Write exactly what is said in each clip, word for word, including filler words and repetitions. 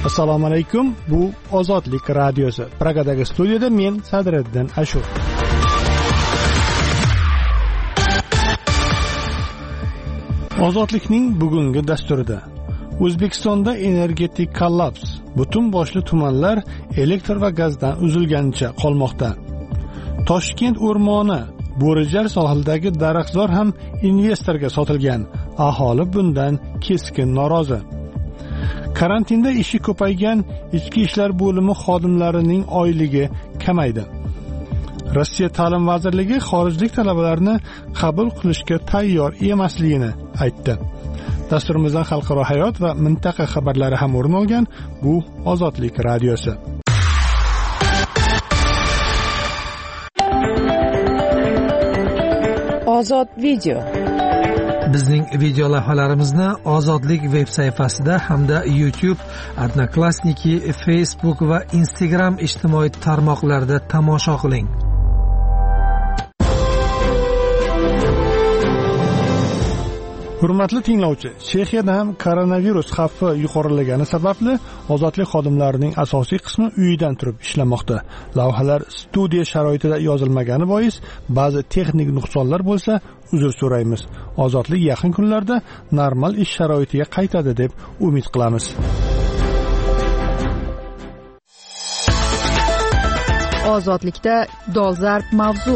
Assalomu alaykum. Bu Ozodlik radiosi. Pragadagi studiyada men Sadriddin Ashur. Ozodlikning bugungi dasturida O'zbekistonda energetik kollaps, butun boshli tumanlar elektr va gazdan uzilganicha qolmoqda. Toshkent o'rmoni, Bo'rijar sohilidagi daraxtzor ham investorga sotilgan. Aholi bundan keskin norozi. Karantinda ishi ko'paygan ichki ishlar bo'limi xodimlarining oyligi kamaydi. Rossiya ta'lim vazirligi xorijlik talabalarni qabul qilishga tayyor emasligini aytdi. Dasturimizdan xalqaro hayot va mintaqa xabarlari ham o'rin olgan. Bu Ozodlik radiosi. Ozod video. Bizning video lavhalarimizni Ozodlik veb sayfasida hamda YouTube, Odnoklassniki, Facebook va Instagram ijtimoiy tarmoqlarida tomosha qiling. Hurmatli tinglovchi, Chexiyada ham koronavirus xavfi yuqorilagani sababli ozodlik xodimlarining asosiy qismi uyidan turib ishlamoqda. Lavhalar studiya sharoitida yozilmagani bois ba'zi texnik nuqsonlar bo'lsa, uzr so'raymiz. Ozodlik yaqin kunlarda normal ish sharoitiga qaytadi deb umid qilamiz. Ozodlikda dolzarb mavzu.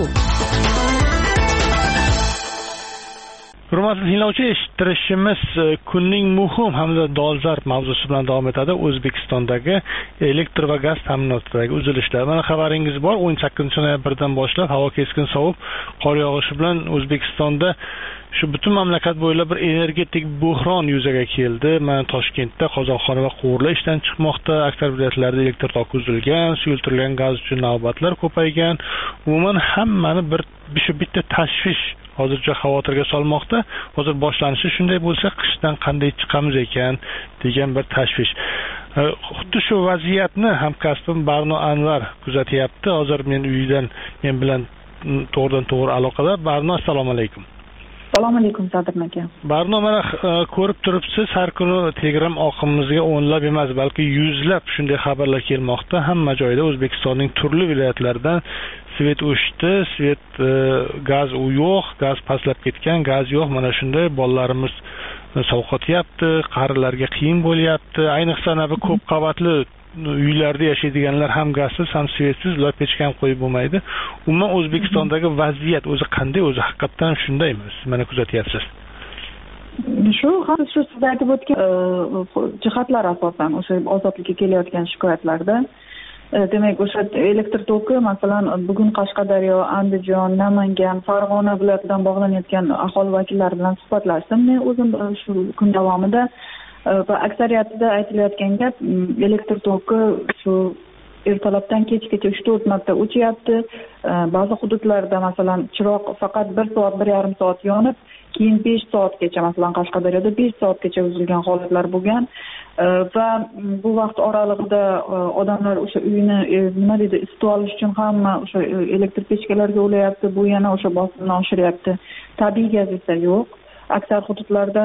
Hurmatli tinglovchi, eshittirishimiz kunning muhim hamda dolzarb mavzusi bilan davom etadi. O'zbekistondagi elektr va gaz ta'minotidagi uzilishlar. Mana xabaringiz bor, o'n sakkizinchi noyabrdan boshlab havo keskin sovib, qor yog'ishi bilan O'zbekistonda shu butun mamlakat bo'ylab bir energetik buhron yuzaga keldi. Mana Toshkentda qozonxona va quvurlar ishdan chiqmoqda, aksar viloyatlarda elektr toki uzilgan, suyultirilgan gaz uchun navbatlar ko'paygan. Umuman hammani bir shu bitta tashvish hozircha xavotirga solmoqda. Hozir boshlanishi shunday bo'lsa, qishdan qanday chiqamiz ekan degan bir tashvish. Xuddi shu vaziyatni hamkasbim Barno Anvar kuzatyapti. Hozir men uyidan men bilan to'g'ridan-to'g'ri aloqada. Barno, assalomu alaykum. Assalomu alaykum Sadir aka. Barno, mana ko'rib turibsiz, har kuni Telegram oqimimizga o'nlab emas, balki yuzlab shunday xabarlar kelmoqda. Hamma joyda O'zbekistonning turli viloyatlaridan svet o'chdi, svet e, gaz u yo'q, gaz pastlab ketgan, gaz yo'q. Mana shunday bolalarimiz sovqotyapti, qarilarga qiyin bo'lyapti. Ayniqsa bu ko'p qavatli uylarda yashaydiganlar ham gazsiz, ham svetsiz, ular pechka ham qo'yib bo'lmaydi. Umuman O'zbekistondagi vaziyat o'zi qanday? O'zi haqiqatan shundaymi? Siz mana kuzatyapsiz. Shu ham shu siz aytib o'tgan jihatlar asosan o'sha ozodlikka kelayotgan shikoyatlarda, demak o'sha elektr toki, masalan, bugun Qashqadaryo, Andijon, Namangan, Farg'ona viloyatidan bog'lanayotgan aholi vakillari bilan suhbatlashdim. Men o'zim shu kun davomida va aksariyatida aytilayotgan gap, elektr toki shu ertalabdan kechgacha uch to'rt marta o'chyapti. Ba'zi hududlarda masalan chiroq faqat bir soat, bir yarim soat yonib, keyin besh soatgacha, masalan Qashqadaryoda besh soatgacha uzilgan holatlar bo'lgan. Va bu vaqt oralig'ida odamlar o'sha uyini nima deydi, isitib olish uchun hamma o'sha elektr pechkalarga ulayapti. Bu yana o'sha bosimni oshiryapti. Tabiiy gaz esa yo'q. Aksar hududlarda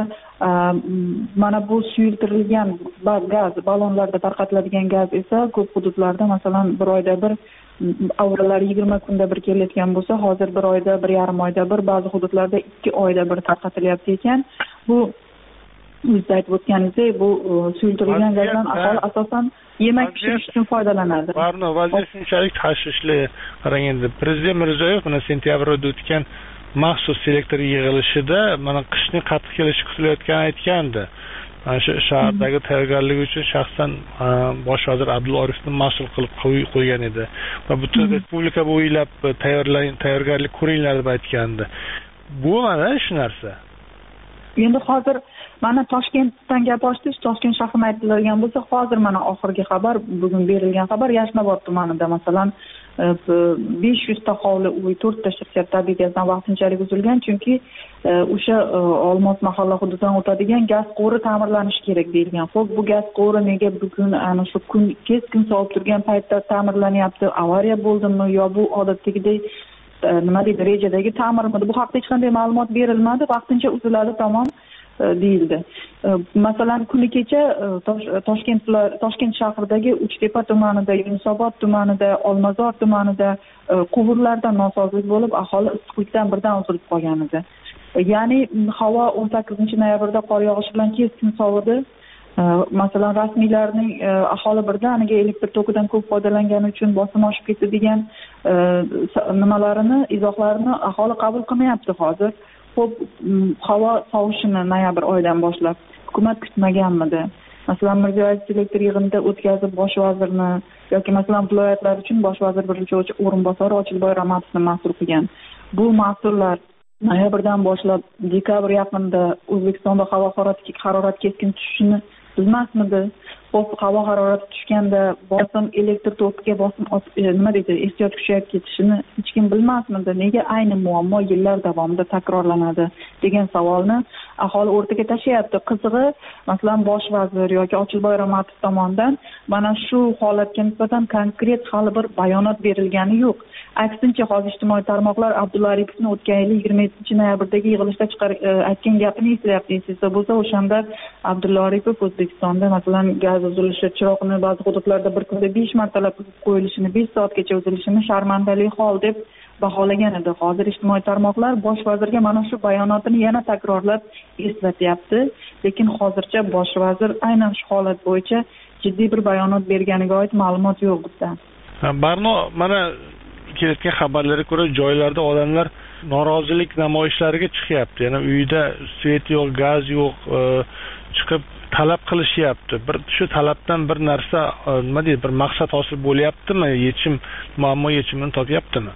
mana bu suyultirilgan gaz, ballonlarda tarqatiladigan gaz esa ko'p hududlarda masalan bir oyda bir, avvallar yigirma kunda bir kelayotgan bo'lsa, hozir bir oyda, bir yarim oyda bir, ba'zi hududlarda ikki oyda bir tarqatilyapti ekan. Bu siz aytib o'tganingizdek, bu suyultirilgan gazdan aholi asosan yemak pishirish uchun foydalanadi. Barno, vaziyat shunchalik tashvishli. Qarang endi, Prezident Mirziyoyev mana sentyabr oyida o'tgan maxsus elektr yig'ilishida mana qishning qattiq kelishi kutilayotganini aytgandi. Mana shu shahardagi tayyorgarlik uchun shaxsan bosh vazir Abdulla Orifni mas'ul qilib qo'ygan edi va butun respublika bo'ylab tayyorgarlik ko'ringlar deb aytgandi. Bu mana shu narsa. Endi hozir mana Toshkentdan gap ochdik, Toshkent shahrini aytiladigan bo'lsa, hozir mana oxirgi xabar, bugun berilgan xabar, Yashnobod tumanida masalan besh yuz ta hovli uy, to'rtta shirkat tabiiy gazdan vaqtinchalik uzilgan, chunki o'sha Olmos mahalla hududidan o'tadigan gaz quvuri ta'mirlanishi kerak deyilgan. Xo'p, bu gaz quvuri nega bugun ana shu kun keskin sovib turgan paytda ta'mirlanyapti? Avariya bo'ldimi yo bu odatdagidek nima deydi, rejadagi ta'mirmi? Bu haqida hech qanday ma'lumot berilmadi. Vaqtincha uziladi, tamom. deyildi. Masalan, kuni kecha Toshkent Toshkent shahridagi Uchtepa tumanida, Yunusobod tumanida, Olmazor tumanida quvurlarda nosozlik bo'lib, aholi issiqlikdan birdan uzilib qolgan edi. Ya'ni havo o'n sakkizinchi noyabrda qor yog'ishi bilan keskin sovidi. Masalan, rasmiylarning aholi birdaniga elektr tokidan ko'p foydalangani uchun bosim oshib ketdi degan nimalarini, izohlarini aholi qabul qilmayapti hozir. Xo'p, havo sovishini noyabr oyidan boshlab hukumat kutmaganmidi? Masalan, Mirziyoyev elektr yig'inida o'tkazib bosh vazirni yoki masalan viloyatlar uchun bosh vazir birinchi o'rinbosari Ochilboy Ramatovni mas'ul qilgan. Bu mas'ullar noyabrdan boshlab dekabr yaqinida O'zbekistonda havo harorati keskin tushishini bilmasmidi? Xo'p, havo harorati tushganda bosim elektr tokiga bosim nima deydi, ehtiyoj kuchayib ketishini hech kim bilmasmidi? Nega ayni muammo yillar davomida takrorlanadi degan savolni aholi o'rtaga tashlayapti. Qizig'i, masalan, bosh vazir yoki Ochilboy Ramatov tomonidan mana shu holatga nisbatan konkret hali bir bayonot berilgani yo'q. Aksincha, hozir ijtimoiy tarmoqlar Abdulla Aripovni o'tgan yil yigirma yettinchi noyabrdagi yig'ilishda chiqar aytgan gapini eslayapti. Esingizda bo'lsa, o'shanda Abdulla Aripov O'zbekistonda masalan gaz uzilishi, chiroqni ba'zi hududlarda bir kunda besh martalab uzib qo'yilishini, besh soatgacha uzilishini sharmandali hol deb baholagan edi. Hozir ijtimoiy tarmoqlar bosh vazirga mana shu bayonotini yana takrorlab eslatyapti, lekin hozircha bosh vazir aynan shu holat bo'yicha jiddiy bir bayonot berganiga oid ma'lumot yo'q bizda. Barno, mana kelayotgan xabarlarga ko'ra joylarda odamlar norozilik namoyishlariga chiqyapti. Ya'ni uyda svet yo'q, gaz yo'q, chiqib talab qilishyapti. Bir shu talabdan bir narsa, nima deydi, bir maqsad hosil bo'lyaptimi? Yechim, muammo yechimini topyaptimi?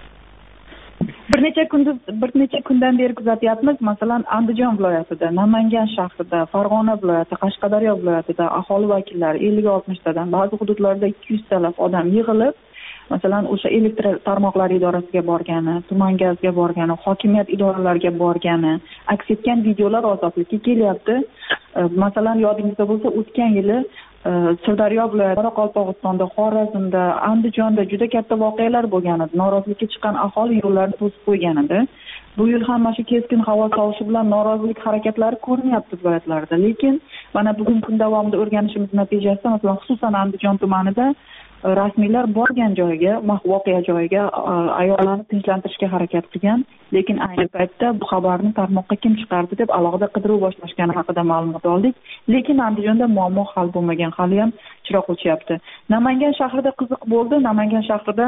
Bir necha kunduz bir necha kundan beri kuzatyapmiz. Masalan, Andijon viloyatida, Namangan shahrida, Farg'ona viloyati, Qashqadaryo viloyatida aholi vakillari ellik oltmishtadan, ba'zi hududlarda ikki yuz talab odam yig'ilib, masalan, o'sha elektr tarmoqlari idorasiga borgani, tuman gazga borgani, hokimiyat idoralariga borgani aks etgan videolar ozodlikka kelyapti. Masalan, yodingizda bo'lsa, o'tgan yili Sirdaryo viloyati, Qoraqalpog'istonda, Xorazmda, Andijonda juda katta voqealar bo'lgan edi. Norozilikka chiqqan aholi yo'llarni to'sib qo'ygan edi. Bu yil ham mana shu keskin havo sovishi bilan norozilik harakatlari ko'rinyapti viloyatlarda. Lekin mana bugun kun davomida o'rganishimiz natijasida, masalan, xususan Andijon tumanida rasmiylar borgan joyga, voqea joyiga ayollarni tinchlantirishga harakat qilgan, lekin ayni paytda bu xabarni tarmoqqa kim chiqardi deb alohida qidiruv boshlashgani haqida ma'lumot oldik. Lekin Andijonda muammo hal bo'lmagan, hali ham chiroq o'chyapti. Namangan shahrida qiziq bo'ldi. Namangan shahrida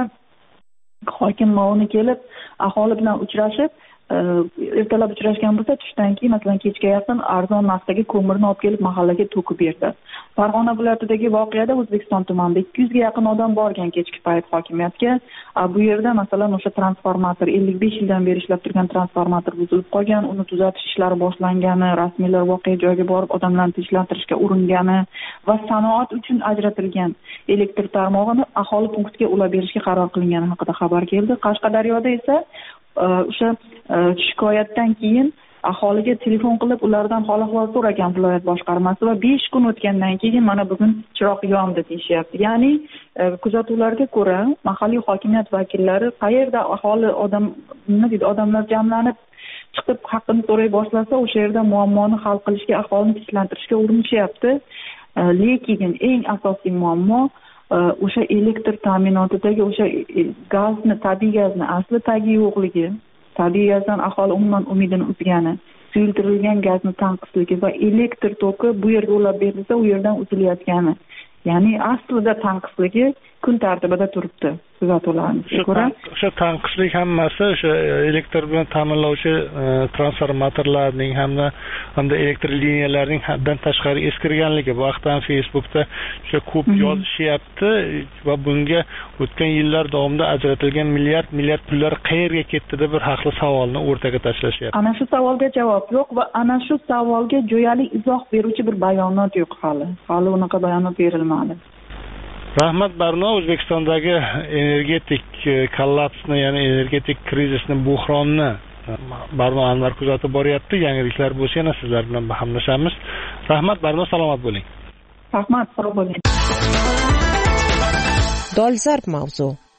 hokim ma'muri kelib, aholi bilan uchrashib, ertalab uchrashgan bo'lsa, tushdan keyin, masalan, kechga yaqin arzon narxdagi ko'mirni olib kelib mahallaga to'kib berdi. Farg'ona viloyatidagi voqeada O'zbekiston tumanida ikki yuzga yaqin odam borgan kechki payt hokimiyatga. Bu yerda masalan o'sha transformator, ellik besh yildan beri ishlab turgan transformator buzilib qolgan, uni tuzatish ishlari boshlangani, rasmiylar voqea joyiga borib odamlarni tinchlantirishga uringani va sanoat uchun ajratilgan elektr tarmog'ini aholi punktiga ulab berishga qaror qilingani haqida xabar keldi. Qashqadaryoda esa o'sha shikoyatdan keyin aholiga telefon qilib ulardan hol ahvol so'ragan viloyat boshqarmasi va besh kun o'tgandan keyin mana bugun chiroq yondi deyishyapti. Ya'ni kuzatuvlarga ko'ra mahalliy hokimiyat vakillari qayerda aholi odam nima deydi, odamlar jamlanib chiqib haqqini so'ray boshlasa, o'sha yerda muammoni hal qilishga, aholini tinchlantirishga urinishyapti. Lekin eng asosiy muammo o'sha elektr ta'minotidagi o'sha gazni, tabiiy gazni asli tagi yo'qligi, tabiiy gazdan aholi umuman umidini uzgani, suyultirilgan gazni tanqisligi va elektr toki bu yerga ulab berilsa, u yerdan uzilayotgani. Ya'ni aslida tanqisligi kun tartibida turibdi kuzatuvlarimizga ko'ra. O'sha tanqislik hammasi o'sha elektr bilan ta'minlovchi transformatorlarning hamda hamda elektr liniyalarning haddan tashqari eskirganligi. Bu haqda Facebookda o'sha ko'p yozishyapti va bunga o'tgan yillar davomida ajratilgan milliard milliard pullar qayerga ketdi deb bir haqli savolni o'rtaga tashlashyapti. Ana shu savolga javob yo'q va ana shu savolga jo'yali izoh beruvchi bir bayonot yo'q hali. Hali unaqa bayonot berilmadi. Rahmat Barno, O'zbekistondagi energetik kollapsni, ya'ni energetik krizisni, buhronni Barno Anvar kuzatib boryapti. Yangiliklar bo'lsa yana sizlar bilan bahslashamiz. Rahmat Barno, salomat bo'ling. Rahmat, sog' bo'ling. Dolzarb mavzu.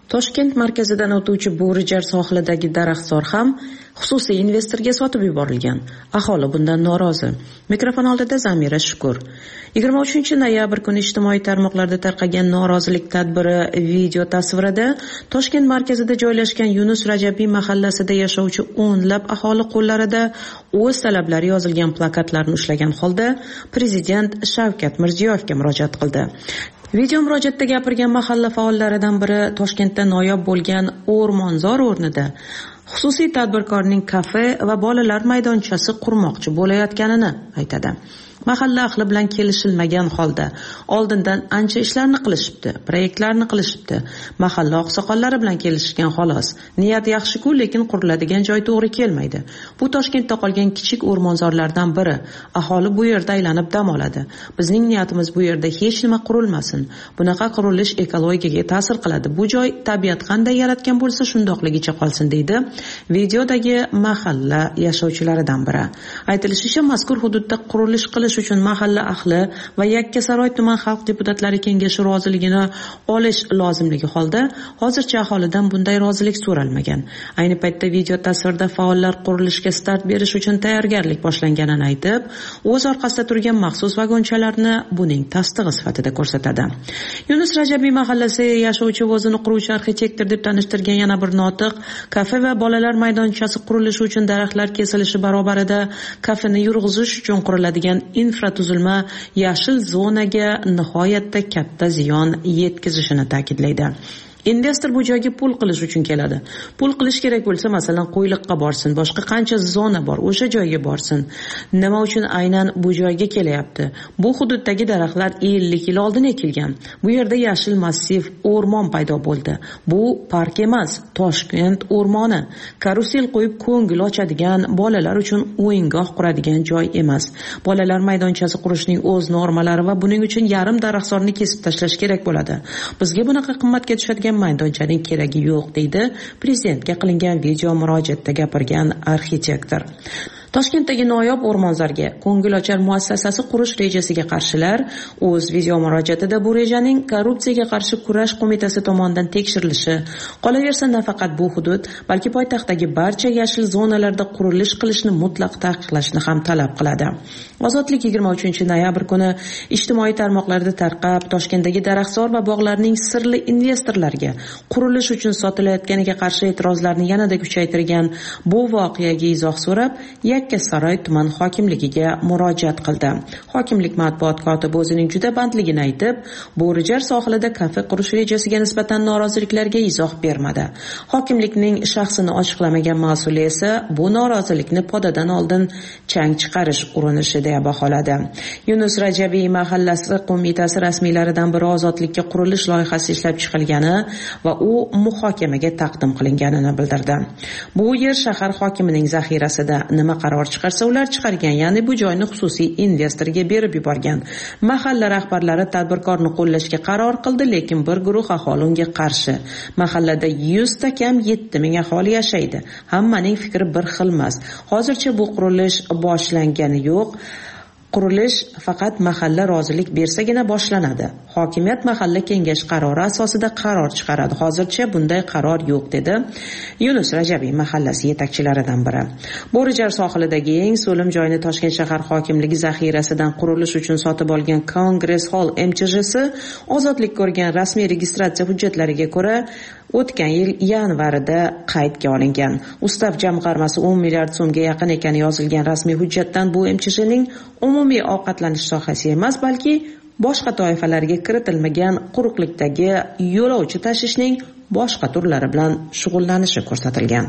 Toshkent markazidan o'tuvchi Bo'rijar sohilidagi daraxtzor ham xususiy investorga sotib yuborilgan. Aholi bundan norozi. Mikrofon oldida Zamira Shukur. yigirma uchinchi noyabr kuni ijtimoiy tarmoqlarda tarqagan norozilik tadbiri video tasvirida Toshkent markazida joylashgan Yunus Rajabiy mahallasida yashovchi o'nlab aholi qo'llarida o'z talablari yozilgan plakatlarni ushlagan holda Prezident Shavkat Mirziyoyevga murojaat qildi. Video murojaatda gapirgan mahalla faollaridan biri Toshkentda noyob bo'lgan o'rmonzor o'rnida xususiy tadbirkorning kafe va bolalar maydonchasi qurmoqchi bo'layotganini aytadi. Mahalla ahli bilan kelishilmagan holda oldindan ancha ishlarni qilishibdi, proyektlarni qilishibdi. Mahalla oqsoqollari bilan kelishgan xolos. Niyat yaxshi-ku, lekin quriladigan joy to'g'ri kelmaydi. Bu Toshkentda qolgan kichik o'rmonzorlardan biri. Aholi bu yerda aylanib dam oladi. Bizning niyatimiz bu yerda hech nima qurilmasin. Bunaqa qurilish ekologiyaga ta'sir qiladi. Bu joy tabiat qanday yaratgan bo'lsa, shundoqligicha qolsin deydi videodagi mahalla yashovchilaridan biri. Aytilishicha, mazkur hududda qurilish qilish uchun mahalla ahli va Yakkasaroy tuman xalq deputatlari kengashi roziligini olish lozimligi holda hozircha aholidan bunday rozilik so'ralmagan. Ayni paytda video tasvirda faollar qurilishga start berish uchun tayyorgarlik boshlanganini aytib, o'z orqasida turgan maxsus vagonchalarni buning tasdig'i sifatida ko'rsatadi. Yunus Rajabiy mahallasi yashovchi o'zini quruvchi arxitektor deb tanishtirgan yana bir notiq kafe va bolalar maydonchasi qurilishi uchun daraxtlar kesilishi barobarida kafeni yurg'izish uchun quriladigan infratuzilma yashil zonaga nihoyatda katta ziyon yetkazishini ta'kidlaydi. Investor bu joyga pul qilish uchun keladi. Pul qilish kerak bo'lsa, masalan, qo'yliqqa borsin, boshqa qancha zona bor, o'sha joyga borsin. Nima uchun aynan bu joyga kelyapti? Bu hududdagi daraxtlar ellik yil oldin ekilgan. Bu yerda yashil massiv o'rmon paydo bo'ldi. Bu park emas, Toshkent o'rmoni. Karusel qo'yib ko'ngil ochadigan, bolalar uchun o'yingoh quradigan joy emas. Bolalar maydonchasi qurishning o'z normalari va buning uchun yarim daraxtzorni kesib tashlash kerak bo'ladi. Bizga bunaqa qimmatga tushadigan maydonchaning keragi yo'q, deydi Prezidentga qilingan video murojaatda gapirgan arxitektor. Toshkentdagi noyob o'rmonzorga ko'ngilochar muassasasi qurish rejasiga qarshilar o'z video murojaatida bu rejaning korrupsiyaga qarshi kurash qo'mitasi tomonidan tekshirilishi, qolaversa nafaqat bu hudud, balki poytaxtdagi barcha yashil zonalarda qurilish qilishni mutlaq taqiqlashni ham talab qiladi. Ozodlik yigirma uchinchi noyabr kuni ijtimoiy tarmoqlarda tarqab, Toshkentdagi daraxtzor va bog'larning sirli investorlarga qurilish uchun sotilayotganiga qarshi e'tirozlarni yanada kuchaytirgan bu voqeaga izoh so'rab, Yakkasaroy tuman hokimligiga murojaat qildi. Hokimlik matbuot kotibi o'zining juda bandligini aytib, Bo'rijar sohilida kafe qurish rejasiga nisbatan noroziliklarga izoh bermadi. Hokimlikning shaxsini ochiqlamagan mas'ul esa bu norozilikni podadan oldin chang chiqarish urinishi deb baholadi. Yunus Rajabiy mahallasi qo'mitasi rasmiylaridan biri ozodlikka qurilish loyihasi ishlab chiqilgani va u muhokamaga taqdim qilinganini bildirdi. Bu yer shahar hokimining zaxirasida. Nima qaror chiqarsa ular chiqargan, ya'ni bu joyni xususiy investorga berib yuborgan. Mahalla rahbarlari tadbirkorni qo'llashga qaror qildi, lekin bir guruh aholi unga qarshi. Mahallada yuz ta kam yetti ming aholi yashaydi. Hammaning fikri bir xil emas. Hozircha bu qurilish boshlangani yo'q. Qurilish faqat mahalla rozilik bersagina boshlanadi. Hokimiyat mahalla kengash qarori asosida qaror chiqaradi. Hozircha bunday qaror yo'q, dedi Yunus Rajabiy mahallasi yetakchilaridan biri. Bo'rijar sohilidagi eng so'lim joyni Toshkent shahar hokimligi zaxirasidan qurilish uchun sotib olgan Kongress Hall M Ch Jsi ozodlik ko'rgan rasmiy registratsiya hujjatlariga ko'ra o'tgan yil yanvarida qaydga olingan. Ustav jamg'armasi o'n milliard so'mga yaqin ekani yozilgan rasmiy hujjatdan bu M Ch Jning umumiy ovqatlanish sohasi emas, balki boshqa toifalarga kiritilmagan quruqlikdagi yo'lovchi tashishning boshqa turlari bilan shug'ullanishi ko'rsatilgan.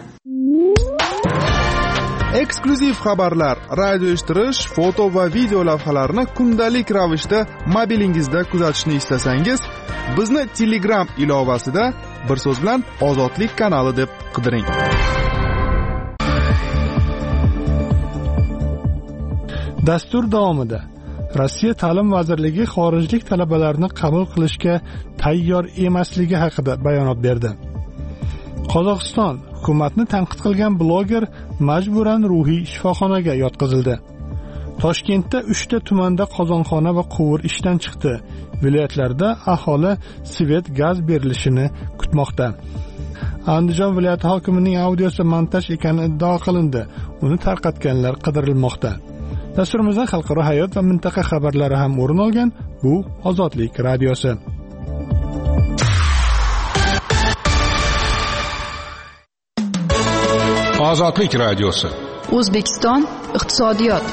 Eksklyuziv xabarlar, radio eshittirish, foto va video lavhalarni kundalik ravishda mobilingizda kuzatishni istasangiz, bizni Telegram ilovasida bir so'z bilan Ozodlik kanali deb qidiring. Dastur davomida Rossiya ta'lim vazirligi xorijlik talabalarni qabul qilishga tayyor emasligi haqida bayonot berdi. Qozog'iston hukumatni tanqid qilgan bloger majburan ruhiy shifoxonaga yotqizildi. Toshkentda uchta tumanda qozonxona va quvur ishdan chiqdi. Viloyatlarda aholi svet gaz berilishini kutmoqda. Andijon viloyati hokimining audiosi montaj ekani iddao qilindi. Uni tarqatganlar qidirilmoqda. Dasturimizda xalqaro hayot va mintaqa xabarlari ham o'rin olgan. Bu Ozodlik radiosi. Ozodlik radiosi. O'zbekiston iqtisodiyot.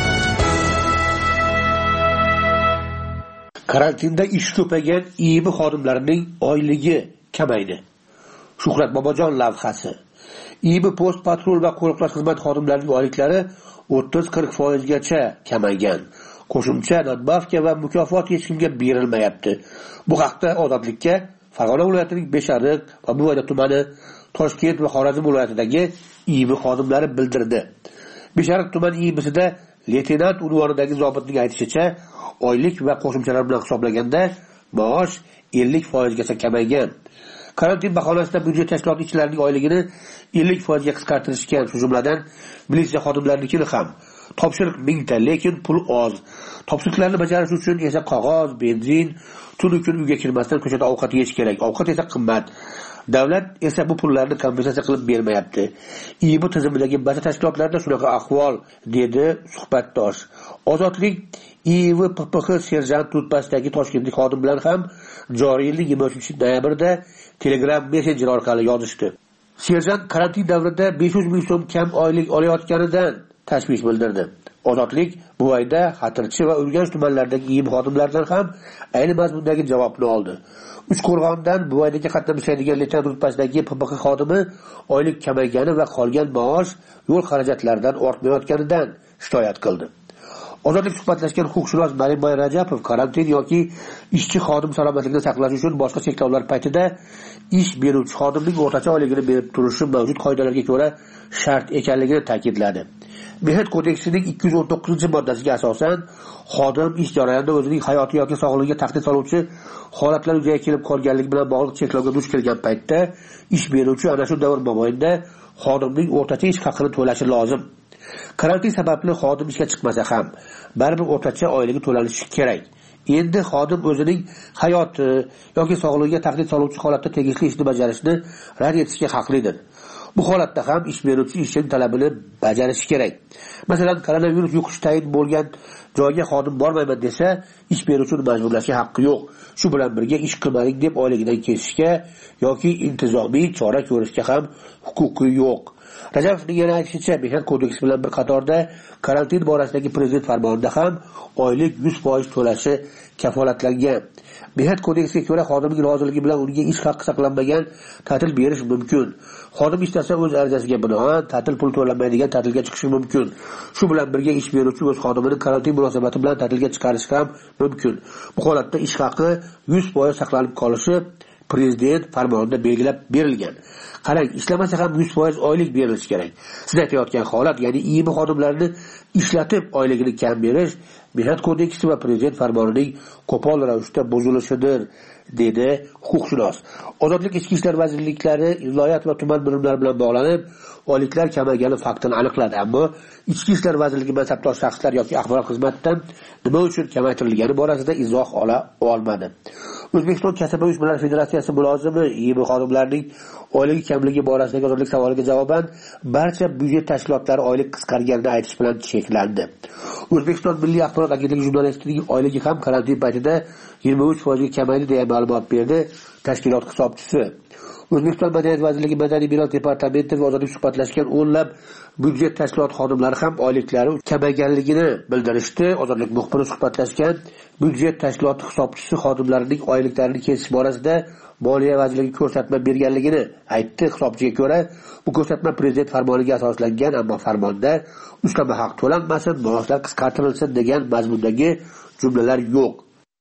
Karantinda ish ko'paygan I I B xodimlarining oyligi kamaydi. Shuhrat Bobojon lavhasi. I I B post patrul va qo'riqlash xizmat xodimlarining oyliklari o'ttiz qirq foiz gacha kamaygan. Qo'shimcha nadbavka va mukofot hech kimga berilmayapti. Bu haqda Ozodlikka Farg'ona viloyatining Beshariq va Buvayda tumani, Toshkent va Xorazm viloyatidagi I I B xodimlari bildirdi. Beshariq tuman I I B'sida leytenant unvonidagi zobitning aytishicha, oylik va qo'shimchalar bilan hisoblaganda maosh ellik foiz gacha kamaygan. Karantin bahonasida byudjet tashkiloti ishchilarining oyligini ellik foiz ga qisqartirishgan, shu jumladan militsiya xodimlarinikini ham. Topshiriq mingta, lekin pul oz. Topshiriqlarni bajarish uchun esa qog'oz, benzin, tunu kun uyga kirmasdan ko'chada ovqat yeyish kerak. Ovqat esa qimmat. Davlat esa bu pullarni kompensatsiya qilib bermayapti. I I B tizimidagi barcha tashkilotlarda shunaqa ahvol, dedi suhbatdosh. Ozodlik I I B P P X serjant tutpasidagi toshkentlik xodim bilan ham joriy yilning yigirma uchinchi noyabrida Telegram Messenger orqali yozishdi. Serjant karantin davrida besh yuz ming so'm kam oylik olayotganidan tashvish bildirdi. Ozodlik Buvayda, Xatirchi va Urganch tumanlaridagi I I B xodimlaridan ham ayni mazmundagi javobni oldi. Uchqo'rg'ondan Buvaydaga qatnashadigan leytenant rutbasidagi P P X xodimi oylik kamaygani va qolgan maosh yo'l xarajatlaridan ortmayotganidan shikoyat qildi. Ozodlik suhbatlashgan huquqshunos Marimboy Rajapov karantin yoki ishchi xodim salomatligini saqlash uchun boshqa cheklovlar paytida ish beruvchi xodimning o'rtacha oyligini berib turishi mavjud qoidalarga ko'ra shart ekanligini ta'kidladi. Mehnat kodeksining ikki yuz o'n to'qqizinchi moddasiga asosan xodim ish jarayonida o'zining hayoti yoki sog'lig'iga tahdid soluvchi holatlar yuzaga kelib qolganligi bilan bog'liq cheklovga duch kelgan paytda ish beruvchi ana shu davr mobaynida xodimning o'rtacha ish haqini to'lashi lozim. Karantin sababli xodim ishga chiqmasa ham baribir o'rtacha oyligi to'lanishi kerak. Endi xodim o'zining hayoti yoki sog'lig'iga tahdid soluvchi holatda tegishli ishni bajarishni rad etishga haqlidir. Bu holatda ham ish beruvchi ishchining talabini bajarishi kerak. Masalan, koronavirus yuqish tayin bo'lgan joyga xodim bormayman desa, ish beruvchini majburlashga haqqi yo'q. Shu bilan birga ish qilmang deb oyligidan kesishga yoki intizomiy chora ko'rishga ham huquqi yo'q. Rajabovning yana aytishicha, Mehnat kodeksi bilan bir qatorda karantin borasidagi prezident farmonida ham oylik yuz foiz to'lashi kafolatlangan. Mehnat kodeksiga ko'ra xodimning roziligi bilan unga ish haqqi saqlanmagan ta'til berish mumkin. Xodim ishlasa o'z arizasiga binoan ta'til pul to'lanmaydigan ta'tilga chiqishi mumkin. Shu bilan birga ish beruvchi o'z xodimini karantin munosabati bilan ta'tilga chiqarishi ham mumkin. Bu holatda ish haqqi yuz foiz saqlanib qolishi prezident farmonida belgilab berilgan. Qarang, ishlamasa ham yuz foiz oylik berilishi kerak. Siz aytayotgan holat, ya'ni I I B xodimlarini ishlatib oyligini kam berish Mehnat kodeksi va prezident farmonining qo'pol ravishda buzilishidir, dedi huquqshunos. Ozodlik ichki ishlar vazirliklari viloyat va tuman birimlari bilan bog'lanib, oyliklar kamaygani faktini aniqladi, ammo ichki ishlar vazirligi mansabdor shaxslar yoki axborot xizmatidan nima uchun kamaytirilgani borasida izoh ola olmadi. O'zbekiston Kasaba uyushmalari federatsiyasi mulozimi I I B xodimlarining oyligi kamligi borasidagi ozodlik savoliga javoban barcha byudjet tashkilotlari oylik qisqarganini aytish bilan cheklandi. O'zbekiston Milliy axborot agentligi jurnalistining oyligi ham karantin paytida yigirma uch foiz ga kamaydi deya ma'lumot berdi tashkilot hisobchisi. O'zbekiston Madaniyat vazirligi Madaniy meros departamenti va ozodlik suhbatlashgan o'nlab byudjet tashkilot xodimlari ham oyliklari kamayganligini bildirishdi. Ozodlik muxbiri suhbatlashgan byudjet tashkiloti hisobchisi xodimlarining oyliklarini kesish borasida Moliya vazirligi ko'rsatma berganligini aytdi. Hisobchiga ko'ra, bu ko'rsatma prezident farmoniga asoslangan, ammo farmonda ushlama haq to'lanmasin, maoshlar qisqartirilsin degan mazmundagi jumlalar yo'q.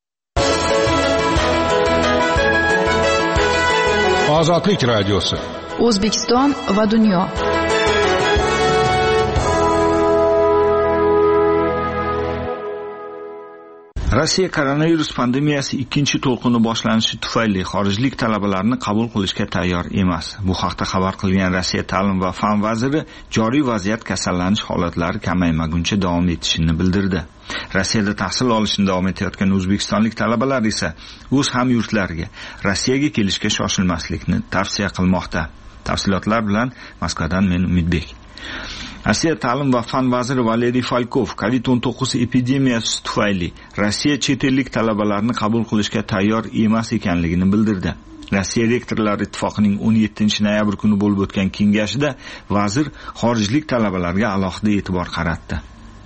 Ozodlik radiosi. O'zbekiston va dunyo. Rossiya koronavirus pandemiyasi ikkinchi to'lqini boshlanishi tufayli xorijlik talabalarni qabul qilishga tayyor emas. Bu haqda xabar qilgan Rossiya ta'lim va fan vaziri joriy vaziyat kasallanish holatlari kamaymaguncha davom etishini bildirdi. Rossiyada tahsil olishni davom etayotgan o'zbekistonlik talabalar esa o'z hamyurtlariga Rossiyaga kelishga shoshilmaslikni tavsiya qilmoqda. Tafsilotlar bilan Moskvadan men Umidbek. Rossiya ta'lim va fan vaziri Valeriy Falkov covid o'n to'qqiz epidemiyasi tufayli Rossiya chet ellik talabalarni qabul qilishga tayyor emas ekanligini bildirdi. Rossiya rektorlar ittifoqining o'n yettinchi noyabr kuni bo'lib o'tgan kengashida vazir xorijlik talabalarga alohida e'tibor qaratdi.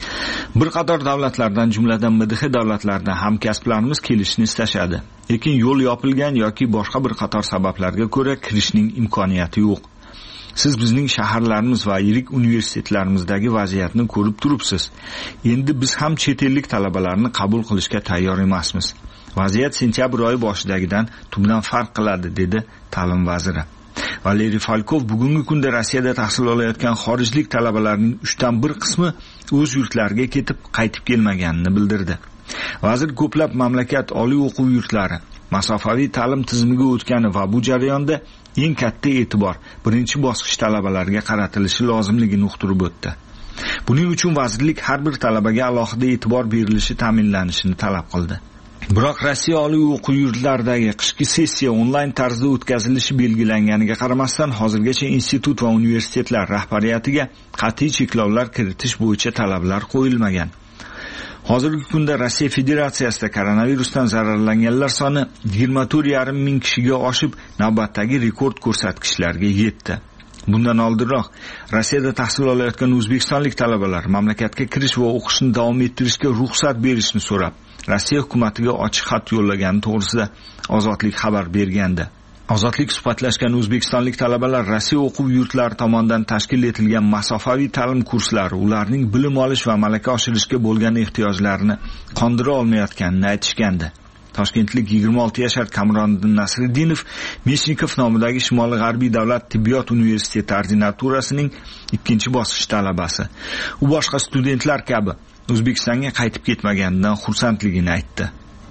Bir qator davlatlardan, jumladan M D H davlatlardan hamkasblarimiz kelishni istashadi. Lekin yo'l yopilgan yoki boshqa bir qator sabablarga ko'ra kirishning imkoniyati yo'q. Siz bizning shaharlarimiz va yirik universitetlarimizdagi vaziyatni ko'rib turibsiz. Endi biz ham chet ellik talabalarni qabul qilishga tayyor emasmiz. Vaziyat sentyabr oyi boshidagidan tubdan farq qiladi, dedi ta'lim vaziri. Valeriy Falkov bugungi kunda Rossiyada tahsil olayotgan xorijlik talabalarning uchdan bir qismi o'z yurtlariga ketib, qaytib kelmaganini bildirdi. Vazir ko'plab mamlakat oliy o'quv yurtlari masofaviy ta'lim tizimiga o'tgani va bu jarayonda eng katta e'tibor birinchi bosqich talabalarga qaratilishi lozimligini uqtirib o'tdi. Buning uchun vazirlik har bir talabaga alohida e'tibor berilishi ta'minlanishini talab qildi. Biroq Rossiya oliy o'quv yurtlaridagi qishki sessiya onlayn tarzda o'tkazilishi belgilanganiga qaramasdan hozirgacha institut va universitetlar rahbariyatiga qat'iy cheklovlar kiritish bo'yicha talablar qo'yilmagan. Hozirgi kunda Rossiya Federatsiyasida koronavirusdan zararlanganlar soni yigirma to'rt yarim ming kishiga oshib, navbatdagi rekord ko'rsatkichlarga yetdi. Bundan oldinroq Rossiyada tahsil olayotgan o'zbekistonlik talabalar mamlakatga kirish va o'qishni davom ettirishga ruxsat berishni so'rab, Rossiya hukumatiga ochiq xat yo'llagani to'g'risida Ozodlik xabar bergandi. Ozodlik suhbatlashgan o'zbekistonlik talabalar Rossiya o'quv yurtlari tomonidan tashkil etilgan masofaviy ta'lim kurslari ularning bilim olish va malaka oshirishga bo'lgan ehtiyojlarini qondira olmayotganini aytishgandi. Toshkentlik yigirma olti yashar Kamroddin Nasriddinov Meshnikov nomidagi Shimoliy G'arbiy davlat tibbiyot universiteti ordinaturasining ikkinchi bosqich talabasi. U boshqa studentlar kabi O'zbekistonga qaytib ketmaganidan xursandligini aytdi.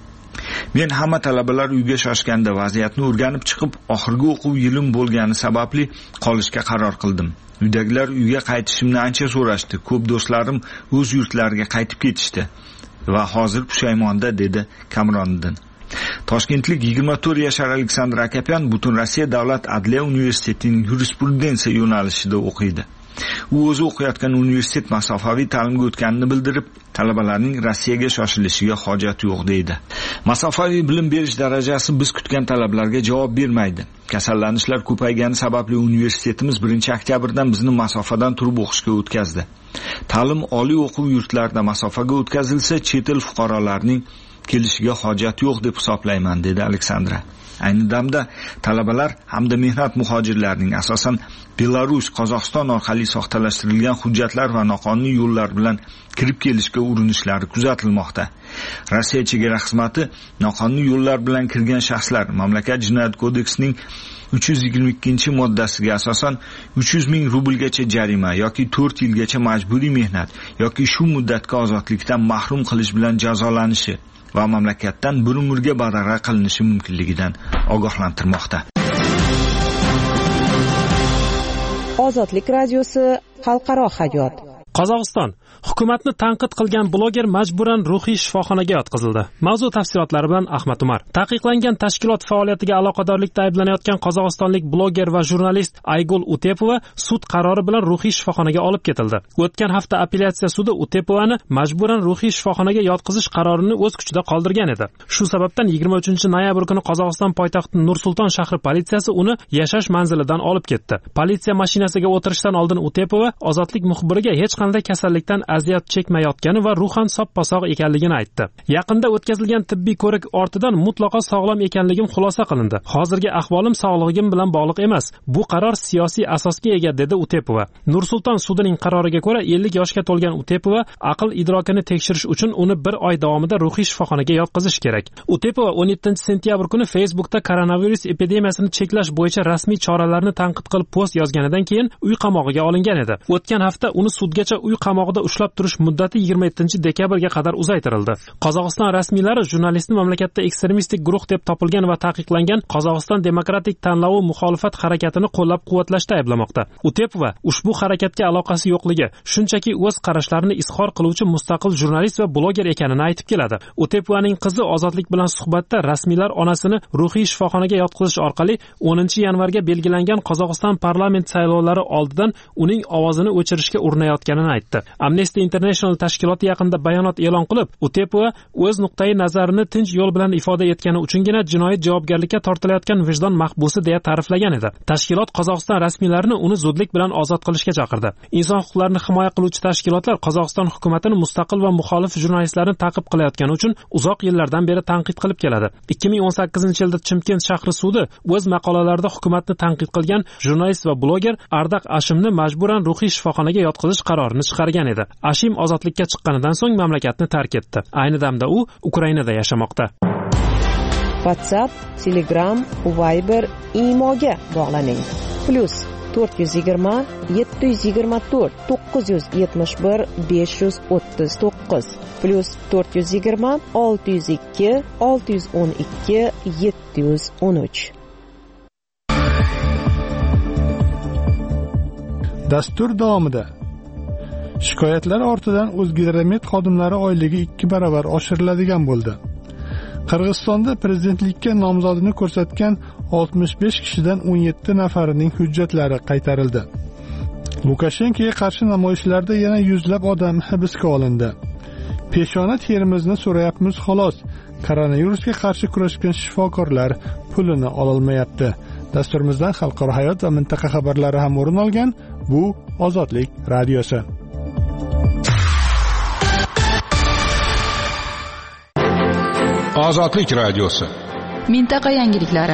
Men hamma talabalar uyga shoshganda vaziyatni o'rganib chiqib, oxirgi o'quv yilim bo'lgani sababli qolishga qaror qildim. Uydagilar uyga qaytishimni ancha so'rashdi. Ko'p do'stlarim o'z yurtlariga qaytib ketishdi va hozir pushaymonda, dedi Kamroddin. Toshkentlik yigirma to'rt yashar Aleksandr Akopyan butun Rossiya davlat adliya universitetining yurisprudensiya yo'nalishida o'qiydi. U o'zi o'qiyotgan universitet masofaviy ta'limga o'tganini bildirib, talabalarning Rossiyaga shoshilishiga hojat yo'q deydi. Masofaviy bilim berish darajasi biz kutgan talablarga javob bermaydi. Kasallanishlar ko'paygani sababli universitetimiz birinchi oktyabrdan bizni masofadan turib o'qishga o'tkazdi. Ta'lim oliy o'quv yurtlarida masofaga o'tkazilsa, chet el fuqarolarining kelishiga hojat yo'q deb hisoblayman, dedi Aleksandra. Ayni damda talabalar hamda mehnat muhojirlarining asosan Belarus, Qozog'iston orqali soxtalashtirilgan hujjatlar va noqonuniy yo'llar bilan kirib kelishga urinishlari kuzatilmoqda. Rossiya chegara xizmati noqonuniy yo'llar bilan kirgan shaxslar mamlakat jinoyat kodeksining uch yuz yigirma ikkinchi moddasiga asosan uch yuz ming rublgacha jarima yoki to'rt yilgacha majburiy mehnat yoki shu muddatga ozodlikdan mahrum qilish bilan jazolanishi va mamlakatdan bir umrga badag'a qilinishi mumkinligidan ogohlantirmoqda. Ozodlik radiosi xalqaro hayot. Qozog'iston hukumatni tanqid qilgan bloger majburan ruhiy shifoxonaga yotqizildi. Mavzu tafsilotlari bilan Ahmad Umar. Taqiqlangan tashkilot faoliyatiga aloqadorlikda ayblanayotgan qozog'istonlik bloger va jurnalist Aygul Utepova sud qarori bilan ruhiy shifoxonaga olib ketildi. O'tgan hafta apellyatsiya sudi Utepovani majburan ruhiy shifoxonaga yotqizish qarorini o'z kuchida qoldirgan edi. Shu sababdan yigirma uchinchi noyabr kuni Qozog'iston poytaxti Nur-Sulton shahri politsiyasi uni yashash manzilidan olib ketdi. Politsiya mashinasiga o'tirishdan oldin Utepova Ozodlik muxbiriga hech qanday kasallikdan aziyat chekmayotgani va ruhan sop-posog' ekanligini aytdi. Yaqinda o'tkazilgan tibbiy ko'rik ortidan mutlaqo sog'lom ekanligim xulosa qilindi. Hozirgi ahvolim sog'lig'im bilan bog'liq emas. Bu qaror siyosiy asosga ega, dedi Utepova. Nur-Sulton sudining qaroriga ko'ra ellik yoshga to'lgan Utepova aql idrokini tekshirish uchun uni bir oy davomida ruhiy shifoxonaga yotqizish kerak. Utepova o'n yettinchi sentyabr kuni Facebookda koronavirus epidemiyasini cheklash bo'yicha rasmiy choralarni tanqid qilib post yozganidan keyin uy qamog'iga olingan edi. O'tgan hafta uni sudgacha uy qamoqida ushlab turish muddati yigirma yettinchi dekabrga qadar uzaytirildi. Qozog'iston rasmiylari jurnalistni mamlakatda ekstremistik guruh deb topilgan va taqiqlangan Qozog'iston demokratik tanlovi muxolifat harakatini qo'llab-quvvatlashda ayblamoqda. Utepova ushbu harakatga aloqasi yo'qligi, shunchaki o'z qarashlarini izhor qiluvchi mustaqil jurnalist va bloger ekanini aytib keladi. Utepovaning qizi Ozodlik bilan suhbatda rasmiylar onasini ruhiy shifoxonaga yotqizish orqali o'ninchi yanvarga belgilangan Qozog'iston parlament saylovlari oldidan uning ovozini o'chirishga urinayotganini aytdi. Amnesty International tashkiloti yaqinda bayonot e'lon qilib, Utepova o'z nuqtai nazarini tinch yo'l bilan ifoda etgani uchungina jinoiy javobgarlikka tortilayotgan vijdon mahbusi deya ta'riflagan edi. Tashkilot Qozog'iston rasmiylarini uni zudlik bilan ozod qilishga chaqirdi. Inson huquqlarini himoya qiluvchi tashkilotlar Qozog'iston hukumatini mustaqil va muxolif jurnalistlarni ta'qib qilayotgani uchun uzoq yillardan beri tanqid qilib keladi. ikki ming o'n sakkizinchi yilda Chimkent shahri sudi o'z maqolalarida hukumatni tanqid qilgan jurnalist va bloger Ardaq Ashimni majburan ruhiy shifoxonaga yotqizish qarorini chiqargan edi. Ashim ozodlikka chiqqanidan so'ng mamlakatni tark etdi. Ayni damda u Ukrainada yashamoqda. WhatsApp, Telegram, Viber, Imoga bog'laning. Plus to'rt yuz yigirma yetti yuz yigirma to'rt to'qqiz yuz yetmish bir besh yuz o'ttiz to'qqiz plus to'rt yuz yigirma olti yuz ikki olti yuz o'n ikki yetti yuz o'n uch. Dastur davomida shikoyatlar ortidan O'zgidromet xodimlari oyligi ikki barobar oshiriladigan bo'ldi. Qirg'izistonda prezidentlikka nomzodini ko'rsatgan oltmish besh kishidan o'n yetti nafarining hujjatlari qaytarildi. Lukashenkoga qarshi namoyishlarda yana yuzlab odam hibsga olindi. Peshona terimizni so'rayapmiz xolos. Koronavirusga qarshi kurashgan shifokorlar pulini ololmayapti. Dasturimizdan xalqaro hayot va mintaqa xabarlari ham o'rin olgan. Bu Ozodlik radiosi. Ozodlik radiosi. Mintaqa yangiliklari.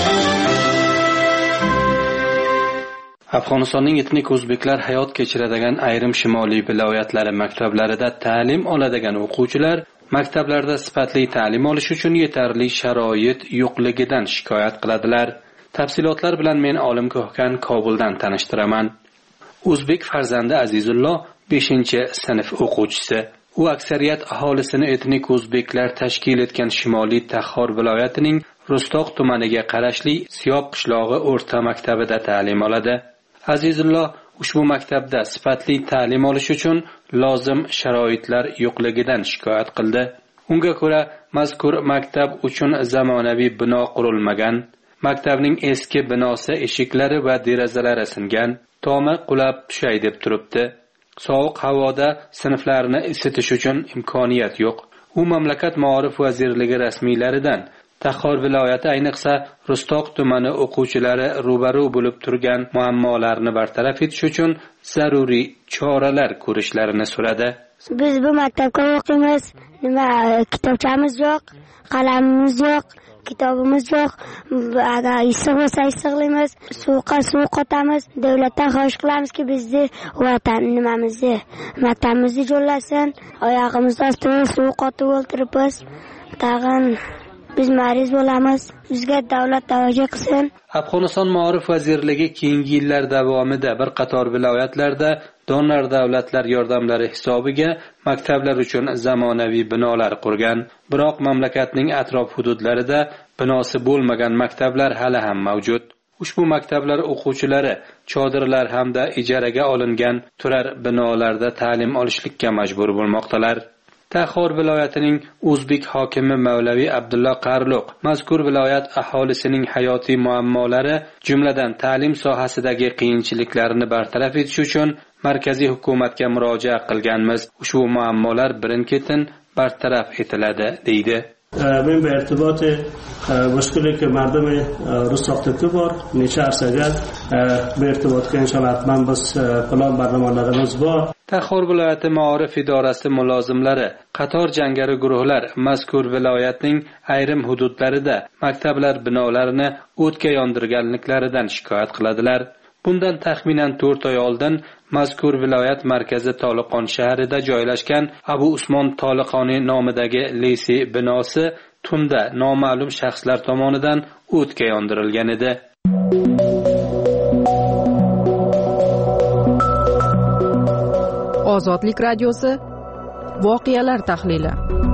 Afg'onistonning etnik o'zbeklar hayot kechiradigan ayrim shimoliy viloyatlari maktablarida ta'lim oladigan o'quvchilar maktablarda sifatli ta'lim olish uchun yetarli sharoit yo'qligidan shikoyat qiladilar. Tafsilotlar bilan men Olim Ko'hkan Kobuldan tanishtiraman. O'zbek farzandi Azizullo beshinchi sinf o'quvchisi. U aksariyat aholisini etnik o'zbeklar tashkil etgan Shimoliy Taxor viloyatining Rustoq tumaniga qarashli Siyob qishlog'i o'rta maktabida ta'lim oladi. Azizullo ushbu maktabda sifatli ta'lim olish uchun lozim sharoitlar yo'qligidan shikoyat qildi. Unga ko'ra, mazkur maktab uchun zamonaviy bino qurilmagan. Maktabning eski binosi eshiklari va derazalari singan, tomi qulab tushay deb turibdi. Sovuq havoda sinflarni isitish uchun imkoniyat yo'q. U mamlakat Ma'orif vazirligi rasmiylaridan Taxor viloyati ayniqsa Rustoq tumani o'quvchilari ro'baru bo'lib turgan muammolarni bartaraf etish uchun zaruriy choralar ko'rishlarini so'radi. Biz bu maktabga o'qiymiz, nima kitobchamiz yo'q, qalamimiz yo'q, kitobimiz yo'q. Agar issiq bo'lsa issiqlaymiz, sovuqqa suv qotamiz. Davlatdan xohish qilamizki, bizni vatan nimamizni, maktabimizni jo'llasin. Oyog'imizda ostida suv qotib o'ltiribmiz. Tag'in biz mariz bo'lamiz. Bizga davlat tavoji qilsin. Afg'oniston Ma'orif vazirligi keyingi yillar davomida bir qator viloyatlarda donor davlatlar yordamlari hisobiga maktablar uchun zamonaviy binolar qurgan. Biroq mamlakatning atrof hududlarida binosi bo'lmagan maktablar hali ham mavjud. Ushbu maktablar o'quvchilari chodirlar hamda ijaraga olingan turar binolarda ta'lim olishlikka majbur bo'lmoqdalar. Taxor viloyatining o'zbek hokimi Mavlaviy Abdulloh Qarluq mazkur viloyat aholisining hayotiy muammolari, jumladan ta'lim sohasidagi qiyinchiliklarni bartaraf etish uchun markaziy hukumatga murojaat qilganmiz. Ushbu muammolar birin-ketin bartaraf etiladi, deydi. من به ارتباط مشکلی که مردم رستاق بار نیچه ارساگر به ارتباط که انشاءالله حتما بس پلان برنامه‌larimiz bor. Taxor viloyati Ma'orif idorasi mulozimlari qator jangari guruhlar mazkur viloyatning ayrim hududlarida maktablar binolarini o'tga yondirganliklaridan shikoyat qiladilar. Bundan taxminan to'rt oy oldin mazkur viloyat markazi Toliqon shahrida joylashgan Abu Usmon Toliqoni nomidagi lisey binosi tunda noma'lum shaxslar tomonidan o'tga yondirilgan edi. Ozodlik radiosi voqealar tahlili.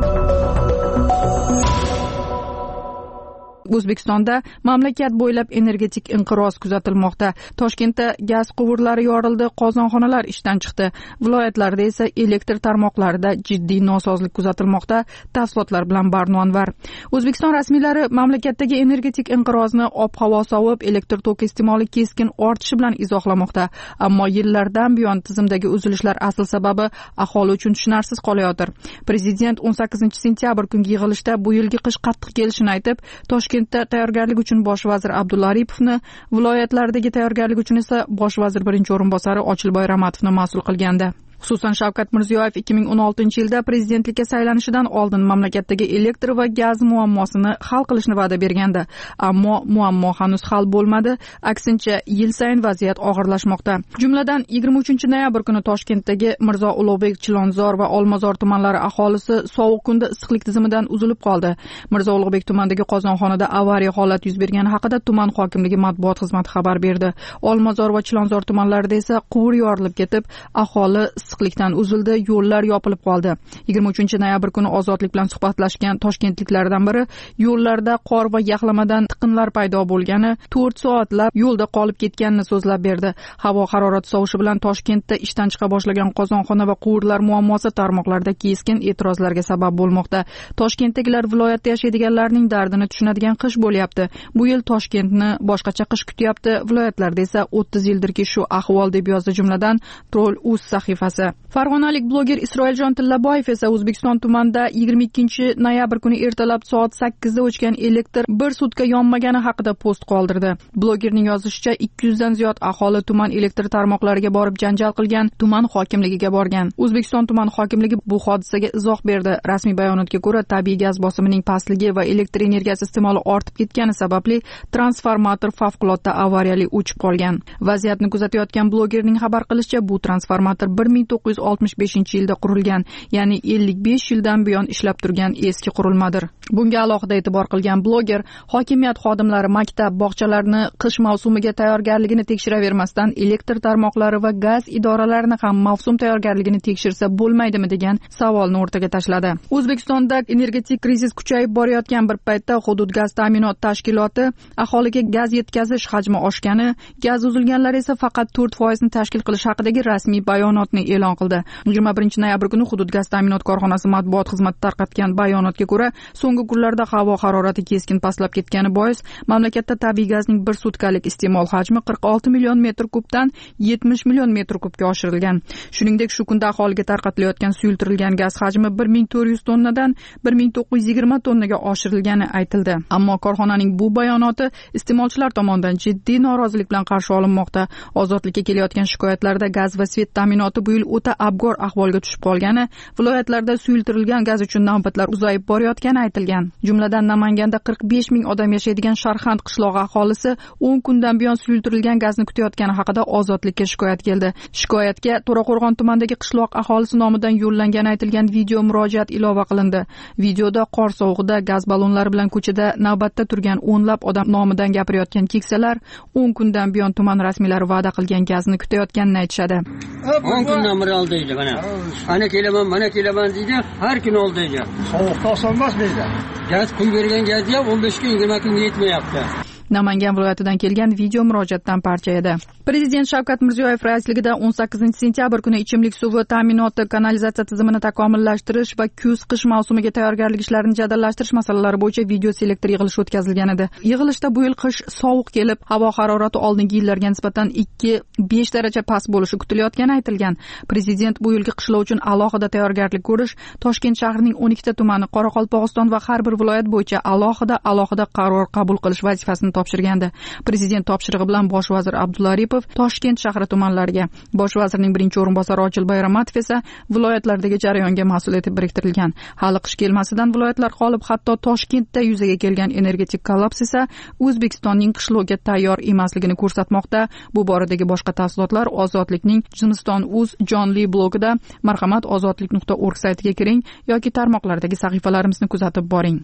O'zbekistonda mamlakat bo'ylab energetik inqiroz kuzatilmoqda. Toshkentda gaz quvurlari yorildi, qozonxonalar ishdan chiqdi. Viloyatlarda esa elektr tarmoqlarida jiddiy nosozlik kuzatilmoqda. Tafsilotlar bilan Barno Anvar. O'zbekiston rasmiylari mamlakatdagi energetik inqirozni ob-havo sovib, elektr toki iste'moli keskin ortishi bilan izohlamoqda. Ammo yillardan buyon tizimdagi uzilishlar asl sababi aholi uchun tushunarsiz qolayotir. Prezident o'n sakkizinchi sentyabr kungi yig'ilishda bu yilgi qish qattiq kelishini aytib, Toshkent Toshkentda tayyorgarlik uchun bosh vazir Abdulla Aripovni, viloyatlardagi tayyorgarlik uchun esa bosh vazir birinchi o'rinbosari Ochilboy Ramatovni mas'ul qilgandi. Xususan Shavkat Mirziyoyev ikki ming o'n oltinchi yilda prezidentlikka saylanishidan oldin mamlakatdagi elektr va gaz muammosini hal qilishni va'da bergandi. Ammo muammo hanuz hal bo'lmadi. Aksincha, yil sayin vaziyat og'irlashmoqda. Jumladan yigirma uchinchi noyabr kuni Toshkentdagi Mirzo Ulug'bek, Chilonzor va Olmazor tumanlari aholisi sovuq kunda issiqlik tizimidan uzilib qoldi. Mirzo Ulug'bek tumanidagi qozonxonada avariya holati yuz bergani haqida tuman hokimligi matbuot xizmati xabar berdi. Olmazor va Chilonzor tumanlarida esa quvur yorilib ketib, aholi issiqlikdan uzildi, yo'llar yopilib qoldi. yigirma uchinchi noyabr kuni Ozodlik bilan suhbatlashgan toshkentliklardan biri yo'llarda qor va yaxlamadan tiqinlar paydo bo'lgani, to'rt soatlab yo'lda qolib ketganini so'zlab berdi. Havo harorati sovishi bilan Toshkentda ishdan chiqa boshlagan qozonxona va quvurlar muammosi tarmoqlarda keskin e'tirozlarga sabab bo'lmoqda. Toshkentdagilar viloyatda yashaydiganlarning dardini tushunadigan qish bo'lyapti. Bu yil Toshkentni boshqacha qish kutyapti. Viloyatlarda esa o'ttiz yildirki shu ahvol, deb yozdi jumladan Troll.uz sahifasi. Farg'onalik bloger Isroiljon Tillaboyev esa O'zbekiston tumanida yigirma ikkinchi noyabr kuni ertalab soat sakkizda o'chgan elektr bir sutka yonmagani haqida post qoldirdi. Blogerning yozishicha, ikki yuzdan ziyod aholi tuman elektr tarmoqlariga borib janjal qilgan, tuman hokimligiga borgan. O'zbekiston tuman hokimligi bu hodisaga izoh berdi. Rasmiy bayonotga ko'ra, tabiiy gaz bosimining pastligi va elektr energiyasi iste'moli ortib ketgani sababli transformator favqulodda avariyali o'chib qolgan. Vaziyatni kuzatayotgan blogerning xabar qilishicha, bu transformator bir ming to'qqiz yuz oltmish beshinchi yilda qurilgan, ya'ni ellik besh yildan buyon ishlab turgan eski qurilmadir. Bunga alohida e'tibor qilgan bloger, hokimiyat xodimlari maktab, bog'chalarni qish mavsumiga tayyorgarligini tekshiravermasdan elektr tarmoqlari va gaz idoralarini ham mavsum tayyorgarligini tekshirsa bo'lmaydimi degan savolni o'rtaga tashladi. O'zbekistonda energetik krizis kuchayib borayotgan bir paytda Hudud gaz ta'minot tashkiloti aholiga gaz yetkazish hajmi oshgani, gaz uzilganlar esa faqat to'rt foizni tashkil qilish haqidagi rasmiy bayonotni e'lon qildi. yigirma birinchi noyabr kuni Hudud gaz ta'minot korxonasi matbuot xizmati tarqatgan bayonotga ko'ra, so'nggi kunlarda havo harorati keskin pastlab ketgani bois mamlakatda tabiiy gazning bir sutkalik iste'mol hajmi qirq olti million metr kubdan yetmish million metr kubga oshirilgan. Shuningdek, shu kunda aholiga tarqatilayotgan suyultirilgan gaz hajmi bir ming to'rt yuz tonnadan bir ming to'qqiz yuz yigirma tonnaga oshirilgani aytildi. Ammo korxonaning bu bayonoti iste'molchilar tomonidan jiddiy norozilik bilan qarshi olinmoqda. Ozodlikka kelayotgan shikoyatlarda gaz va svet ta'minoti bu yil o'ta abgor ahvolga tushib qolgani, viloyatlarda suyultirilgan gaz uchun navbatlar uzayib borayotgani aytilgan. Jumladan Namanganda qirq besh ming odam yashaydigan Sharxand qishlog'i aholisi o'n kundan buyon suyultirilgan gazni kutayotgani haqida Ozodlikka shikoyat keldi. Shikoyatga To'raqo'rg'on tumanidagi qishloq aholisi nomidan yo'llangani aytilgan video murojaat ilova qilindi. Videoda qor sovug'ida gaz ballonlari bilan ko'chada navbatda turgan o'nlab odam nomidan gapirayotgan keksalar o'n kundan buyon tuman rasmiylari va'da qilgan gazni kutayotganini aytishadi. o'n kundan beri oldaydi mana. Ana kelaman, mana kelaman deydi, har kun oldaydi. Sovuqda osonmas deydi. Gaz pul bergan gazni ham o'n besh kun, yigirma kun yetmayapti. Namangan viloyatidan kelgan video murojaatdan parcha edi. Prezident Shavkat Mirziyoyev raisligida o'n sakkizinchi sentyabr kuni ichimlik suvi ta'minoti, kanalizatsiya tizimini takomillashtirish va kuz-qish mavsumiga tayyorgarlik ishlarini jadallashtirish masalalari bo'yicha video selektor yig'ilishi o'tkazilgan edi. Yig'ilishda bu yil qish sovuq kelib, havo harorati oldingi yillarga nisbatan ikki besh daraja past bo'lishi kutilayotgani aytilgan. Prezident bu yilgi qishloq uchun alohida tayyorgarlik ko'rish, Toshkent shahrining o'n ikkita tumani, Qoraqalpog'iston va har bir viloyat bo'yicha alohida alohida qaror qabul qilish vazifasini topshirgandi. Prezident topshirig'i bilan bosh vazir Abdulla Aripov Toshkent shahri tumanlariga, bosh vazirning birinchi o'rinbosari Ochilboy Ramatov esa viloyatlardagi jarayonga mas'ul etib biriktirilgan. Hali qish kelmasidan viloyatlar qolib, hatto Toshkentda yuzaga kelgan energetik kollaps esa O'zbekistonning qishloqga tayyor emasligini ko'rsatmoqda. Bu boradagi boshqa tafsilotlar Ozodlikning Zimiston.uz jonli blogida, marhamat ozodlik nuqta org saytiga kiring yoki tarmoqlardagi sahifalarimizni kuzatib boring.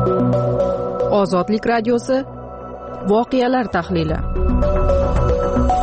Ozodlik radiosi voqealar tahlili.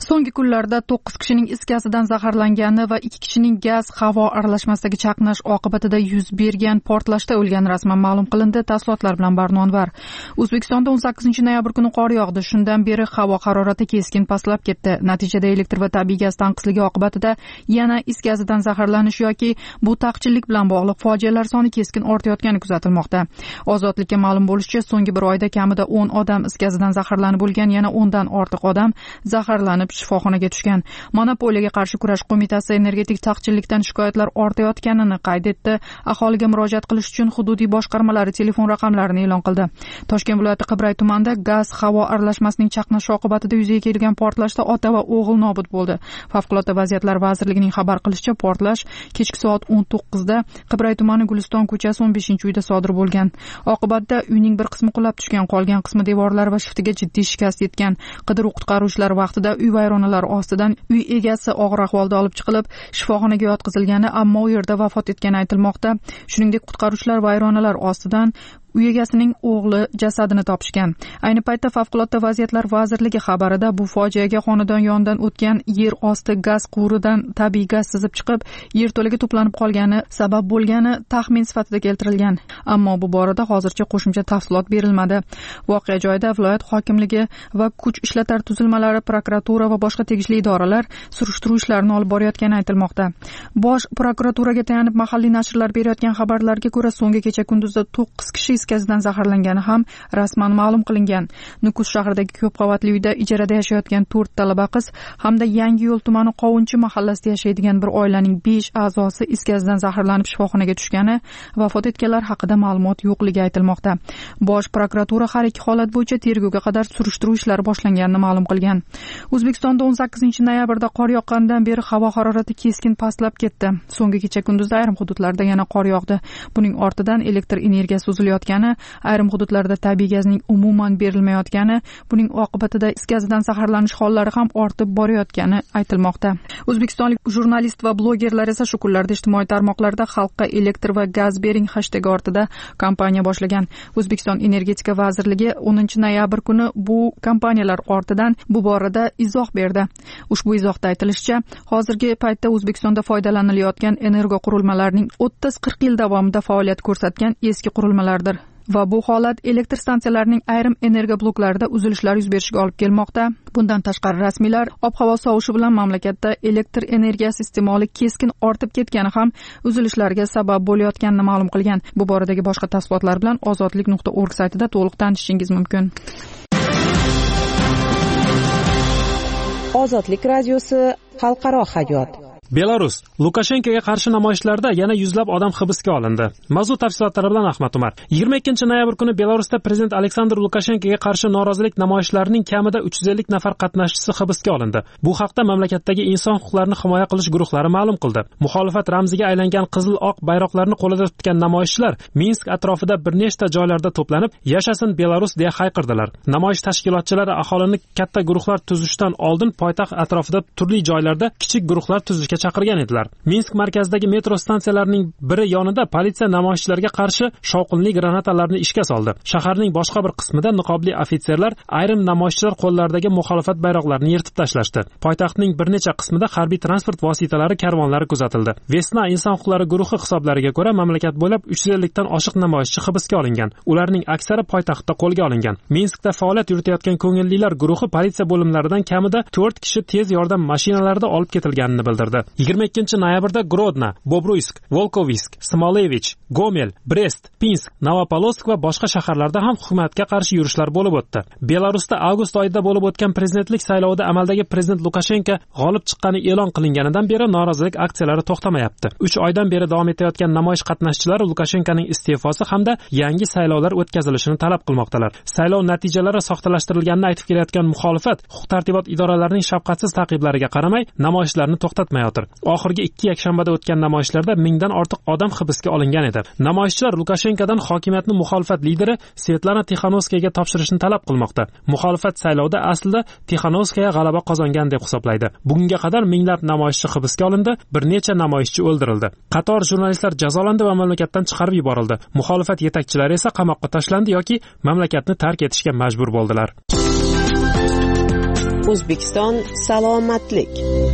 So'nggi kunlarda to'qqiz kishining is gazidan zaharlangani va ikki kishining gaz havo aralashmasidagi chaqnash oqibatida yuz bergan portlashda o'lgani rasman ma'lum qilindi. Tafsilotlar bilan Barnonvar. O'zbekistonda o'n sakkizinchi noyabr kuni qor yog'di. Shundan beri havo harorati keskin pastlab ketdi. Natijada elektr va tabiiy gaz tanqisligi oqibatida yana is gazidan zaharlanish yoki bu taqchillik bilan bog'liq fojialar soni keskin ortayotgani kuzatilmoqda. Ozodlikka ma'lum bo'lishicha, so'nggi bir oyda kamida o'n odam is gazidan zaharlanib bo'lgan, yana o'ndan ortiq odam zaharlanib shifoxonaga tushgan. Monopoliyaga qarshi kurash qo'mitasi energetik taqchillikdan shikoyatlar ortayotganini qayd etdi. Aholiga murojaat qilish uchun hududiy boshqarmalari telefon raqamlarini e'lon qildi. Toshkent viloyati Qibray tumanida gaz havo aralashmasining chaqnashi oqibatida yuzaga kelgan portlashda ota va o'g'il nobud bo'ldi. Favqulodda vaziyatlar vazirligining xabar qilishicha, portlash kechki soat o'n to'qqizda Qibray tumani Guliston ko'chasi o'n beshinchi uyda sodir bo'lgan. Oqibatda uyning bir qismi qulab tushgan, qolgan qismi devorlari va shiftiga jiddiy shikast yetgan. Qidiruv-qutqaruv ishlari vaqtida uy vayronalari ostidan uy egasi og'ir ahvolda olib chiqilib, shifoxonaga yotqizilgani, ammo u yerda vafot etgani aytilmoqda. Shuningdek, qutqaruvchilar vayronalar ostidan uy egasining o'g'li jasadini topishgan. Ayni paytda Favqulodda vaziyatlar vazirligi xabarida bu fojiaga xonadon yonidan o'tgan yer osti gaz quvuridan tabiiy gaz sizib chiqib, yerto'laga to'planib qolgani sabab bo'lgani taxmin sifatida keltirilgan. Ammo bu borada hozircha qo'shimcha tafsilot berilmadi. Voqea joyida viloyat hokimligi va kuch ishlatar tuzilmalari, prokuratura va boshqa tegishli idoralar surishtiruv ishlarini olib borayotgani aytilmoqda. Bosh prokuraturaga tayanib mahalliy nashrlar berayotgan xabarlarga ko'ra, so'nggi kecha kunduzda to'qqiz kishi is gazidan zaharlangani ham rasman ma'lum qilingan. Nukus shahridagi ko'p qavatli uyda ijarada yashayotgan to'rt talaba qiz hamda Yangiyo'l tumani Qovunchi mahallasida yashaydigan bir oilaning besh a'zosi is gazidan zaharlanib shifoxonaga tushgani, vafot etganlar haqida ma'lumot yo'qligi aytilmoqda. Bosh prokuratura har ikki holat bo'yicha tergovga qadar surishtiruv ishlari boshlanganini ma'lum qilgan. O'zbekistonda o'n sakkizinchi noyabrda qor yoqqanidan beri havo harorati keskin pastlab ketdi. So'nggi kecha kunduzda ayrim hududlarda yana qor yog'di. Buning ortidan elektr energiyasi uzilayotgani, ayrim hududlarda tabiiy gazning umuman berilmayotgani, buning oqibatida is gazidan zaharlanish hollari ham ortib borayotgani aytilmoqda. O'zbekistonlik jurnalist va blogerlar esa shu kunlarda ijtimoiy tarmoqlarda xalqqa elektr va gaz bering hashtagi ortida kampaniya boshlagan. O'zbekiston energetika vazirligi o'ninchi noyabr kuni bu kampaniyalar ortidan bu borada izoh berdi. Ushbu izohda aytilishicha, hozirgi paytda O'zbekistonda foydalanilayotgan energo qurilmalarning o'ttiz qirq yil davomida faoliyat ko'rsatgan eski qurilmalardir. Va bu holat elektr stansiyalarining ayrim energiya bloklarida uzilishlar yuz berishiga olib kelmoqda. Bundan tashqari rasmiylar ob-havo sovishi bilan mamlakatda elektr energiyasi iste'moli keskin ortib ketgani ham uzilishlarga sabab bo'layotganini ma'lum qilgan. Bu boradagi boshqa tafsilotlar bilan ozodlik nuqta org saytida to'liq tanishishingiz mumkin. Ozodlik radiosi xalqaro hayot. Belarus Lukashenkoga qarshi namoyishlarda yana yuzlab odam hibsga olindi. Mavzu tafsilotlari bilan Ahmad Umar. yigirma ikkinchi noyabr kuni Belarusda prezident Aleksandr Lukashenkoga qarshi norozilik namoyishlarining kamida uch yuz ellik nafar qatnashchisi hibsga olindi. Bu haqda mamlakatdagi inson huquqlarini himoya qilish guruhlari ma'lum qildi. Muxolifat ramziga aylangan qizil oq bayroqlarni qo'lida tutgan namoyishchilar Minsk atrofida bir nechta joylarda to'planib, "Yashasin Belarus" deya hayqirdilar. Namoyish tashkilotchilari aholini katta guruhlar tuzishdan oldin poytaxt atrofida turli joylarda kichik guruhlar tuzishga chaqirgan edilar. Minsk markazidagi metro stansiyalarining biri yonida politsiya namoyishchilarga qarshi shovqinli granatalarni ishga soldi. Shaharning boshqa bir qismida niqobli ofitserlar ayrim namoyishchilar qo'llaridagi muxolifat bayroqlarini yirtib tashlashdi. Poytaxtning bir necha qismida harbiy transport vositalari karvonlari kuzatildi. Vesna inson huquqlari guruhi hisoblariga ko'ra, mamlakat bo'ylab uch yuz ellik dan oshiq namoyishchi hibsga olingan. Ularning aksari poytaxtda qo'lga olingan. Minskda faoliyat yuritayotgan ko'ngillilar guruhi politsiya bo'limlaridan kamida to'rt kishi tez yordam mashinalarida olib ketilganini bildirdi. yigirma ikkinchi noyabrda Grodno, Bobruysk, Volkovisk, Smolevich, Gomel, Brest, Pinsk, Novopolotsk va boshqa shaharlarda ham hukumatga qarshi yurishlar bo'lib o'tdi. Belarusda avgust oyida bo'lib o'tgan prezidentlik saylovida amaldagi prezident Lukashenko g'olib chiqqani e'lon qilinganidan beri norozilik aksiyalari to'xtamayapti. uch oydan beri davom etayotgan namoyish qatnashchilari Lukashenkoning iste'fosi hamda yangi saylovlar o'tkazilishini talab qilmoqdalar. Saylov natijalari soxtalashtirilganini aytib kelayotgan muxolifat huquq-tartibot idoralarining shafqatsiz taqiblariga qaramay namoyishlarni to'xtatmayotir. Oxirgi ikki yakshanbada o'tgan namoyishlarda mingdan ortiq odam hibsga olingan edi. Namoyishchilar Lukashenkodan hokimiyatni muxolifat lideri Svetlana Tixanovskayaga topshirishni talab qilmoqda. Muxolifat saylovda aslida Tixanovskaya g'alaba qozongan deb hisoblaydi. Bugunga qadar minglab namoyishchi hibsga olindi, bir necha namoyishchi o'ldirildi. Qator jurnalistlar jazolandi va mamlakatdan chiqarib yuborildi. Muxolifat yetakchilari esa qamoqqa tashlandi yoki mamlakatni tark etishga majbur bo'ldilar. O'zbekiston salomatlik.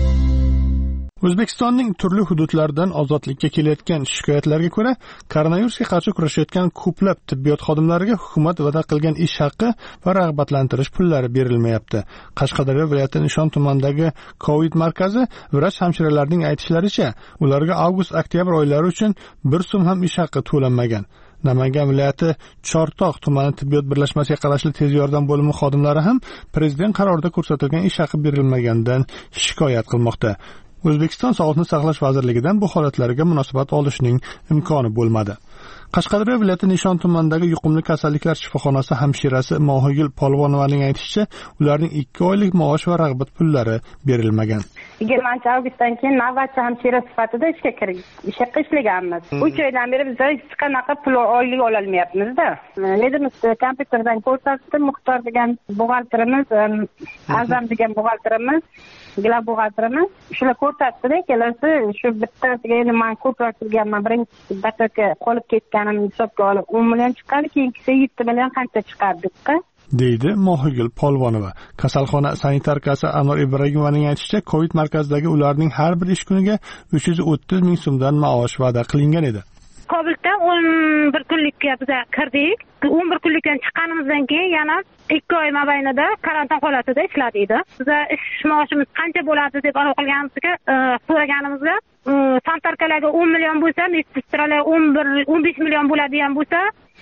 O'zbekistonning turli hududlaridan ozodlikka kelayotgan shikoyatlarga ko'ra, koronavirusga qarshi kurashayotgan ko'plab tibbiyot xodimlariga hukumat va'da qilgan ish haqqi va rag'batlantirish pullari berilmayapti. Qashqadaryo viloyati Nishon tumanidagi Covid markazi vrach hamshiralarning aytishlaricha, ularga avgust-oktyabr oylari uchun bir so'm ham ish haqqi to'lanmagan. Namangan viloyati Chortoq tumani tibbiyot birlashmasiga qarashli tez yordam bo'limi xodimlari ham prezident qarorida ko'rsatilgan ish haqqi berilmaganidan shikoyat qilmoqda. O'zbekiston Sog'liqni saqlash vazirligidan bu holatlarga munosabat olishning imkoni bo'lmadi. Qashqadaryo viloyati Nishon tumanidagi yuqumli kasalliklar shifoxonasi hamshirasi Mohigul Polvonovaning aytishicha, ularning ikki oylik maosh va rag'bat pullari berilmagan. yigirmanchi avgustdan keyin navbatchi hamshira sifatida ishga kirib, ishga ishlaganmiz. uch oydan beri biz hech qanaqa pul oylik ololmayapmiz-da. Nedimiz kompyuterdan ko'rsatdi, Muxtor degan buxgalterimiz, Azam degan buxgalterimiz, Gila buxgalterimiz shular ko'rsatdi-da, kelasi shu bittasiga endi men ko'proq qilganman, birinchi bataka qolib ketganim hisobga olib o'n million chiqqani, keyingisi yetti million qancha chiqardik-da. deydi Mohigul Polvonova. Kasalxona sanitarkasi Anor Ibragimovaning aytishicha, Covid markazidagi ularning har bir ish kuniga uch yuz o'ttiz ming so'mdan maosh va'da qilingan edi. Covidda o'n bir kunlikka biz kirdik. o'n bir kunlikdan chiqqanimizdan keyin yana ikki oy mobaynida karantin holatida ishladik. Biz ish maoshimiz qancha bo'ladi deb aniq qilganimizga so'raganimizda, sanitarkalarga o'n million bo'lsa, medsestralarga o'n bir o'n besh million bo'ladigan bo'lsa,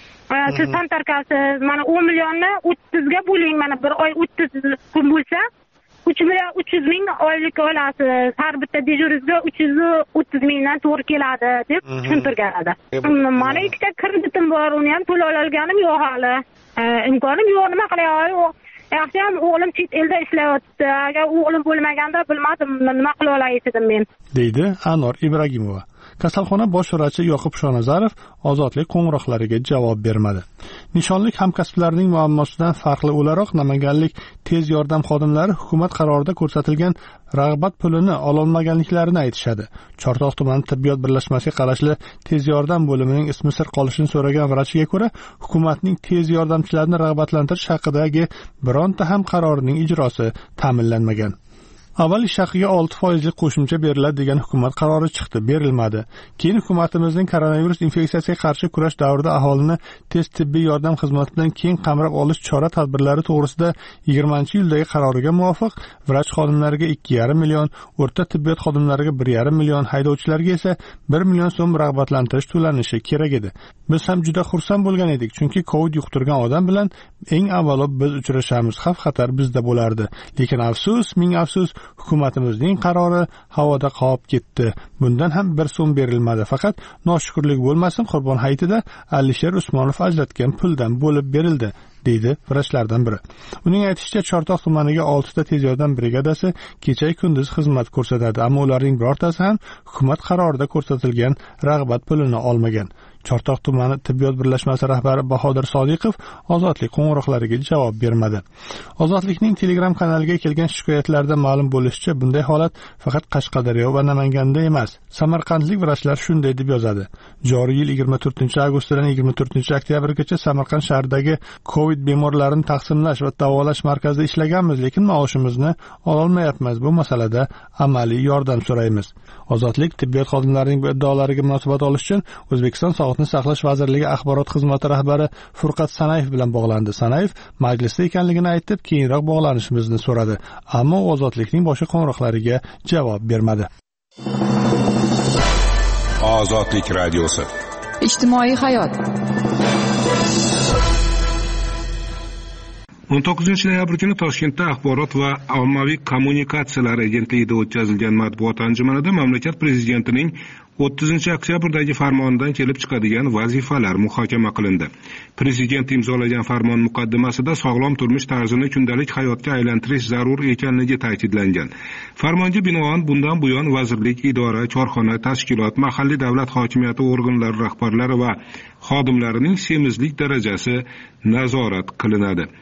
siz sanitarkasi mana o'n millionni o'ttizga bo'ling, mana bir oy o'ttiz kun bo'lsa, uch million uch yuz ming oylik olasiz. Har bitta dejurizga uch yuz o'ttiz mingdan to'g'ri keladi deb tushuntirgan edi. Mana ikkita kreditim bor, uni ham to'la olganim yo'q hali. Imkonim yo'q, nima qilay? Yaxshi ham o'g'lim chet elda ishlayapti. Agar o'g'lim bo'lmaganda bilmadim nima qila olay edim men, deydi Anor Ibragimova. Kasalxona bosh vrachi Yoqub Shonazarov ozodlik qo'ng'iroqlariga javob bermadi. Nishonlik hamkasblarining muammosidan farqli o'laroq namanganlik tez yordam xodimlari hukumat qarorida ko'rsatilgan rag'bat pulini ololmaganliklarini aytishadi. Chortoq tumani tibbiyot birlashmasiga qarashli tez yordam bo'limining ismi sir qolishini so'ragan vrachiga ko'ra, hukumatning tez yordamchilarni rag'batlantirish haqidagi bironta ham qarorining ijrosi ta'minlanmagan. Avval ish haqiga olti foizlik qo'shimcha beriladi degan hukumat qarori chiqdi, berilmadi. Keyin hukumatimizning koronavirus infeksiyasiga qarshi kurash davrida aholini tez tibbiy yordam xizmati bilan keng qamrab olish chora-tadbirlari to'g'risida yigirmanchi iyuldagi qaroriga muvofiq vrach xodimlariga ikki yarim million, o'rta tibbiyot xodimlariga bir yarim million, haydovchilarga esa bir million so'm rag'batlantirish to'lanishi kerak edi. Biz ham juda xursand bo'lgan edik, chunki Covid yuqtirgan odam bilan eng avvalo biz uchrashamiz, xavf-xatar bizda bo'lardi. Lekin afsus, ming afsus, hukumatimizning qarori havoda qolib ketdi. Bundan ham bir so'm berilmadi. Faqat noshukrlik bo'lmasin, Qurbon hayitida Alisher Usmonov ajratgan puldan bo'lib berildi, deydi vrachlardan biri. Uning aytishicha, Chortoq tumaniga oltita tez yordam brigadasi kecha-kunduz xizmat ko'rsatadi, ammo ularning birortasi ham hukumat qarorida ko'rsatilgan rag'bat pulini olmagan. Chortoq tumani tibbiyot birlashmasi rahbari Bahodir Sodiqov ozodlik qo'ng'iroqlariga javob bermadi. Ozodlikning Telegram kanaliga kelgan shikoyatlarda ma'lum bo'lishicha, bunday holat faqat Qashqadaryo va Namanganda emas. Samarqandlik vrachlar shunday deb yozadi. Joriy yil yigirma to'rtinchi avgustdan yigirma to'rtinchi oktyabrgacha Samarqand shahridagi Covid bemorlarini taqsimlash va davolash markazida ishlaganmiz, lekin maoshimizni ololmayapmiz. Bu masalada amaliy yordam so'raymiz. Ozodlik tibbiyot xodimlarining bu iddaolariga munosabat olish uchun O'zbekiston Sog'liqni saqlash vazirligi axborot xizmati rahbari Furqat Sanayev bilan bog'landi. Sanayev majlisda ekanligini aytib, keyinroq bog'lanishimizni so'radi, ammo ozodlikning boshqa qo'ng'iroqlariga javob bermadi. Ozodlik radiosi. Ijtimoiy hayot. o'n to'qqizinchi noyabr kuni Toshkentda axborot va ommaviy kommunikatsiyalar agentligida o'tkazilgan matbuot anjumanida mamlakat prezidentining o'ttizinchi oktyabrdagi farmonidan kelib chiqadigan vazifalar muhokama qilindi. Prezident imzolagan farmon muqaddimasida sog'lom turmush tarzini kundalik hayotga aylantirish zarur ekanligi ta'kidlangan. Farmonga binoan bundan buyon vazirlik, idora, korxona, tashkilot, mahalliy davlat hokimiyati organlari rahbarlari va xodimlarining semizlik darajasi nazorat qilinadi.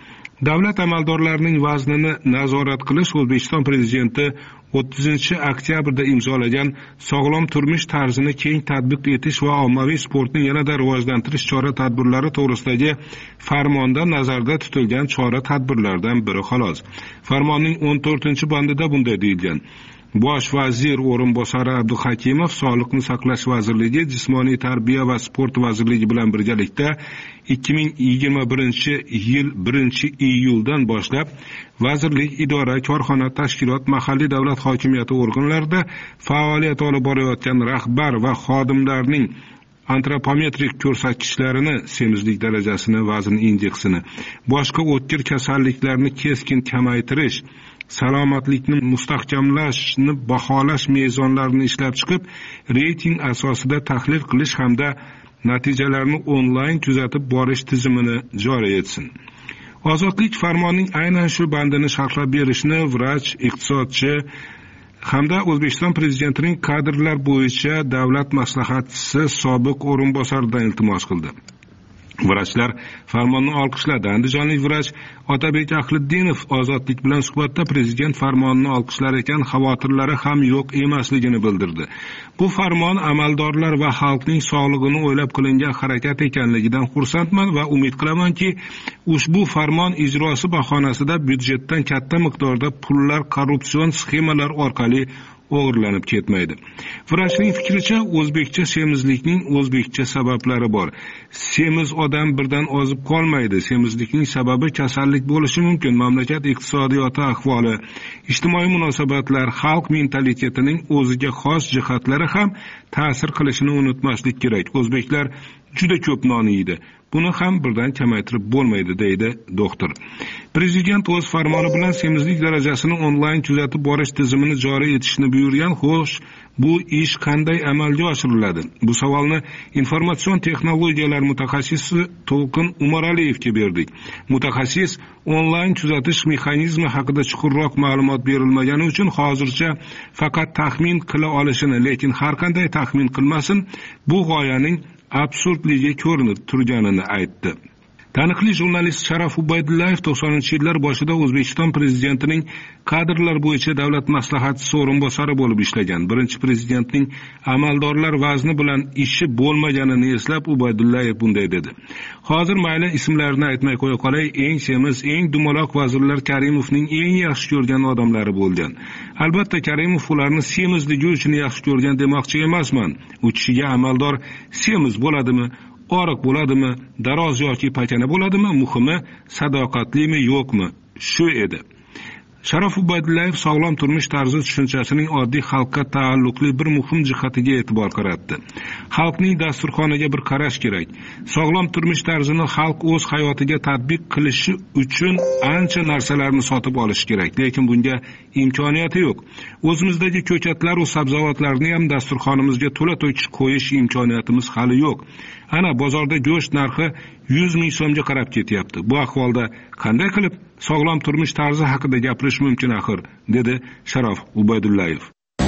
Davlat amaldorlarining vaznini nazorat qilish O'zbekiston Prezidenti o'ttizinchi oktyabrda imzolagan sog'lom turmush tarzini keng tatbiq etish va ommaviy sportni yanada rivojlantirish chora-tadbirlari to'g'risidagi farmonda nazarda tutilgan chora-tadbirlardan biri xolos. Farmonning o'n to'rtinchi bandida bunday deyilgan: Bosh vazir o'rinbosari Abduhakimov Sog'liqni saqlash vazirligi, Jismoniy tarbiya va sport vazirligi bilan birgalikda ikki ming yigirma birinchi yil birinchi iyuldan boshlab vazirlik, idora, korxona, tashkilot, mahalliy davlat hokimiyati organlarida faoliyat olib borayotgan rahbar va xodimlarning antropometrik ko'rsatkichlarini, semizlik darajasini, vazn indeksini, boshqa o'tkir kasalliklarni keskin kamaytirish, salomatlikni mustahkamlashni baholash mezonlarini ishlab chiqib, reyting asosida tahlil qilish hamda natijalarni onlayn kuzatib borish tizimini joriy etsin. Ozodlik farmonining aynan shu bandini sharhlab berishni vrach, iqtisodchi hamda O'zbekiston Prezidentining kadrlar bo'yicha davlat maslahatchisi sobiq o'rinbosaridan iltimos qildi. Vrachlar farmonni olqishladi. Andijonlik vrach Otabek Ahliddinov ozodlik bilan suhbatda Prezident farmonini olqishlar ekan, xavotirlari ham yo'q emasligini bildirdi. Bu farmon amaldorlar va xalqning sog'lig'ini o'ylab qilingan harakat ekanligidan xursandman va umid qilamanki, ushbu farmon ijrosi bahonasida byudjetdan katta miqdorda pullar korrupsion sxemalar orqali o'g'irlanib ketmaydi. Vrachning fikricha, o'zbekcha semizlikning o'zbekcha sabablari bor. Semiz odam birdan ozib qolmaydi. Semizlikning sababi kasallik bo'lishi mumkin. Mamlakat iqtisodiyoti ahvoli, ijtimoiy munosabatlar, xalq mentalitetining o'ziga xos jihatlari ham ta'sir qilishini unutmaslik kerak. O'zbeklar juda ko'p non yeydi. Buni ham birdan kamaytirib bo'lmaydi, deydi doktor. Prezident o'z farmoni bilan semizlik darajasini onlayn kuzatib borish tizimini joriy etishni buyurgan. Xo'sh, bu ish qanday amalga oshiriladi? Bu savolni informatsion texnologiyalar mutaxassisi To'lqin Umaraliyevga berdik. Mutaxassis onlayn kuzatish mexanizmi haqida chuqurroq ma'lumot berilmagani uchun hozircha faqat taxmin qila olishini, lekin har qanday taxmin qilmasin, bu g'oyaning absurdligi ko'rinib turganini aytdi. Taniqli jurnalist Sharaf Ubaydullayev to'qsoninchi yillar boshida O'zbekiston Prezidentining kadrlar bo'yicha davlat maslahatchisi o'rinbosari bo'lib ishlagan. Birinchi prezidentning amaldorlar vazni bilan ishi bo'lmaganini eslab Ubaydullayev bunday dedi: Hozir mayli ismlarini aytmay qo'ya qolay, eng semiz, eng dumaloq vazirlar Karimovning eng yaxshi ko'rgan odamlari bo'lgan. Albatta, Karimov ularni semizligi uchun yaxshi ko'rgan demoqchi emasman. U kishiga amaldor semiz bo'ladimi, oriq bo'ladimi, daroz yoki pakana bo'ladimi, muhimi sadoqatlimi yo'qmi, shu edi. Sharof Ubaydullayev sog'lom turmush tarzi tushunchasining oddiy xalqqa taalluqli bir muhim jihatiga e'tibor qaratdi. Xalqning dasturxoniga bir qarash kerak. Sog'lom turmush tarzini xalq o'z hayotiga tatbiq qilishi uchun ancha narsalarni sotib olish kerak, lekin bunga imkoniyati yo'q. O'zimizdagi ko'katlar va sabzavotlarni ham dasturxonimizga to'la-to'kis qo'yish imkoniyatimiz hali yo'q. Ana bozorda go'sht narxi yuz ming so'mga qarab ketyapti. Bu ahvolda qanday qilib sog'lom turmush tarzi haqida gapirish mumkin axir, dedi Sharof Ubaydullayev.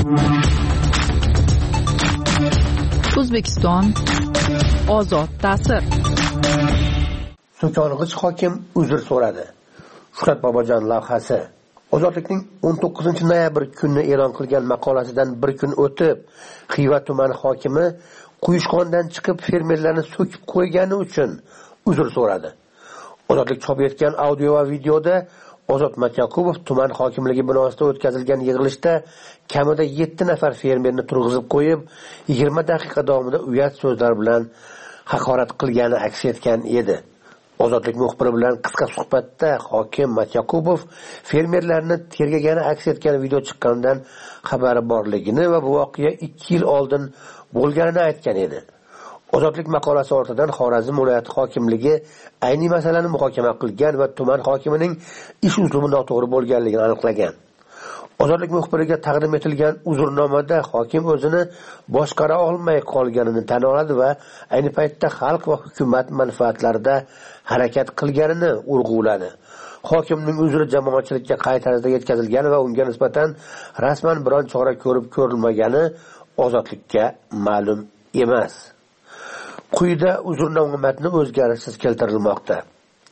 O'zbekiston ozod ta'sir. So'kong'ich hokim uzr so'radi. Shuhrat Bobojon lavhasi. Ozodlikning o'n to'qqizinchi noyabr kuni e'lon qilgan maqolasidan bir kun o'tib, Xiva tumani hokimi Quyushqondan chiqib fermerlarni so'kib qo'ygani uchun uzr so'radi. Ozodlik chop etgan audio va videoda Ozod Matyakubov tuman hokimligi binosida o'tkazilgan yig'ilishda kamida yetti nafar fermerni turg'izib qo'yib, yigirma daqiqa davomida uyat so'zlar bilan haqorat qilgani aks etgan edi. Ozodlik muxbiri bilan qisqa suhbatda hokim Matyakubov fermerlarni tergagani aks etgan video chiqqanidan xabari borligini va bu voqea ikki yil oldin bo'lganini aytgan edi. Ozodlik maqolasi ortidan Xorazm viloyati hokimligi ayni masalani muhokama qilgan va tuman hokimining ish uslubi noto'g'ri bo'lganligini aniqlagan. Ozodlik muxbiriga taqdim etilgan uzrnomada hokim o'zini boshqara olmay qolganini tan oladi va ayni paytda xalq va hukumat manfaatlarida harakat qilganini urg'uladi. Hokimning uzri jamoatchilikka qay tarzda yetkazilgani va unga nisbatan rasman biron chora ko'rib ko'rilmagani Ozodlikka ma'lum emas. Quyida uzrnoma matni o'zgarishsiz keltirilmoqda.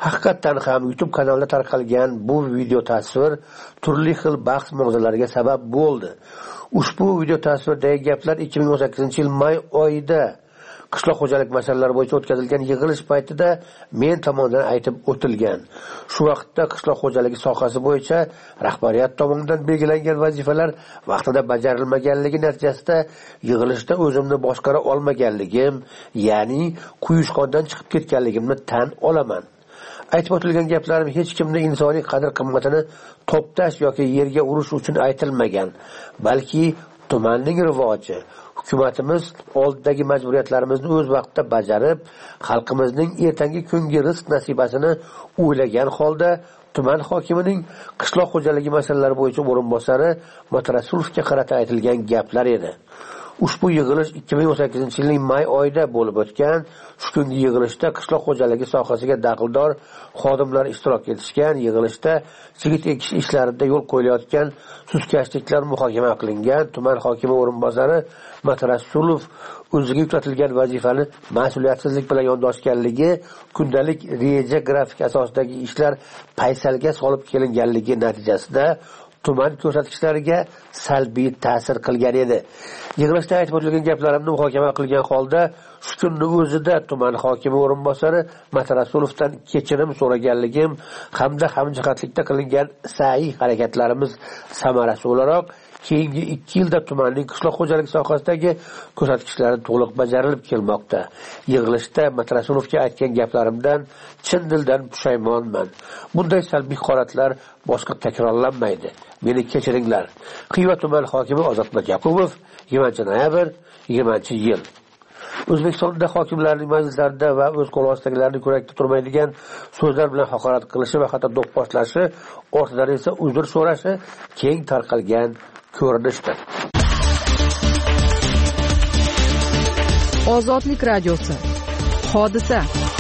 Haqiqatan ham YouTube kanalida tarqalgan bu video tasvir turli xil bahs mavzularga sabab bo'ldi. Ushbu video tasvirdagi gaplar ikki ming o'n sakkizinchi yil may oyida qishloq xo'jalik masalalari bo'yicha o'tkazilgan yig'ilish paytida men tomonidan aytib o'tilgan. Shu vaqtda qishloq xo'jaligi sohasi bo'yicha rahbariyat tomonidan belgilangan vazifalar vaqtida bajarilmaganligi natijasida yig'ilishda o'zimni boshqara olmaganligim, ya'ni quyushqondan chiqib ketganligimni tan olaman. Aytib o'tilgan gaplarim hech kimni insoniy qadr-qimmatini toptash yoki yerga urish uchun aytilmagan, balki tumanning rivoji, hukumatimiz oldidagi majburiyatlarimizni o'z vaqtida bajarib, xalqimizning ertangi kungi rizq nasibasini o'ylagan holda tuman hokimining qishloq xo'jaligi masalalari bo'yicha o'rinbosari Matrasulovga qarata aytilgan gaplar edi. Ushbu yig'ilish ikki ming o'n sakkizinchi yilning may oyida bo'lib o'tgan. Shu kungi yig'ilishda qishloq xo'jaligi sohasiga daxldor xodimlar ishtirok etishgan. Yig'ilishda chigit ekish ishlarida yo'l qo'yilayotgan sustkashliklar muhokama qilingan. Tuman hokimi o'rinbosari Matrasulov o'ziga yuklatilgan vazifani mas'uliyatsizlik bilan yondoshganligi, kundalik reja grafik asosidagi ishlar paysalga solib kelinganligi natijasida tuman ko'rsatkichlariga salbiy ta'sir qilgan edi. Yig'ilishda aytib o'tilgan gaplarimni muhokama qilgan holda shu kunning o'zida tuman hokimi o'rinbosari Matrasulovdan kechirim so'raganligim hamda hamjihatlikda qilingan sa'iy harakatlarimiz samarasi o'laroq keyingi ikki yilda tumanning qishloq xo'jaligi sohasidagi ko'rsatkichlari to'liq bajarilib kelmoqda. Yig'ilishda Matrasulovga aytgan gaplarimdan chin dildan pushaymonman. Bunday salbiy holatlar boshqa takrorlanmaydi. Meni kechiringlar. Xiva tuman hokimi Ozodbek Yaqubov, yigirmanchi noyabr yigirmanchi yil. O'zbekistonda hokimlarning majlislarida va o'z qo'l ostidagilarni ko'rakda turmaydigan so'zlar bilan haqorat qilishi va hatto do'pposlashi, ortidan esa uzr so'rashi keng tarqalgan ko'rinishdir. Ozodlik radiosi. Hodisa.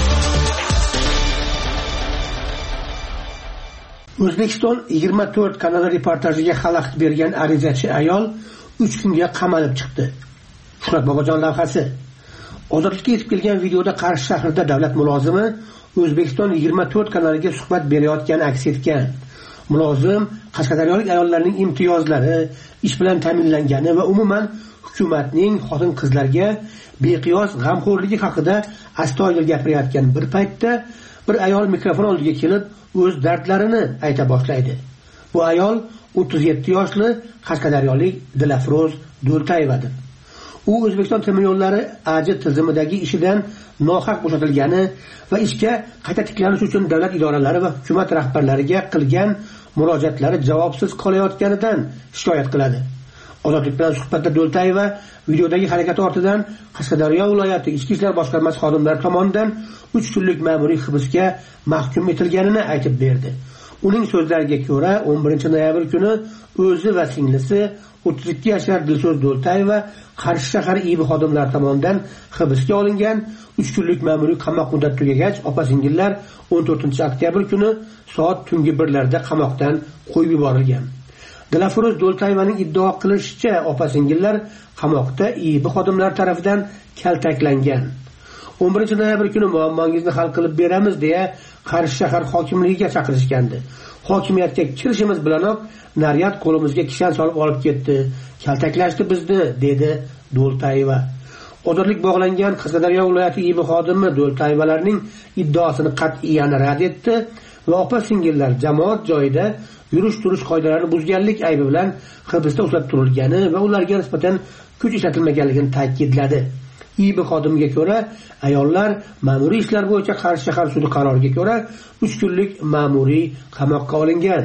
O'zbekiston yigirma to'rt kanali reportajiga xalaqit bergan arizachi ayol uch kunga qamalib chiqdi. Shuhrat Bobojon lavhasi. Ozodlikka yetib kelgan videoda Qarshi shahrida davlat mulozimi O'zbekiston yigirma to'rt kanaliga suhbat berayotgani aks etgan. Mulozim qashqadaryolik ayollarning imtiyozlari, ish bilan ta'minlangani va umuman hukumatning xotin-qizlarga beqiyos g'amxo'rligi haqida astoydil gapirayotgan bir paytda bir ayol mikrofon oldiga kelib o'z dardlarini ayta boshlaydi. Bu ayol o'ttiz yetti yoshli qashqadaryolik Dilafroz Do'ltayevadir. U O'zbekiston temir yo'llari A J tizimidagi ishidan nohaq bo'shatilgani va ishga qayta tiklanish uchun davlat idoralari va hukumat rahbarlariga qilgan murojaatlari javobsiz qolayotganidan shikoyat qiladi. Ozodlik bilan suhbatda Do'ltayeva videodagi harakat ortidan Qashqadaryo viloyati Ichki ishlar boshqarmasi xodimlari tomonidan uch kunlik ma'muriy hibsga mahkum etilganini aytib berdi. Uning so'zlariga ko'ra, o'n birinchi noyabr kuni o'zi va singlisi o'ttiz ikki yoshli Dilso'z Do'ltayeva Qarshi shahar I B xodimlari tomonidan hibsga olingan. uch kunlik ma'muriy qamoq muddati tugagach, opa-singillar o'n to'rtinchi oktyabr kuni soat tungi birlarda qamoqdan qo'yib yuborilgan. Dilafroz Do'ltayevaning iddao qilishicha, opa-singillar qamoqda I B xodimlari tomonidan kaltaklangan. o'n birinchi noyabr kuni muammongizni hal qilib beramiz deya Qarshi shahar hokimligiga chaqirishgandi. Hokimiyatga kirishimiz bilanoq naryad qo'limizga kishan solib olib ketdi. Kaltaklashdi bizni, dedi Do'ltayeva. Ozodlik bog'langan Qashqadaryo viloyati I B xodimi Do'ltayevalarning iddaosini qat'iyan rad etdi va opa-singillar jamoat joyida yurish-turish qoidalarini buzganlik aybi bilan hibsda ushlab turilgani va ularga nisbatan kuch ishlatilmaganligini ta'kidladi. I B xodimiga ko'ra, ayollar ma'muriy ishlar bo'yicha Qarshi shahar sudi qaroriga ko'ra uch kunlik ma'muriy qamoqqa olingan.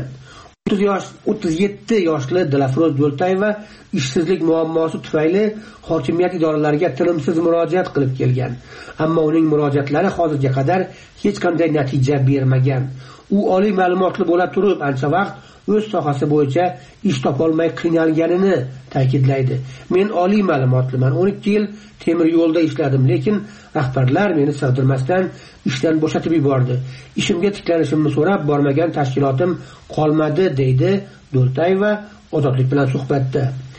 o'ttiz yetti yoshli Dilafroz Do'ltayeva ishsizlik muammosi tufayli hokimiyat idoralariga tinimsiz murojaat qilib kelgan. Ammo uning murojaatlari hozirga qadar hech qanday natija bermagan. U oliy ma'lumotli bo'la turib, ancha vaqt o'z sohasi bo'yicha ish topolmay qiynalganini ta'kidlaydi. Men oliy ma'lumotliman. o'n ikki yil temir yo'lda ishladim, lekin rahbarlar meni sig'dirmasdan ishdan bo'shatib yubordi. Ishimga tiklanishimni so'rab bormagan tashkilotim qolmadi, deydi Do'ltayeva Ozodlik bilan suhbatda.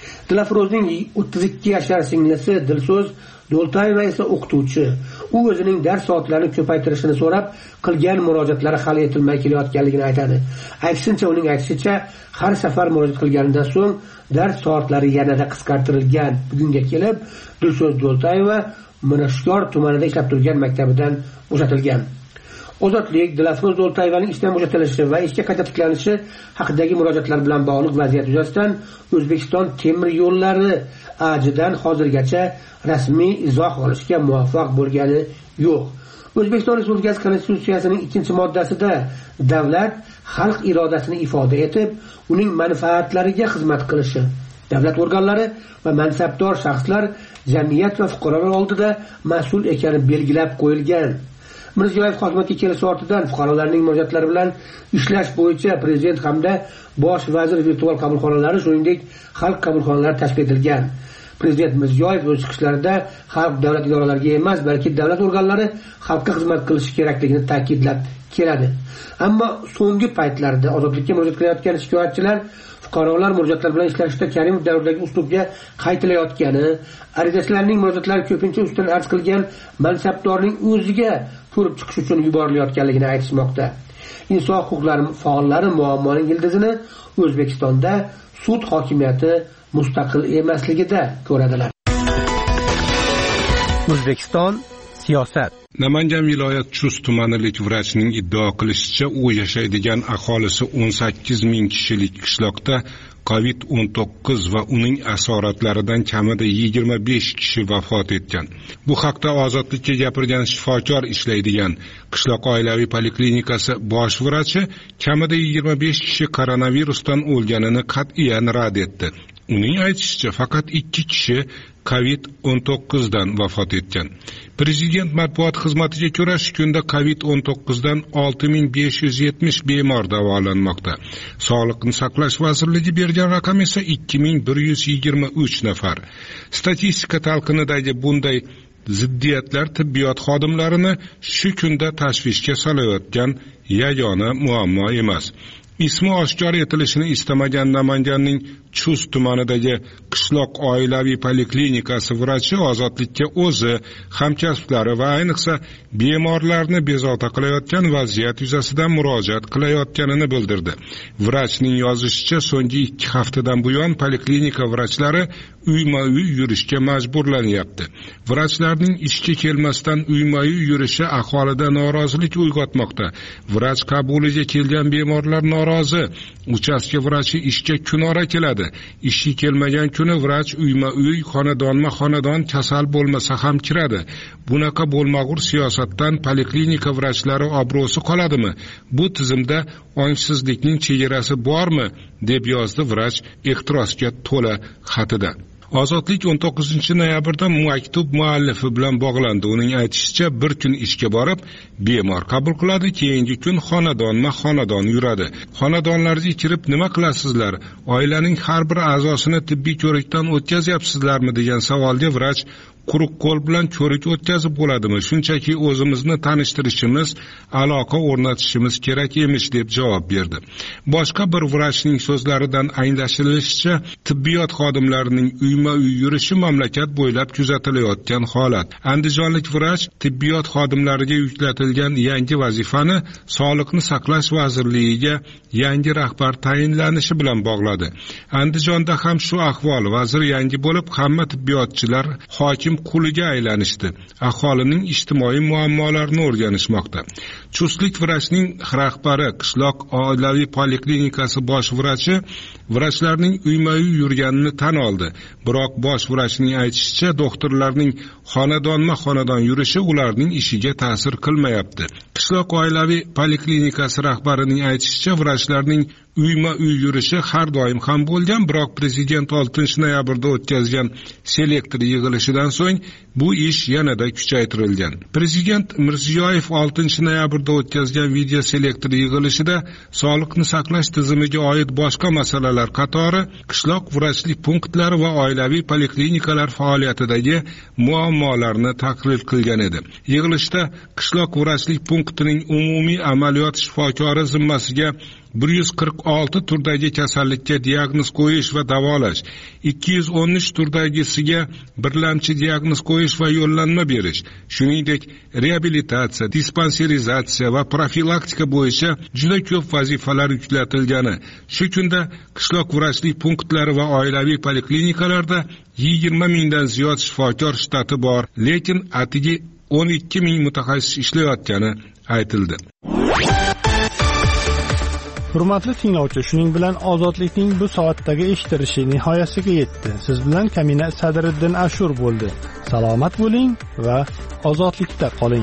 Dilafrozning o'ttiz ikki yashar singlisi Dilso'z Do'ltayeva esa o'qituvchi. U o'zining dars soatlarini ko'paytirishini so'rab, qilgan murojaatlari hal etilmay kelayotganligini aytadi. Aksincha, uning aytishicha, har safar murojaat qilganidan so'ng dars soatlari yanada qisqartirilgan. Bugunga kelib, Dilso'z Do'ltayeva Mirishkor tumanida ishlab turgan maktabidan bo'shatilgan. Ozodlik Dilafroz Do'ltayevaning ishdan bo'shatilishi va ishga qayta tiklanishi haqidagi murojaatlar bilan bog'liq vaziyat yuzasidan O'zbekiston temir yo'llari ajidan hozirgacha rasmiy izoh olishga muvaffaq bo'lgani yo'q. O'zbekiston Respublikasi Konstitutsiyasining ikkinchi moddasida davlat xalq irodasini ifoda etib, uning manfaatlariga xizmat qilishi, davlat organlari va mansabdor shaxslar jamiyat va fuqarolar oldida mas'ul ekani belgilab qo'yilgan. Mirziyoyev hokimiyatga kelishi ortidan fuqarolarning murojaatlari bilan ishlash bo'yicha prezident hamda bosh vazir virtual qabulxonalari, shuningdek xalq qabulxonalari tashkil etilgan. Prezident Mirziyoyev o'z chiqishlarida xalq davlat idoralariga emas, balki davlat organlari xalqqa xizmat qilishi kerakligini ta'kidlab keladi. Ammo so'nggi paytlarda ozodlikka murojaat qilayotgan shikoyatchilar fuqarolar murojaatlar bilan ishlashda Karimov davridagi uslubga qaytilayotgani, arizachilarning murojaatlari ko'pincha ustidan arz qilgan mansabdorning o'ziga ko'rib chiqish uchun yuborilayotganligini aytishmoqda. Inson huquqlari faollari muammoning ildizini O'zbekistonda sud hokimiyati mustaqil emasligida ko'radilar. O'zbekiston siyosat. Namangan viloyat Chust tumanilik vrachining iddao qilishicha, u yashaydigan aholisi o'n sakkiz ming kishilik qishloqda kovid o'n to'qqiz va uning asoratlaridan kamida yigirma besh kishi vafot etgan. Bu haqda Ozodlikka gapirgan shifokor ishlaydigan qishloq oilaviy poliklinikasi bosh vrachi kamida yigirma besh kishi koronavirusdan o'lganini qat'iyan rad etdi. Uning aytishicha, faqat ikki kishi kovid o'n to'qqiz dan vafot etgan. Prezident matbuot xizmatiga ko'ra, shu kunda kovid o'n to'qqiz dan olti ming besh yuz yetmish bemor davolanmoqda. Sog'liqni saqlash vazirligi bergan raqam esa ikki ming bir yuz yigirma uch nafar. Statistika talqinidagi bunday ziddiyatlar tibbiyot xodimlarini shu kunda tashvishga solayotgan yagona muammo emas. Ismi oshkor etilishini istamagan Namanganning Chust tumanidagi qishloq oilaviy poliklinikasi vrachi Ozodlikka o'zi, hamkasblari va ayniqsa bemorlarni bezovta qilayotgan vaziyat yuzasidan murojaat qilayotganini bildirdi. Vrachning yozishicha, so'nggi ikki haftadan buyon poliklinika vrachlari uyma-uy yurishga majburlanyapti. Vrachlarning ishga kelmasdan uyma-uy yurishi aholida norozilik uyg'otmoqda. Vrach qabuliga kelgan bemorlar norozi. Uchastka vrachi ishga kunora keladi. Ishga kelmagan kuni vrach uyma-uy, xonadonma-xonadon kasal bo'lmasa ham kiradi. Bunaqa bo'lmag'ur siyosatdan poliklinika vrachlari obro'si qoladimi? Bu tizimda ongsizlikning chegarasi bormi? deb yozdi vrach ehtirosga to'la xatida. Ozodlik o'n to'qqizinchi noyabrda maktub muallifi bilan bog'landi. Uning aytishicha, bir kun ishga borib, bemor qabul qiladi, keyingi kun xonadonma-xonadon yuradi. Xonadonlarga kirib nima qilasizlar? Oilaning har bir a'zosini tibbiy ko'rikdan o'tkazyapsizlarmi degan savolga vrach quruq qo'l bilan ko'rik o'tkazib bo'ladimi? Shunchaki o'zimizni tanishtirishimiz, aloqa o'rnatishimiz kerak emish deb javob berdi. Boshqa bir vrachning so'zlaridan anglashilishicha, tibbiyot xodimlarining uyma-uy yurishi mamlakat bo'ylab kuzatilayotgan holat. Andijonlik vrach tibbiyot xodimlariga yuklatilgan yangi vazifani Sog'liqni saqlash vazirligiga yangi rahbar tayinlanishi bilan bog'ladi. Andijonda ham shu ahvol. Vazir yangi bo'lib, hamma tibbiyotchilar hokim quliga aylanishdi. Aholining ijtimoiy muammolarini o'rganishmoqda. Chustlik vrachning rahbari, qishloq oilaviy poliklinikasi bosh vrachi vrachlarning uyma-uy yurganini tan oldi. Biroq bosh vrachning aytishicha, doktorlarning xonadonma-xonadon yurishi ularning ishiga ta'sir qilmayapti. Qishloq oilaviy poliklinikasi rahbarining aytishicha, vrachlarning uyma-uy yurishi har doim ham bo'lgan, biroq prezident oltinchi noyabrda o'tkazgan selektor yig'ilishidan so'ng bu ish yanada kuchaytirilgan. Prezident Mirziyoyev oltinchi noyabrda o'tkazgan video selektor yig'ilishida sog'liqni saqlash tizimiga oid boshqa masalalar qatori qishloq vrachlik punktlari va oilaviy poliklinikalar faoliyatidagi muammolarni tahlil qilgan edi. Yig'ilishda qishloq vrachlik punktining umumiy amaliyot shifokori zimmasiga bir yuz qirq olti turdagi kasallikka diagnoz qo'yish va davolash, ikki yuz o'n uch turdagisiga birlamchi diagnoz qo'yish va yo'llanma berish, shuningdek reabilitatsiya, dispanserizatsiya va profilaktika bo'yicha juda ko'p vazifalar yuklatilgani, shu kunda qishloq vrachlik punktlari va oilaviy poliklinikalarda yigirma mingdan ziyod shifokor shtati bor, lekin atigi o'n ikki ming mutaxassis ishlayotgani aytildi. Hurmatli tinglovchi, shuning bilan ozodlikning bu soatdagi eshitilishi nihoyasiga yetdi. Siz bilan Kamina Sadriddin Ashur bo'ldi. Salomat bo'ling va ozodlikda qoling.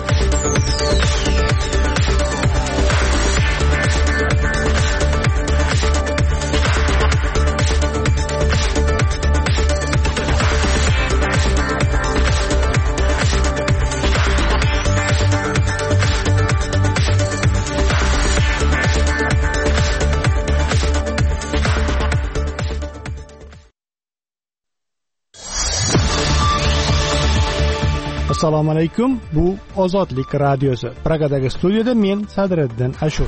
Assalomu alaykum. Bu Ozodlik radiosi. Pragadagi studiyada men Sadriddin Ashur.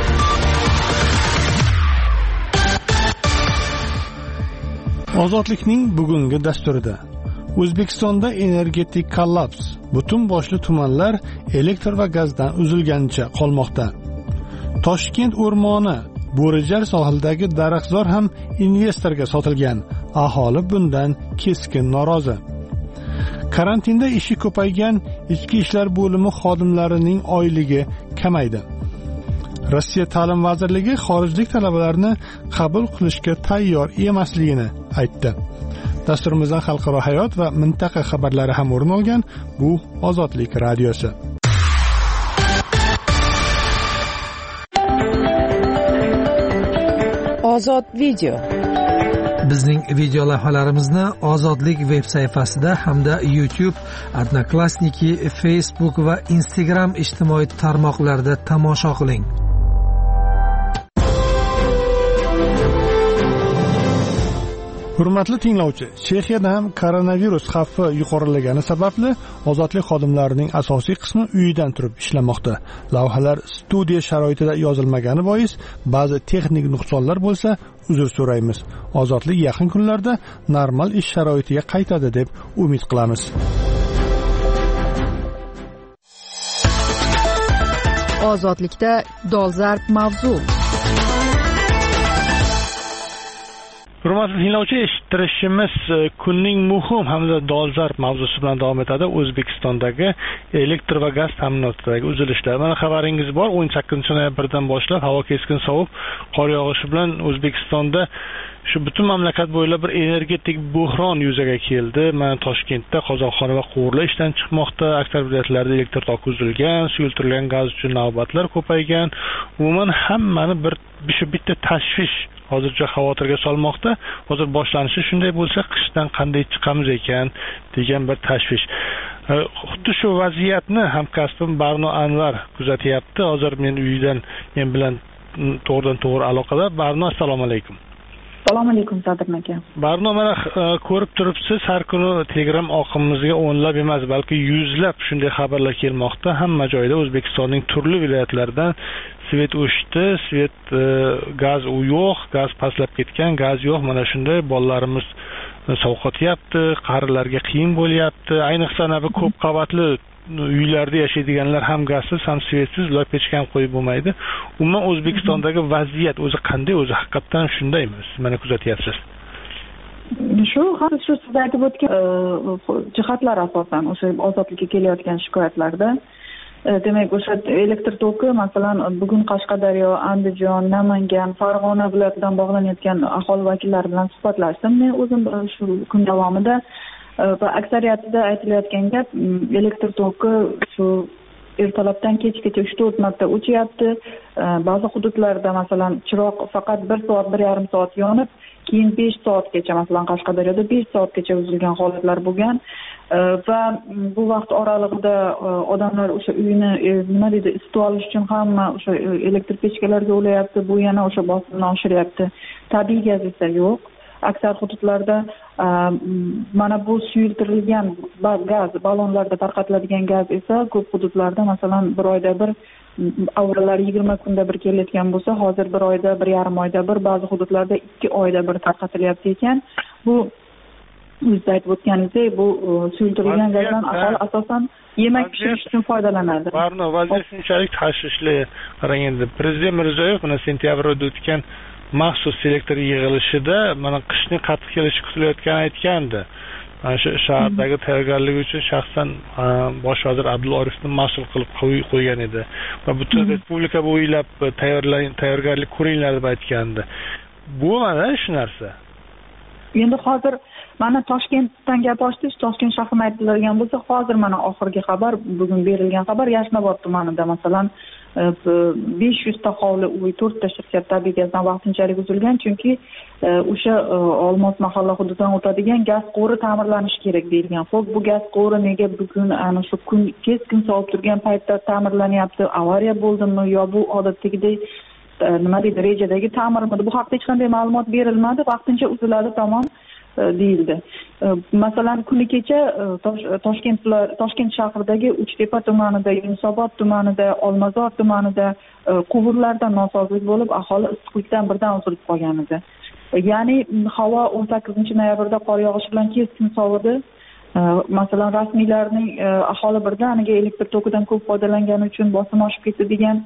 Ozodlikning bugungi dasturida O'zbekistonda energetik kollaps, butun boshli tumanlar elektr va gazdan uzilganicha qolmoqda. Toshkent o'rmoni, Bo'rijar sohilidagi daraxtzor ham investorga sotilgan. Aholi bundan keskin norozi. Karantinda ishi ko'paygan ichki ishlar bo'limi xodimlarining oyligi kamaydi. Rossiya ta'lim vazirligi xorijlik talabalarni qabul qilishga tayyor emasligini aytdi. Dasturimizdan xalqaro hayot va mintaqa xabarlari ham o'rin olgan. Bu Ozodlik radiosi. Ozod video. Bizning video lavhalarimizni Ozodlik veb sayfasida hamda YouTube, Odnoklassniki, Facebook va Instagram ijtimoiy tarmoqlarida tomosha qiling. Hurmatli tinglovchi, Chexiyada ham koronavirus xavfi yuqorilagani sababli ozodlik xodimlarining asosiy qismi uyidan turib ishlamoqda. Lavhalar studiya sharoitida yozilmagani bois ba'zi texnik nuqsonlar bo'lsa, uzr so'raymiz. Ozodlik yaqin kunlarda normal ish sharoitiga qaytadi deb umid qilamiz. Ozodlikda dolzarb mavzu. Hurmatli tinglovchi, eshittirishimiz kunning muhim hamda dolzarb mavzusi bilan davom etadi. O'zbekistondagi elektr va gaz ta'minotidagi uzilishlar. Mana xabaringiz bor, o'n sakkizinchi noyabrdan boshlab havo keskin sovib, qor yog'ishi bilan O'zbekistonda shu butun mamlakat bo'ylab bir energetik buhron yuzaga keldi. Mana Toshkentda qozonxona va quvurlar ishdan chiqmoqda, aksar viloyatlarda elektr toki uzilgan, suyultirilgan gaz uchun navbatlar ko'paygan. Umuman hammani bir shu bitta tashvish hozircha xavotirga solmoqda. Hozir boshlanishi shunday bo'lsa, qishdan qanday chiqamiz ekan degan bir tashvish. Xuddi shu vaziyatni hamkasbim Barno Anvar kuzatyapti. Hozir men uydan men bilan to'g'ridan to'g'ri aloqada. Barno, assalomu alaykum. Assalomu alaykum Sadirjon aka. Barno, mana ko'rib turibsiz, har kuni Telegram oqimimizga o'nlab emas, balki yuzlab shunday xabarlar kelmoqda. Hamma joyda O'zbekistonning turli viloyatlaridan svet o'chdi, svet gaz u yo'q, gaz pastlab ketgan, gaz yo'q. Mana shunday bolalarimiz sovqotyapti, qarilarga qiyin bo'lyapti. Ayniqsa bu ko'p qavatli uylarda yashaydiganlar ham gazsiz, ham svetsiz, ular pechka ham qo'yib bo'lmaydi. Umuman O'zbekistondagi vaziyat o'zi qanday? O'zi haqiqatan shundaymi? Siz mana kuzatyapsiz. Shu hozir shu siz aytib o'tgan jihatlar asosan o'sha ozodlikka kelayotgan shikoyatlarda, demak o'sha elektr toki, masalan, bugun Qashqadaryo, Andijon, Namangan, Farg'ona viloyatidan bog'lanayotgan aholi vakillari bilan suhbatlashdim. Men o'zim shu kun davomida va aksariyatida aytilayotgan gap, elektr toki shu ertalabdan kechgacha uch to'rt marta o'chyapti. Ba'zi hududlarda masalan chiroq faqat bir soat, bir yarim soat yonib, keyin besh soatgacha, masalan Qashqadaryoda besh soatgacha uzilgan holatlar bo'lgan. Va bu vaqt oralig'ida odamlar o'sha uyini nima deydi, isitib olish uchun hamma o'sha elektr pechkalarga ulayapti. Bu yana o'sha bosimni oshiryapti. Tabiiy gaz esa yo'q. aksar hududlarda mana bu suyultirilgan gaz ballonlarda tarqatiladigan gaz esa ko'p hududlarda masalan bir oyda bir avvallar yigirma kunda bir kelayotgan bo'lsa hozir bir oyda bir yarim oyda bir ba'zi hududlarda ikki oyda bir tarqatilyapti ekan. Bu o'zingiz aytib o'tganingizdek bu suyultirilgan gazdan aholi asosan yemak pishirish uchun foydalanadi. Barno vaziyat shunchalik tashvishli. Qarang endi prezident Mirziyoyev mana sentyabrda o'tgan maxsus elektr yig'ilishida mana qishning qattiq kelishi kutilayotganini aytgandi. Mana shu shahardagi tayyorgarlik uchun shaxsan bosh vazir Abdulla Oripovni mas'ul qilib qo'ygan edi va butun respublika bo'ylab tayyorgarlik ko'ringlar deb aytgandi. Bu mana shu narsa. Endi hozir mana Toshkentdan gap ochdingiz, Toshkent shahrini aytiladigan bo'lsa, hozir mana oxirgi xabar, bugun berilgan xabar Yashnobod tumanida masalan besh yuz ta hovli uy, to'rt ta shirkat tabiiy gazdan vaqtinchalik uzilgan, chunki o'sha Olmos mahalla hududidan o'tadigan gaz quvuri ta'mirlanishi kerak deyilgan. Xo'p, bu gaz quvuri nega bugun ana shu kun keskin sovib turgan paytda ta'mirlanyapti? Avariya bo'ldimi yo bu odatdagidek nima deydi, rejadagi ta'mirmidi? Bu haqda hech qanday ma'lumot berilmadi. Vaqtincha uziladi, tamom deyildi. Masalan, kuni kecha Toshkent Toshkent shahridagi Uchtepa tumanida, Yunusobod tumanida, Olmazor tumanida quvurlarda nosozlik bo'lib, aholi issiqlikdan birdan uzilib qolgan edi. Ya'ni havo o'n sakkizinchi noyabrda qor yog'ishi bilan keskin sovidi. Masalan, rasmiylarning aholi birdaniga elektr tokidan ko'p foydalangani uchun bosim oshib ketdi degan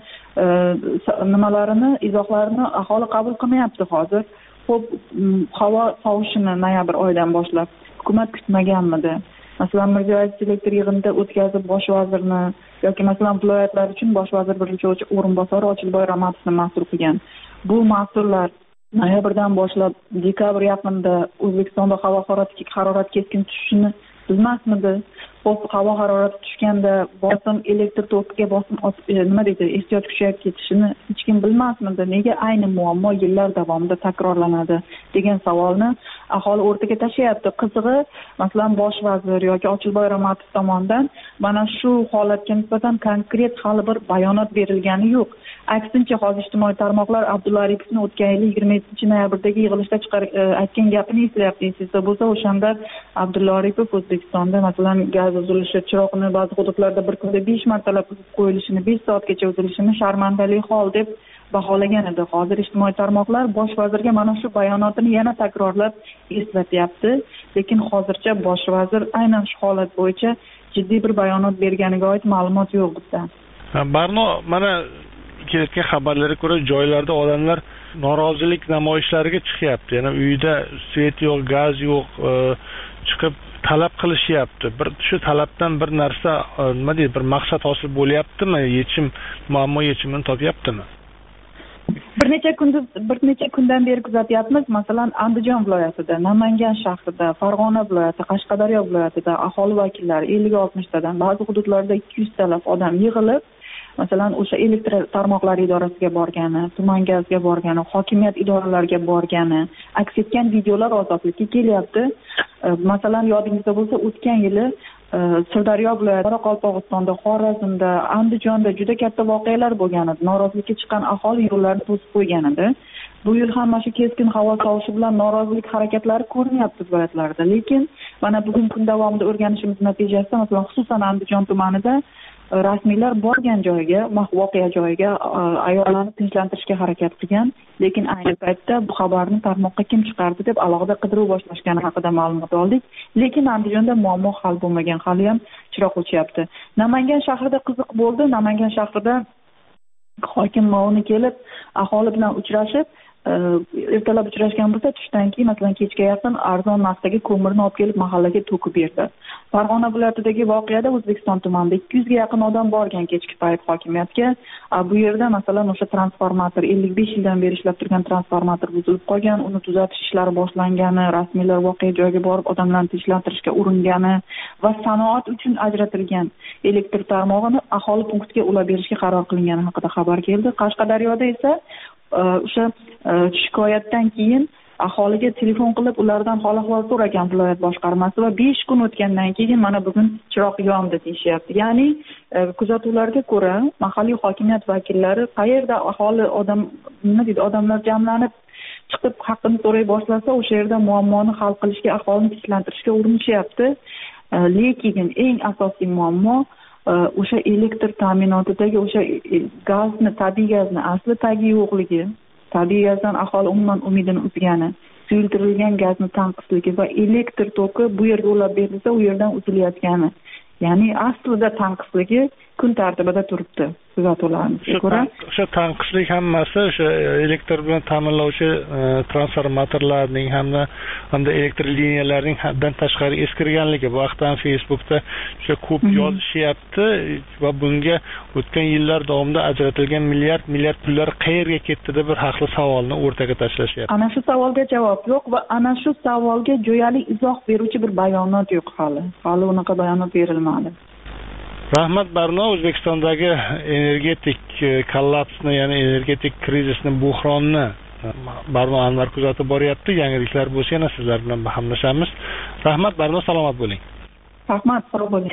nimalarini, izohlarini aholi qabul qilmayapti hozir. Xo'p, havo sovishini noyabr oyidan boshlab hukumat kutmaganmidi? Masalan, Mirziyoyev elektr yig'inida o'tkazib bosh vazirni yoki masalan viloyatlar uchun bosh vazir birinchi o'rinbosari Ochilboy Ramatovni mas'ul qilgan. Bu mas'ullar noyabrdan boshlab dekabr yaqinida O'zbekistonda havo harorati keskin tushishini bilmasmidi? Xo'p, havo harorati tushganda bosim elektr tokiga bosim nima deydi, ehtiyoj kuchayib ketishini hech kim bilmasmidi? Nega ayni muammo yillar davomida takrorlanadi degan savolni aholi o'rtaga tashlayapti. Qizig'i, masalan, bosh vazir yoki Ochilboy Ramatov tomonidan mana shu holatga nisbatan konkret hali bir bayonot berilgani yo'q. Aksincha, hozir ijtimoiy tarmoqlar Abdulla Aripovning o'tgan yil yigirma yettinchi noyabrdagi yig'ilishda aytgan gapini eslayapti. Esingizda bo'lsa, o'shanda Abdulla Aripov O'zbekistonda masalan gaz uzilishi, chiroqni ba'zi hududlarda bir kunda besh martalab uzib qo'yilishini, besh soatgacha uzilishini sharmandali hol deb baholagan edi. Hozir ijtimoiy tarmoqlar bosh vazirga mana shu bayonotini yana takrorlab eslatyapti, lekin hozircha bosh vazir aynan shu holat bo'yicha jiddiy bir bayonot berganiga oid ma'lumot yo'q bizda. Barno, mana kelayotgan xabarlarga ko'ra joylarda odamlar norozilik namoyishlariga chiqyapti. Ya'ni uyda svet yo'q, gaz yo'q, chiqib talab qilishyapti. Bir shu talabdan bir narsa, nima deydi, bir maqsad hosil bo'lyaptimi? Yechim, muammo yechimini topyaptimi? Bir necha kunda bir necha kundan beri kuzatyapmiz. Masalan, Andijon viloyatida, Namangan shahrida, Farg'ona viloyati, Qashqadaryo viloyatida aholi vakillari ellik oltmish tadan, ba'zi hududlarda ikki yuz talab odam yig'ilib, masalan, o'sha elektr tarmoqlari idorasiga borgani, tuman gazga borgani, hokimiyat idoralariga borgani aks etgan videolar ozodlikka kelyapti. Masalan, yodingizda bo'lsa, o'tgan yili Sirdaryo viloyati, Qoraqalpog'istonda, Xorazmda, Andijonda juda katta voqealar bo'lgan edi. Norozilikka chiqqan aholi yo'llarni to'sib qo'ygan edi. Bu yil ham mana shu keskin havo sovishi bilan norozilik harakatlari ko'rinyapti viloyatlarda. Lekin mana bugun kun davomida o'rganishimiz natijasida, masalan, xususan Andijon tumanida rasmiylar borgan joyga, voqea joyiga ayollarni tinchlantirishga harakat qilgan, lekin ayni paytda bu xabarni tarmoqqa kim chiqardi deb alohida qidiruv boshlashgani haqida ma'lumot oldik. Lekin Andijonda muammo hal bo'lmagan, hali ham chiroq o'chyapti. Namangan shahrida qiziq bo'ldi. Namangan shahrida hokim ma'muri kelib, aholi bilan uchrashib, ertalab uchrashgan bo'lsa, tushdan keyin, masalan, kechga yaqin arzon narxdagi ko'mirni olib kelib mahallaga to'kib berdi. Farg'ona viloyatidagi voqeada O'zbekiston tumanida ikki yuzga yaqin odam borgan kechki payt hokimiyatga. Bu yerda masalan o'sha transformator, ellik besh yildan beri ishlab turgan transformator buzilib qolgan, uni tuzatish ishlari boshlangani, rasmiylar voqea joyiga borib odamlarni tinchlantirishga uringani va sanoat uchun ajratilgan elektr tarmog'ini aholi punktiga ulab berishga qaror qilingani haqida xabar keldi. Qashqadaryoda esa o'sha shikoyatdan keyin aholiga telefon qilib ulardan hol ahvol so'ragan viloyat boshqarmasi va besh kun o'tgandan keyin mana bugun chiroq yondi deyishyapti. Ya'ni kuzatuvlarga ko'ra mahalliy hokimiyat vakillari qayerda aholi odam nima deydi, odamlar jamlanib chiqib haqqini so'ray boshlasa o'sha yerda muammoni hal qilishga, aholini tinchlantirishga urinishyapti. Lekin eng asosiy muammo o'sha elektr ta'minotidagi o'sha gazni, tabiiy gazni asli tagi yo'qligi, tabiiy gazdan aholi umuman umidini uzgani, suyultirilgan gazni tanqisligi va elektr toki bu yerga ulab berilsa u yerdan uzilayotgani. Ya'ni aslida tanqisligi kun tartibida turibdi kuzatuvlarimizga ko'ra. O'sha tanqislik hammasi o'sha elektr bilan ta'minlovchi transformatorlarning hamda hamda elektr liniyalarning haddan tashqari eskirganligi. Bu haqda Facebookda o'sha ko'p yozishyapti va bunga o'tgan yillar davomida ajratilgan milliard milliard pullar qayerga ketdi deb bir haqli savolni o'rtaga tashlashyapti. Ana shu savolga javob yo'q va ana shu savolga jo'yali izoh beruvchi bir bayonot yo'q hali. Hali unaqa bayonot berilmadi. Rahmat Barno, O'zbekistondagi energetik kollapsni, ya'ni energetik krizisni, buhronni Barno Anvar kuzatib boryapti. Yangiliklar bo'lsa yana sizlar bilan bahslashamiz. Rahmat Barno, salomat bo'ling. Rahmat, sog' bo'ling.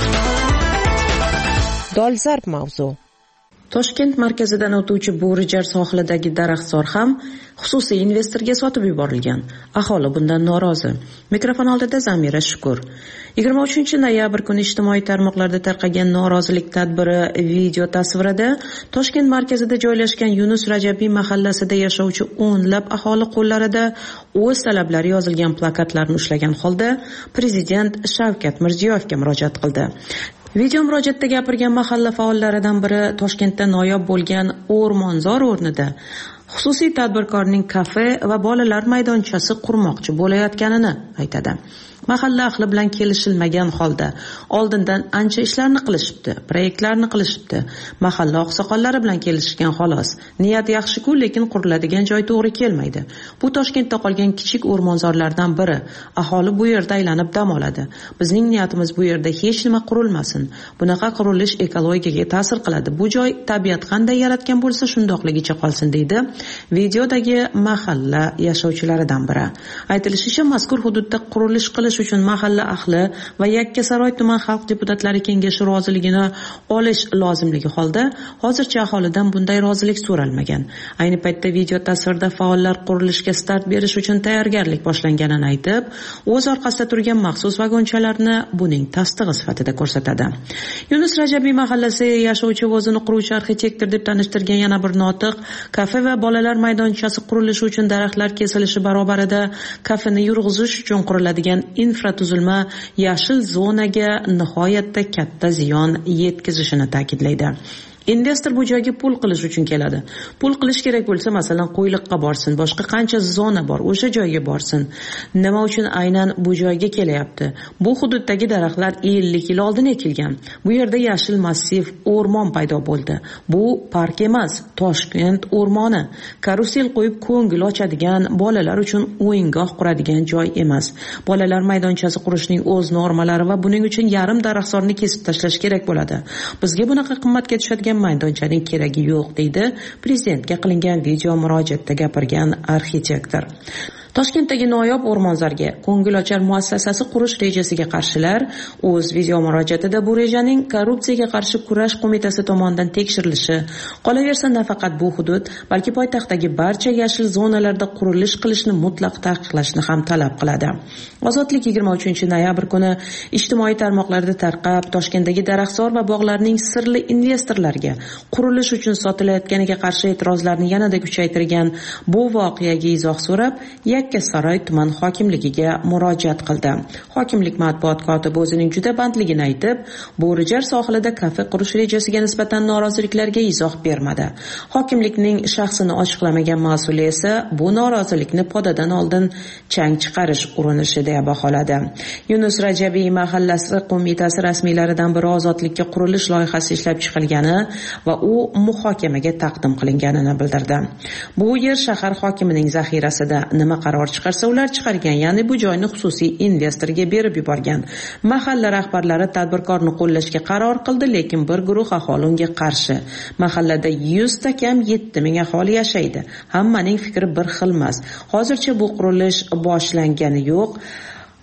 Dolzarb mavzu. Toshkent markazidan o'tuvchi Bo'rijar sohilidagi daraxtzor ham xususiy investorga sotib yuborilgan. Aholi bundan norozi. Mikrofon oldida Zamira Shukur. yigirma uchinchi noyabr kuni ijtimoiy tarmoqlarda tarqagan norozilik tadbiri video tasvirida Toshkent markazida joylashgan Yunus Rajabiy mahallasida yashovchi o'nlab aholi qo'llarida o'z talablari yozilgan plakatlarni ushlagan holda prezident Shavkat Mirziyoyevga murojaat qildi. Video murojaatda gapirgan mahalla faollaridan biri Toshkentda noyob bo'lgan o'rmonzor o'rnida xususiy tadbirkorning kafe va bolalar maydonchasi qurmoqchi bo'layotganini aytadi. Mahalla ahli bilan kelishilmagan holda oldindan ancha ishlarni qilishibdi, proyektlarni qilishibdi. Mahalla oqsoqollari bilan kelishgan xolos. Niyat yaxshi-ku, lekin quriladigan joy to'g'ri kelmaydi. Bu Toshkentda qolgan kichik o'rmonzorlardan biri. Aholi bu yerda aylanib dam oladi. Bizning niyatimiz bu yerda hech nima qurilmasin. Bunaqa qurilish ekologiyaga ta'sir qiladi. Bu joy tabiat qanday yaratgan bo'lsa shundoqligicha qolsin deydi videodagi mahalla yashovchilaridan biri. Aytilishicha, mazkur hududda qurilish qilish uchun mahalla ahli va Yakkasaroy tuman xalq deputatlari kengashi roziligini olish lozimligi holda hozircha aholidan bunday rozilik so'ralmagan. Ayni paytda video tasvirda faollar qurilishga start berish uchun tayyorgarlik boshlanganini aytib, o'z orqasida turgan maxsus vagonchalarni buning tasdig'i sifatida ko'rsatadi. Yunus Rajabiy mahallasi yashovchi o'zini quruvchi arxitektor deb tanishtirgan yana bir notiq kafe va bolalar maydonchasi qurilishi uchun daraxtlar kesilishi barobarida kafeni yurg'izish uchun quriladigan infratuzilma yashil zonaga nihoyatda katta ziyon yetkazishini ta'kidlaydi. Investor bu joyga pul qilish uchun keladi. Pul qilish kerak bo'lsa, masalan, Qo'yliqqa borsin, boshqa qancha zona bor, o'sha joyga borsin. Nima uchun aynan bu joyga kelyapti? Bu hududdagi daraxtlar ellik yil oldin ekilgan. Bu yerda yashil massiv o'rmon paydo bo'ldi. Bu park emas, Toshkent o'rmoni. Karusel qo'yib ko'ngil ochadigan, bolalar uchun o'yingoh quradigan joy emas. Bolalar maydonchasi qurishning o'z normalari va buning uchun yarim daraxtzorni kesib tashlash kerak bo'ladi. Bizga bunaqa qimmatga tushadigan maydonchaning keragi yo'q, deydi prezidentga qilingan video murojaatda gapirgan arxitektor. Toshkentdagi noyob o'rmonzorga ko'ngilochar muassasasi qurish rejasiga qarshilar o'z video murojaatida bu rejaning korrupsiyaga qarshi kurash qo'mitasi tomonidan tekshirilishi, qolaversa nafaqat bu hudud, balki poytaxtdagi barcha yashil zonalarda qurilish qilishni mutlaq taqiqlashni ham talab qiladi. Ozodlik yigirma uchinchi noyabr kuni ijtimoiy tarmoqlarda tarqab, Toshkentdagi daraxtzor va bog'larning sirli investorlarga qurilish uchun sotilayotganiga qarshi e'tirozlarni yanada kuchaytirgan bu voqeaga izoh so'rab, Yakkasaroy tuman hokimligiga murojaat qildi. Hokimlik matbuot kotibi o'zining juda bandligini aytib, Bo'rijar sohilida kafe qurish rejasiga nisbatan noroziliklarga izoh bermadi. Hokimlikning shaxsini ochiqlamagan mas'ul esa bu norozilikni podadan oldin chang chiqarish urinishi deb baholadi. Yunus Rajabiy mahallasi qo'mitasi rasmiylaridan biri ozodlikka qurilish loyihasi ishlab chiqilgani va u muhokamaga taqdim qilinganini bildirdi. Bu yer shahar hokimining zaxirasida. Nima qaror chiqarsa ular chiqargan, ya'ni bu joyni xususiy investorga berib yuborgan. Mahalla rahbarlari tadbirkorni qo'llashga qaror qildi, lekin bir guruh aholi unga qarshi. Mahallada yuz ta kam yetti ming aholi yashaydi. Hammaning fikri bir xil emas. Hozircha bu qurilish boshlangani yo'q.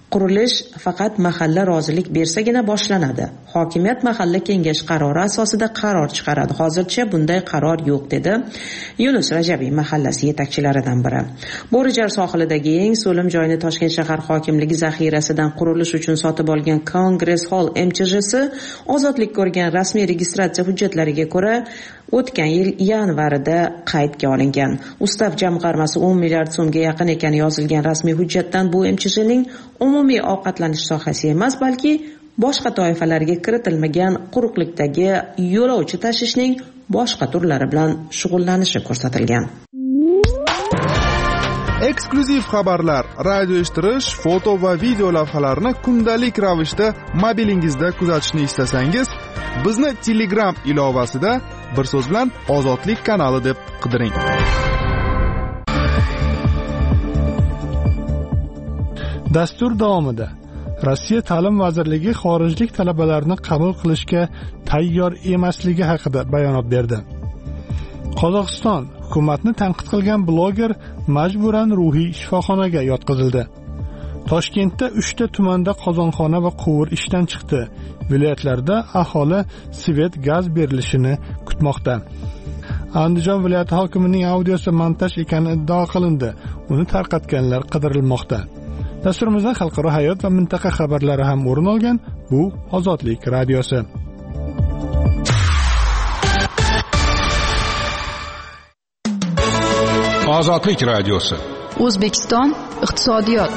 Qurilish faqat mahalla rozilik bersagina boshlanadi. Hokimiyat mahalla kengash qarori asosida qaror chiqaradi. Hozircha bunday qaror yo'q, dedi Yunus Rajabiy mahallasi yetakchilaridan biri. Bo'rijar sohilidagi eng so'lim joyni Toshkent shahar hokimligi zaxirasidan qurilish uchun sotib olgan Kongress Hall M Ch Jsi ozodlik ko'rgan rasmiy registratsiya hujjatlariga ko'ra o'tgan yil yanvarida qaydga olingan. Ustav jamg'armasi o'n milliard so'mga yaqin ekani yozilgan rasmiy hujjatdan bu M Ch Jning umumiy ovqatlanish sohasi emas, balki boshqa toifalarga kiritilmagan quruqlikdagi yo'lovchi tashishning boshqa turlari bilan shug'ullanishi ko'rsatilgan. Eksklyuziv xabarlar, radio eshittirish, foto va video lavhalarni kundalik ravishda mobilingizda kuzatishni istasangiz, bizni Telegram ilovasida bir so'z bilan Ozodlik kanali deb qidiring. Dastur davomida Rossiya Ta'lim vazirligi xorijlik talabalarni qabul qilishga tayyor emasligi haqida bayonot berdi. Qozog'iston hukumatni tanqid qilgan bloger majburan ruhiy shifoxonaga yotqizildi. Toshkentda uchta tumanda qozonxona va quvur ishdan chiqdi. Viloyatlarda aholi svet gaz berilishini kutmoqda. Andijon viloyati hokimining audiosi montaj ekani iddao qilindi. Uni tarqatganlar qidirilmoqda. Dasturimizda xalqaro hayot va mintaqa xabarlari ham o'rin olgan. Bu Ozodlik radiosi. Ozodlik radiosi. O'zbekiston iqtisodiyot.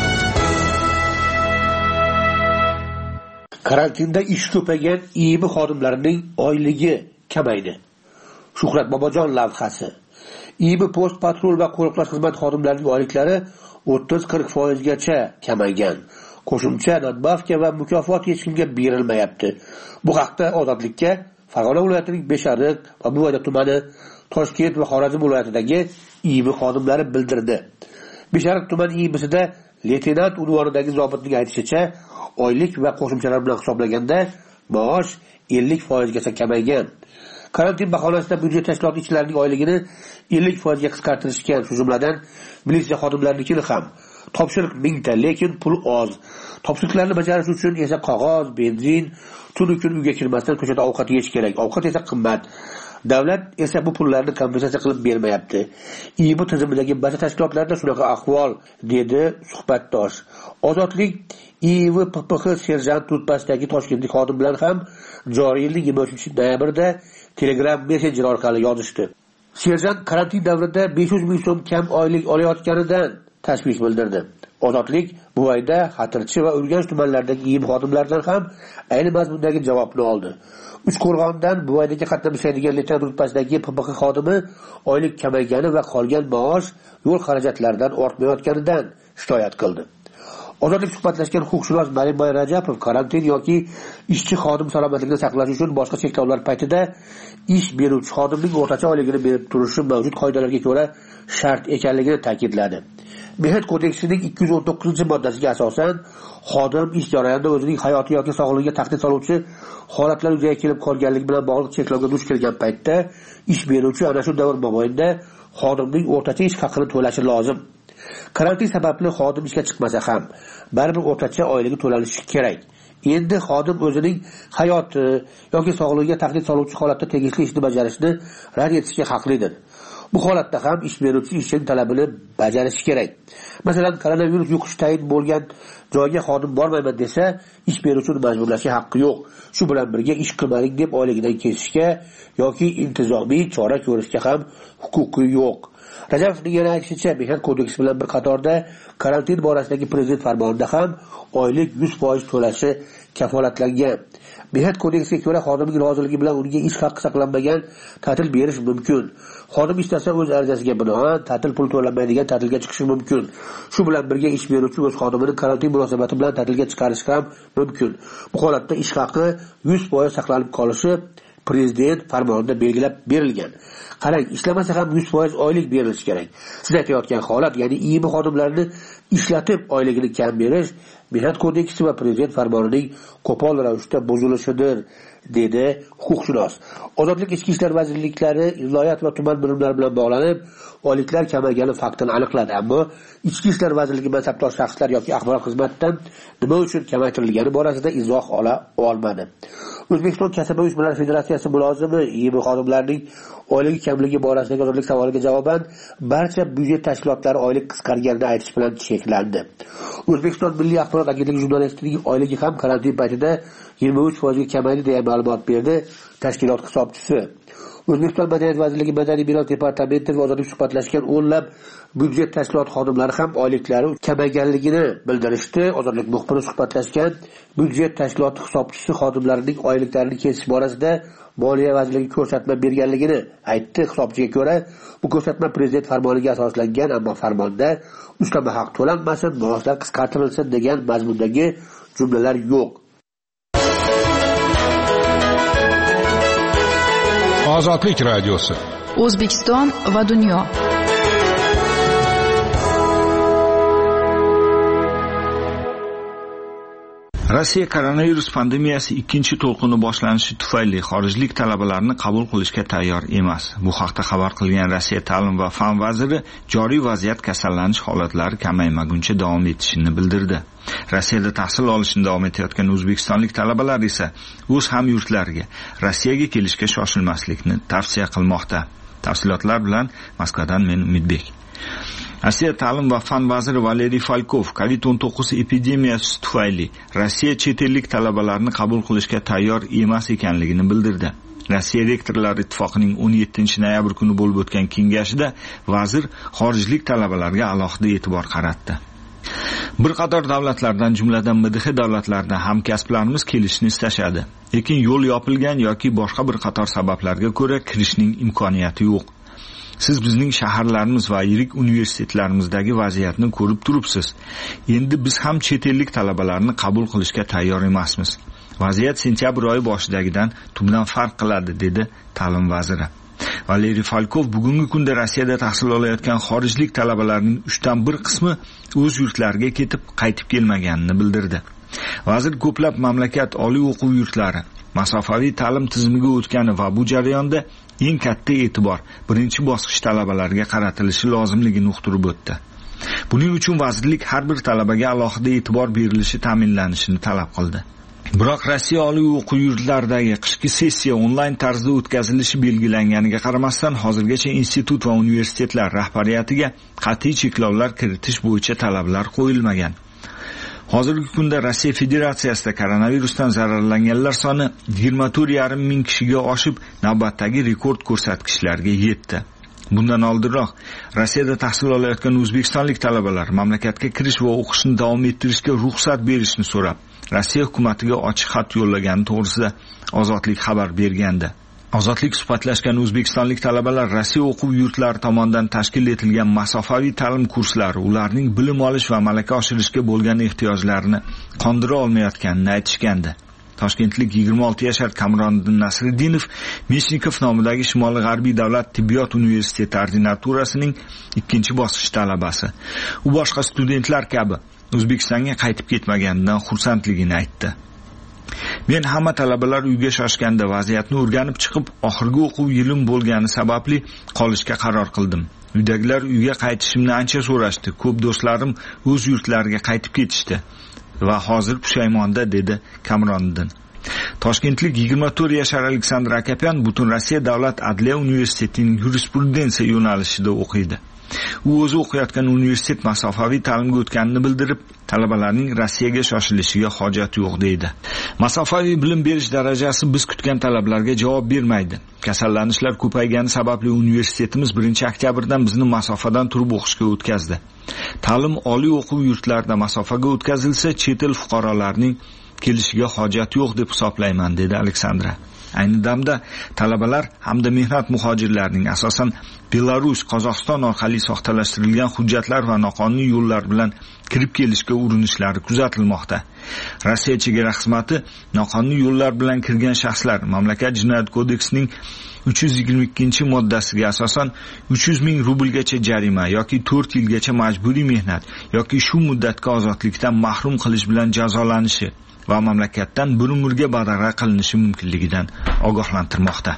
Karantinda ish ko'paygan I I B xodimlarining oyligi kamaydi. Shuhrat Bobojon lavhasi. I I B post patrul va qo'riqlash xizmat xodimlarining oyliklari o'ttiz qirq foiz gacha kamaygan. Qo'shimcha nadbavka va mukofot hech kimga berilmayapti. Bu haqda Ozodlikka Farg'ona viloyatining Beshariq va Buvayda tumani, Toshkent va Xorazm viloyatidagi I I B xodimlari bildirdi. Beshariq tuman I I B'sida leytenant unvonidagi zobitning aytishicha, oylik va qo'shimchalar bilan hisoblaganda maosh ellik foiz gacha kamaygan. Karantin bahonasida byudjet tashkiloti ishchilarining oyligini ellik foiz ga qisqartirishgan, shu jumladan militsiya xodimlarinikini ham. Topshiriq mingta, lekin pul oz. Topshiriqlarni bajarish uchun esa qog'oz, benzin, tun uchun uyga kirmasdan ko'chada ovqat yeyish kerak. Ovqat esa qimmat. Davlat esa bu pullarni kompensatsiya qilib bermayapti. I I B tizimidagi barcha tashkilotlarda shunaqa ahvol, dedi suhbatdosh. Ozodlik I I B P P X serjant rutbasidagi toshkentlik xodim bilan ham joriy yilning yigirma uchinchi noyabrida Telegram Messenger orqali yozishdi. Serjant karantin davrida besh yuz ming so'm kam oylik olayotganidan tashvish bildirdi. Ozodlik Buvayda, Xatirchi va Urganch tumanlaridagi I I B xodimlaridan ham ayni mazmundagi javobni oldi. Uchqo'rg'ondan Buvaydaga qatnashadigan leytenant rutbasidagi P P X xodimi oylik kamaygani va qolgan maosh yo'l xarajatlaridan ortmayotganidan shikoyat qildi. Ozodlik suhbatlashgan huquqshunos Marimboy Rajapov karantin yoki ishchi xodim salomatligini saqlash uchun boshqa cheklovlar paytida ish beruvchi xodimning o'rtacha oyligini berib turishi mavjud qoidalarga ko'ra shart ekanligini ta'kidladi. Mehnat kodeksining ikki yuz o'n to'qqizinchi moddasiga asosan xodim ish jarayonida o'zining hayoti yoki sog'lig'iga tahdid soluvchi holatlar yuzaga kelib qolganligi bilan bog'liq cheklovga duch kelgan paytda ish beruvchi ana shu davr mobaynida xodimning o'rtacha ish haqini to'lashi lozim. Karantin sababli xodim ishga chiqmasa ham baribir o'rtacha oyligi to'lanishi kerak. Endi xodim o'zining hayoti yoki sog'lig'iga tahdid soluvchi holatda tegishli ishni bajarishni rad etishga haqlidir. Bu holatda ham ish beruvchi ishchining talabini bajarishi kerak. Masalan, koronavirus yuqish tayin bo'lgan joyga xodim bormayman desa, ish beruvchini majburlashga haqqi yo'q. Shu bilan birga ish qilmaling deb oyligidan kesishga yoki intizomiy chora ko'rishga ham huquqi yo'q. Rajabovning yana aytishicha, mehnat kodeksi bilan bir qatorda karantin borasidagi prezident farmonida ham oylik yuz foiz to'lashi kafolatlangan. Mehnat kodeksiga ko'ra xodimning roziligi bilan unga ish haqqi saqlanmagan ta'til berish mumkin. Xodim istasa o'z arizasiga binoan ta'til pul to'lanmaydigan ta'tilga chiqishi mumkin. Shu bilan birga ish beruvchi o'z xodimini karantin munosabati bilan ta'tilga chiqarish ham mumkin. Bu holatda ish haqqi yuz foiz saqlanib qolishi prezident farmonida belgilab berilgan. Qarang, ishlamasa ham yuz foiz oylik berilishi kerak. Siz aytayotgan holat, ya'ni I I B xodimlarini ishlatib oyligini kam berish mehnat kodeksi va prezident farmonining qo'pol ravishda buzilishidir, dedi huquqshunos. Ozodlik ichki ishlar vazirliklari viloyat va tuman birimlari bilan bog'lanib, oyliklar kamaygani faktini aniqladi, ammo ichki ishlar vazirligi mansabdor shaxslar yoki axborot xizmatidan nima uchun kamaytirilgani borasida izoh ola olmadi. O'zbekiston Kasaba uyushmalari federatsiyasi mulozimi I B xodimlarining oyligi kamligi borasidagi ozodlik savoliga javoban barcha byudjet tashkilotlari oylik qisqarganini aytish bilan cheklandi. O'zbekiston Milliy axborot agentligi jurnalistining oyligi ham karantin paytida yigirma uch foizga kamaydi deya ma'lumot berdi tashkilot hisobchisi. O'zbekiston Madaniyat vazirligi Madaniy meros departamenti va ozodlik suhbatlashgan o'nlab byudjet tashkilot xodimlari ham oyliklari kamayganligini bildirishdi. Ozodlik muxbiri suhbatlashgan byudjet tashkiloti hisobchisi xodimlarining oyliklarini kesish borasida Moliya vazirligi ko'rsatma berganligini aytdi. Hisobchiga ko'ra, bu ko'rsatma prezident farmoniga asoslangan, ammo farmonda ustama haq to'lanmasin, maoshlar qisqartirilsin degan mazmundagi jumlalar yo'q. Ozodlik radiosi. O'zbekiston va dunyo. Rossiya koronavirus pandemiyasi ikkinchi to'lqini boshlanishi tufayli xorijlik talabalarni qabul qilishga tayyor emas. Bu haqda xabar qilgan Rossiya ta'lim va fan vaziri joriy vaziyat kasallanish holatlari kamaymaguncha davom etishini bildirdi. Rossiyada tahsil olishni davom etayotgan o'zbekistonlik talabalar esa o'z hamyurtlariga Rossiyaga kelishga shoshilmaslikni tavsiya qilmoqda. Tafsilotlar bilan Moskvadan men Umidbek. Rossiya ta'lim va fan vaziri Valeriy Falkov covid o'n to'qqiz epidemiyasi tufayli Rossiya chet ellik talabalarni qabul qilishga tayyor emas ekanligini bildirdi. Rossiya rektorlar ittifoqining o'n yettinchi noyabr kuni bo'lib o'tgan kengashida vazir xorijlik talabalarga alohida e'tibor qaratdi. Bir qator davlatlardan, jumladan M D H davlatlardan hamkasblarimiz kelishni istashadi. Lekin yo'l yopilgan yoki boshqa bir qator sabablarga ko'ra kirishning imkoniyati yo'q. Siz bizning shaharlarimiz va yirik universitetlarimizdagi vaziyatni ko'rib turibsiz. Endi biz ham chet ellik talabalarni qabul qilishga tayyor emasmiz. Vaziyat sentyabr oyi boshidagidan tubdan farq qiladi, dedi ta'lim vaziri. Valeriy Falkov bugungi kunda Rossiyada tahsil olayotgan xorijlik talabalarning uchdan bir qismi o'z yurtlariga ketib, qaytib kelmaganini bildirdi. Vazir ko'plab mamlakat oliy o'quv yurtlari masofaviy ta'lim tizimiga o'tgani va bu jarayonda eng katta e'tibor birinchi bosqich talabalarga qaratilishi lozimligini uqtirib o'tdi. Buning uchun vazirlik har bir talabaga alohida e'tibor berilishi ta'minlanishini talab qildi. Biroq Rossiya oliy o'quv yurtlaridagi qishki sessiya onlayn tarzda o'tkazilishi belgilanganiga qaramasdan hozirgacha institut va universitetlar rahbariyatiga qat'iy cheklovlar kiritish bo'yicha talablar qo'yilmagan. Hozirgi kunda Rossiya Federatsiyasida koronavirusdan zararlanganlar soni yigirma to'rt yarim ming kishiga oshib, navbatdagi rekord ko'rsatkichlarga yetdi. Bundan oldinroq Rossiyada tahsil olayotgan o'zbekistonlik talabalar mamlakatga kirish va o'qishni davom ettirishga ruxsat berishni so'rab, Rossiya hukumatiga ochiq xat yo'llagani to'g'risida Ozodlik xabar bergandi. Ozodlik suhbatlashgan o'zbekistonlik talabalar Rossiya o'quv yurtlari tomonidan tashkil etilgan masofaviy ta'lim kurslari ularning bilim olish va malaka oshirishga bo'lgan ehtiyojlarini qondira olmayotganini aytishgandi. Toshkentlik yigirma olti yashar Kamroddin Nasriddinov Meshnikov nomidagi Shimoliy G'arbiy davlat tibbiyot universiteti ordinaturasining ikkinchi bosqich talabasi. U boshqa studentlar kabi O'zbekistonga qaytib ketmaganidan xursandligini aytdi. Men hamma talabalar uyga shoshganda vaziyatni o'rganib chiqib, oxirgi o'quv yilim bo'lgani sababli qolishga qaror qildim. Uydagilar uyga qaytishimni ancha so'rashdi. Ko'p do'stlarim o'z yurtlariga qaytib ketishdi va hozir pushaymonda, dedi Kamroddin. Toshkentlik yigirma to'rt yashar Aleksandr Akopyan Butun Rossiya davlat adliya universitetining yurisprudensiya yo'nalishida o'qiydi. U o'zi o'qiyotgan universitet masofaviy ta'limga o'tganini bildirib, talabalarning Rossiyaga shoshilishiga hojat yo'q deydi. Masofaviy bilim berish darajasi biz kutgan talablarga javob bermaydi. Kasallanishlar ko'paygani sababli universitetimiz birinchi oktyabrdan bizni masofadan turib o'qishga o'tkazdi. Ta'lim oliy o'quv yurtlarida masofaga o'tkazilsa, chet el fuqarolarining kelishiga hojat yo'q deb hisoblayman, dedi Aleksandra. Ayni damda talabalar hamda mehnat muhojirlarining asosan Belarus, Qozog'iston orqali soxtalashtirilgan hujjatlar va noqonuniy yo'llar bilan kirib kelishga urinishlari kuzatilmoqda. Rossiya chegara xizmati noqonuniy yo'llar bilan kirgan shaxslar mamlakat jinoyat kodeksining uch yuz yigirma ikkinchi moddasiga asosan uch yuz ming rublgacha jarima yoki to'rt yilgacha majburiy mehnat yoki shu muddatga ozodlikdan mahrum qilish bilan jazolanishi va mamlakatdan bir umrga badarg'a qilinishi mumkinligidan ogohlantirmoqda.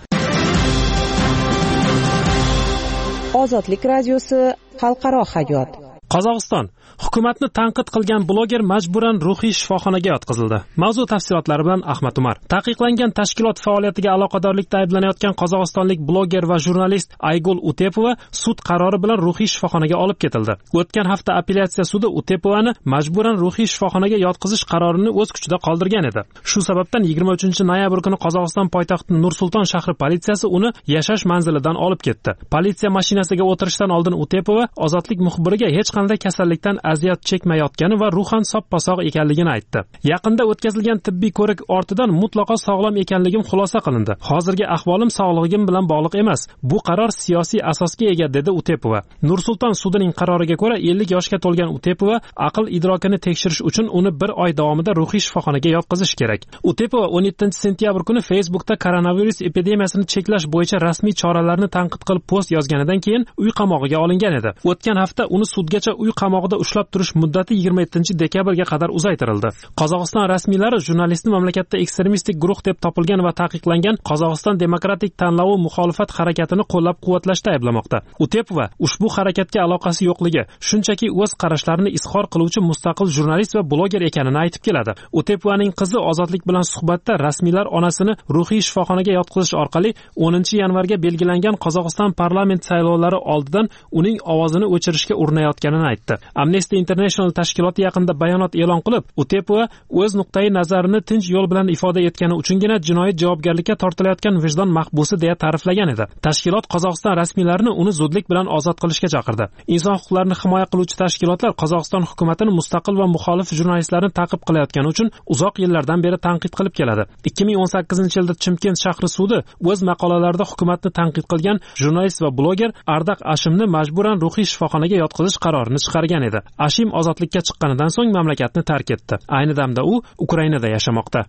Ozodlik radiosi xalqaro hayot. Qozog'iston hukumatni tanqid qilgan bloger majburan ruhiy shifoxonaga yotqizildi. Mavzu tafsilotlari bilan Ahmad Umar. Taqiqlangan tashkilot faoliyatiga aloqadorlikda ayblanayotgan qozog'istonlik bloger va jurnalist Aygul Utepova sud qarori bilan ruhiy shifoxonaga olib ketildi. O'tgan hafta apellyatsiya sudi Utepovani majburan ruhiy shifoxonaga yotqizish qarorini o'z kuchida qoldirgan edi. Shu sababdan yigirma uchinchi noyabr kuni Qozog'iston poytaxti Nur-Sulton shahri politsiyasi uni yashash manzilidan olib ketdi. Politsiya mashinasiga o'tirishdan oldin Utepova ozodlik muxbiriga hech qanday kasallikdan aziyat chekmayotgani va ruhan sop-pasog' ekanligini aytdi. Yaqinda o'tkazilgan tibbiy ko'rik ortidan mutlaqo sog'lom ekanligim xulosa qilindi. Hozirgi ahvolim sog'lig'im bilan bog'liq emas. Bu qaror siyosiy asosga ega, dedi Utepova. Nur-Sulton sudining qaroriga ko'ra ellik yoshga to'lgan Utepova aql idrokini tekshirish uchun uni bir oy davomida ruhiy shifoxonaga yotqizish kerak. Utepova o'n yettinchi sentyabr kuni Facebookda koronavirus epidemiyasini cheklash bo'yicha rasmiy choralarni tanqid qilib post yozganidan keyin uy qamog'iga olingan edi. O'tgan hafta uni sudgacha uy qamog'ida ushlab turish muddati yigirma yettinchi dekabrga qadar uzaytirildi. Qozog'iston rasmiylari jurnalistni mamlakatda ekstremistik guruh deb topilgan va taqiqlangan Qozog'iston demokratik tanlovi muxolifat harakatini qo'llab-quvvatlashda ayblamoqda. Utepova ushbu harakatga aloqasi yo'qligi, shunchaki o'z qarashlarini izhor qiluvchi mustaqil jurnalist va bloger ekanini aytib keladi. Utepovaning qizi Ozodlik bilan suhbatda rasmiylar onasini ruhiy shifoxonaga yotqizish orqali o'ninchi yanvarga belgilangan Qozog'iston parlament saylovlari oldidan uning ovozini o'chirishga urinayotganini aytdi. Amnesty International tashkiloti yaqinda bayonot e'lon qilib, Utepova o'z nuqtai nazarini tinch yo'l bilan ifoda etgani uchungina jinoyat javobgarlikka tortilayotgan vijdon mahbusi deya ta'riflagan edi. Tashkilot Qozog'iston rasmiylarini uni zudlik bilan ozod qilishga chaqirdi. Inson huquqlarini himoya qiluvchi tashkilotlar Qozog'iston hukumatini mustaqil va muxolif jurnalistlarni ta'qib qilayotgani uchun uzoq yillardan beri tanqid qilib keladi. ikki ming o'n sakkizinchi yilda Chimkent shahri sudi o'z maqolalarida hukumatni tanqid qilgan jurnalist va bloger Ardaq Ashimni majburan ruhiy shifoxonaga yotqizish qarorini chiqargan edi. Ashim ozodlikka chiqqanidan so'ng mamlakatni tark etdi. Ayni damda u Ukrainada yashamoqda.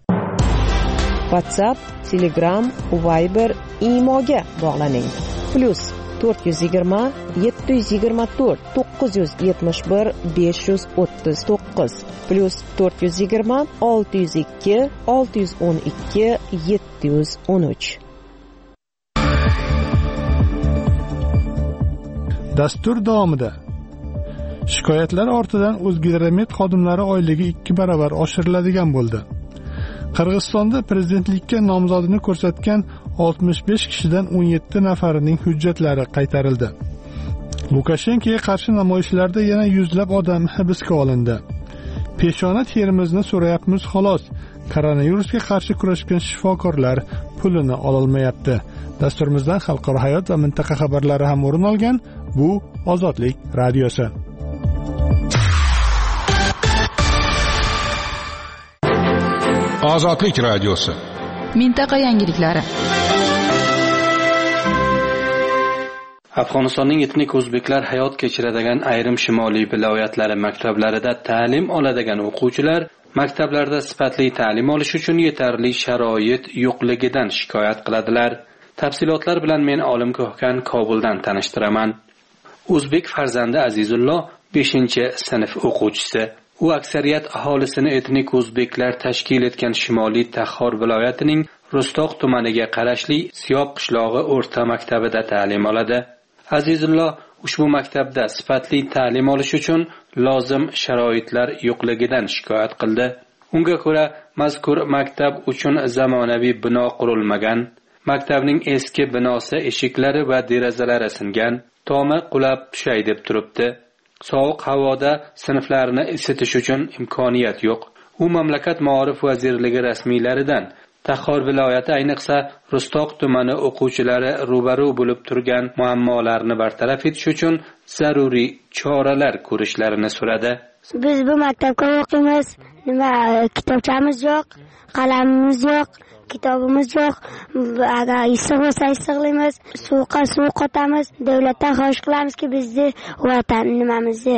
WhatsApp, Telegram, Viber, Imoga bog'laning. Plus to'rt yuz yigirma yetti yuz yigirma to'rt to'qqiz yuz yetmish bir besh yuz o'ttiz to'qqiz plus to'rt yuz yigirma olti yuz ikki olti yuz o'n ikki yetti yuz o'n uch. Dastur davomida shikoyatlar ortidan O'zgidromet xodimlari oyligi ikki barobar oshiriladigan bo'ldi. Qirg'izistonda prezidentlikka nomzodini ko'rsatgan oltmish besh kishidan o'n yetti nafarining hujjatlari qaytarildi. Lukashenkoga qarshi namoyishlarda yana yuzlab odam hibsga olindi. Peshona terimizni so'rayapmiz xolos. Koronavirusga qarshi kurashgan shifokorlar pulini ololmayapti. Dasturimizdan xalqaro hayot va mintaqa xabarlari ham o'rin olgan. Bu Ozodlik radiosi. Ozodlik radiosi. Mintaqa yangiliklari. Afg'onistonning etnik o'zbeklar hayot kechiradigan ayrim shimoliy viloyatlari maktablarida ta'lim oladigan o'quvchilar maktablarda sifatli ta'lim olish uchun yetarli sharoit yo'qligidan shikoyat qiladilar. Tafsilotlar bilan men Olim Ko'hkan Kobuldan tanishtiraman. O'zbek farzandi Azizullo beshinchi sinf o'quvchisi. U aksariyat aholisini etnik o'zbeklar tashkil etgan Shimoliy Taxor viloyatining Rustoq tumaniga qarashli Siyob qishlog'i o'rta maktabida ta'lim oladi. Azizullo ushbu maktabda sifatli ta'lim olish uchun lozim sharoitlar yo'qligidan shikoyat qildi. Unga ko'ra, mazkur maktab uchun zamonaviy bino qurilmagan. Maktabning eski binosi eshiklari va derazalari singan, tomi qulab tushay deb turibdi. Sovuq havoda sinflarni isitish uchun imkoniyat yo'q. U mamlakat Ma'orif vazirligi rasmiylaridan Taxor viloyati ayniqsa Rustoq tumani o'quvchilari ro'baru bo'lib turgan muammolarni bartaraf etish uchun zaruriy choralar ko'rishlarini so'radi. Biz bu maktabga o'qiymiz. Nima kitobchamiz yo'q, qalamimiz yo'q, kitobimiz yo'q. Agar issiq bo'lsa issiqlaymiz, sovuqqa suv qotamiz. Davlatdan xohish qilamizki, bizni vatan nimamizni,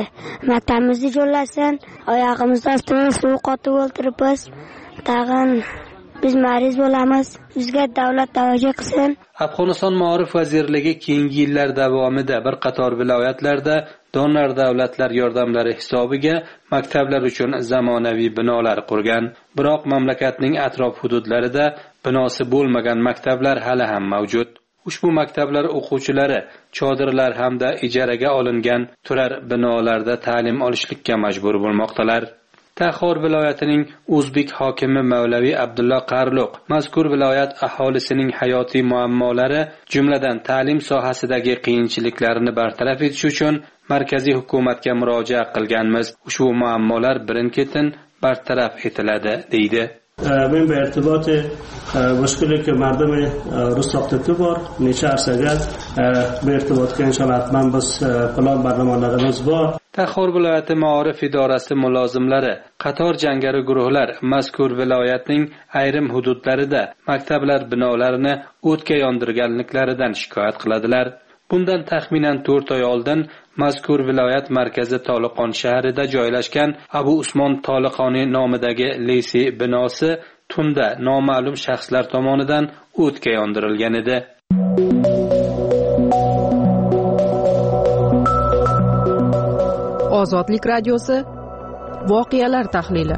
maktabimizni jo'llasin. Oyog'imizda ostida suv qotib o'tiribmiz. Tag'in biz mariz bo'lamiz. Bizga davlat tavoja qilsin. Afg'oniston Ma'rif vazirligi keyingi yillar davomida bir qator viloyatlarda donor davlatlar yordamlari hisobiga maktablar uchun zamonaviy binolar qurgan. Biroq mamlakatning atrof hududlarida binosi bo'lmagan maktablar hali ham mavjud. Ushbu maktablar o'quvchilari chodirlar hamda ijaraga olingan turar binolarda ta'lim olishlikka majbur bo'lmoqdalar. Taxor viloyatining O'zbek hokimi Mavlaviy Abdulloh Qarluq mazkur viloyat aholisining hayotiy muammolari, jumladan ta'lim sohasidagi qiyinchiliklarni bartaraf etish uchun markaziy hukumatga murojaat qilganmiz. Ushbu muammolar birin-ketin bartaraf etiladi, deydi. Men bu irtibot mushkuli ki mardum Russoqdagi bor, necha arsaga bu irtibotga inshaalloh hatman biz plan barnomalarimiz bor. Taxor viloyati Ma'rif idorasi mulozimlari qator jangari guruhlar mazkur viloyatning ayrim hududlarida maktablar binolarini o'tga yondirganliklaridan shikoyat qiladilar. Bundan taxminan to'rt oy oldin mazkur viloyat markazi Toliqon shahrida joylashgan Abu Usmon Toliqoni nomidagi lisey binosi tunda noma'lum shaxslar tomonidan o'tga yondirilgan edi. Ozodlik radiosi voqealar tahlili.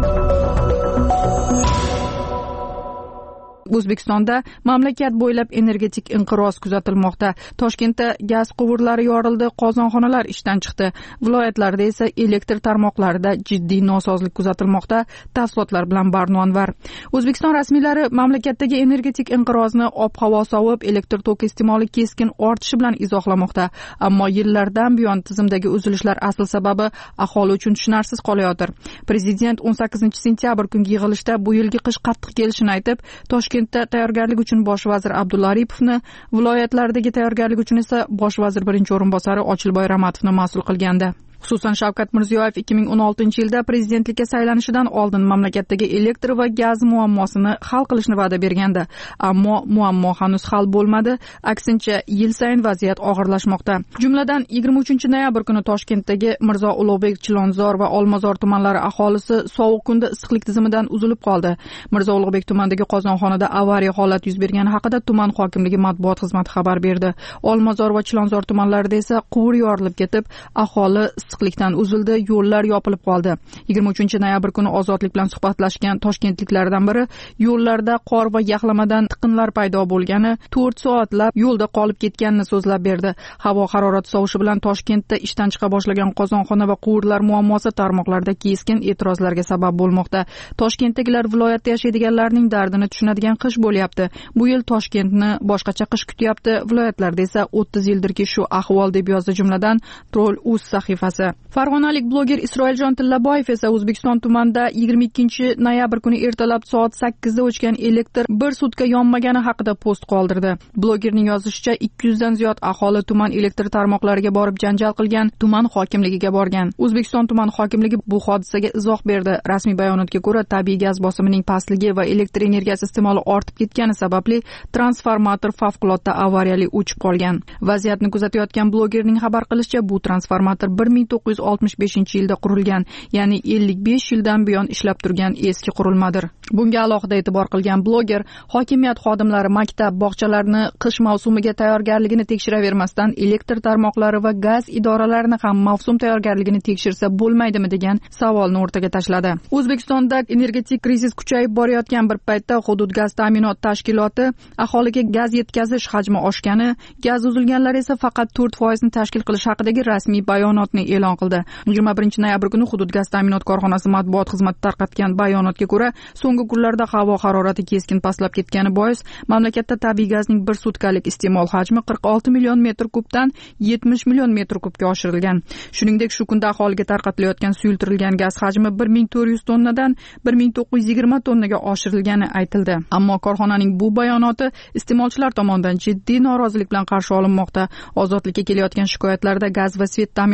O'zbekistonda mamlakat bo'ylab energetik inqiroz kuzatilmoqda. Toshkentda gaz quvurlari yorildi, qozonxonalar ishdan chiqdi. Viloyatlarda esa elektr tarmoqlarida jiddiy nosozlik kuzatilmoqda. Tafsilotlar bilan Barno Anvar. O'zbekiston rasmiylari mamlakatdagi energetik inqirozni ob-havo sovib, elektr toki iste'moli keskin ortishi bilan izohlamoqda. Ammo yillardan buyon tizimdagi uzilishlar asl sababi aholi uchun tushunarsiz qolayotir. Prezident o'n sakkizinchi sentyabr kungi yig'ilishda bu yilgi qish qattiq kelishini aytib, Toshkent tayyorgarlik uchun bosh vazir Abdulla Aripovni, viloyatlardagi tayyorgarlik uchun esa bosh vazir birinchi o'rinbosari Ochilboy Ramatovni mas'ul qilgandi. Xususan Shavkat Mirziyoyev ikki ming o'n oltinchi yilda prezidentlikka saylanishidan oldin mamlakatdagi elektr va gaz muammosini hal qilishni va'da bergandi. Ammo muammo hanuz hal bo'lmadi. Aksincha, yil sayin vaziyat og'irlashmoqda. Jumladan yigirma uchinchi noyabr kuni Toshkentdagi Mirzo Ulug'bek, Chilonzor va Olmazor tumanlari aholisi sovuq kunda issiqlik tizimidan uzilib qoldi. Mirzo Ulug'bek tumanidagi qozonxonada avariya holati yuz bergani haqida tuman hokimligi matbuot xizmati xabar berdi. Olmazor va Chilonzor tumanlarida esa quvur yorilib ketib, aholi issiqlikdan uzildi, yo'llar yopilib qoldi. yigirma uchinchi noyabr kuni Ozodlik bilan suhbatlashgan toshkentliklardan biri yo'llarda qor va yaxlamadan tiqinlar paydo bo'lgani, to'rt soatlab yo'lda qolib ketganini so'zlab berdi. Havo harorati sovishi bilan Toshkentda ishdan chiqa boshlagan qozonxona va quvurlar muammosi tarmoqlarda keskin e'tirozlarga sabab bo'lmoqda. Toshkentdagilar viloyatda yashaydiganlarning dardini tushunadigan qish bo'lyapti. Bu yil Toshkentni boshqacha qish kutyapti. Viloyatlarda esa o'ttiz yildirki shu ahvol, deb yozdi jumladan Troll.uz sahifasi. Farg'onalik bloger Isroiljon Tillaboyev esa O'zbekiston tumanida yigirma ikkinchi noyabr kuni ertalab soat sakkizda o'chgan elektr bir sutka yonmagani haqida post qoldirdi. Blogerning yozishicha, ikki yuzdan ziyod aholi tuman elektr tarmoqlariga borib janjal qilgan, tuman hokimligiga borgan. O'zbekiston tuman hokimligi bu hodisaga izoh berdi. Rasmiy bayonotga ko'ra, tabiiy gaz bosimining pastligi va elektr energiyasi iste'moli ortib ketgani sababli transformator favqulodda avariyali o'chib qolgan. Vaziyatni kuzatayotgan blogerning xabar qilishicha, bu transformator bir ming to'qqiz yuz oltmish beshinchi yilda qurilgan, ya'ni ellik besh yildan buyon ishlab turgan eski qurilmadir. Bunga alohida e'tibor qilgan bloger, hokimiyat xodimlari maktab, bog'chalarni qish mavsumiga tayyorgarligini tekshiravermasdan elektr tarmoqlari va gaz idoralarini ham mavsum tayyorgarligini tekshirsa bo'lmaydimi degan savolni o'rtaga tashladi. O'zbekistonda energetik krizis kuchayib borayotgan bir paytda Hudud gaz ta'minot tashkiloti aholiga gaz yetkazish hajmi oshgani, gaz uzilganlari esa faqat to'rt foiz ni tashkil qilish haqidagi rasmiy bayonotni e'lon qildi. yigirma birinchi noyabr kuni Hudud gaz ta'minot korxonasi matbuot xizmati tarqatgan bayonotga ko'ra, so'nggi kunlarda havo harorati keskin pastlab ketgani bois mamlakatda tabiiy gazning bir sutkalik iste'mol hajmi qirq olti million metr kubdan yetmish million metr kubga oshirilgan. Shuningdek, shu kunda aholiga tarqatilayotgan suyultirilgan gaz hajmi bir ming to'rt yuz tonnadan bir ming to'qqiz yuz yigirma tonnaga oshirilgani aytildi. Ammo korxonaning bu bayonoti iste'molchilar tomonidan jiddiy norozilik bilan qarshi olinmoqda. Ozodlikka kelayotgan shikoyatlarda gaz va svet ta'minoti bu yil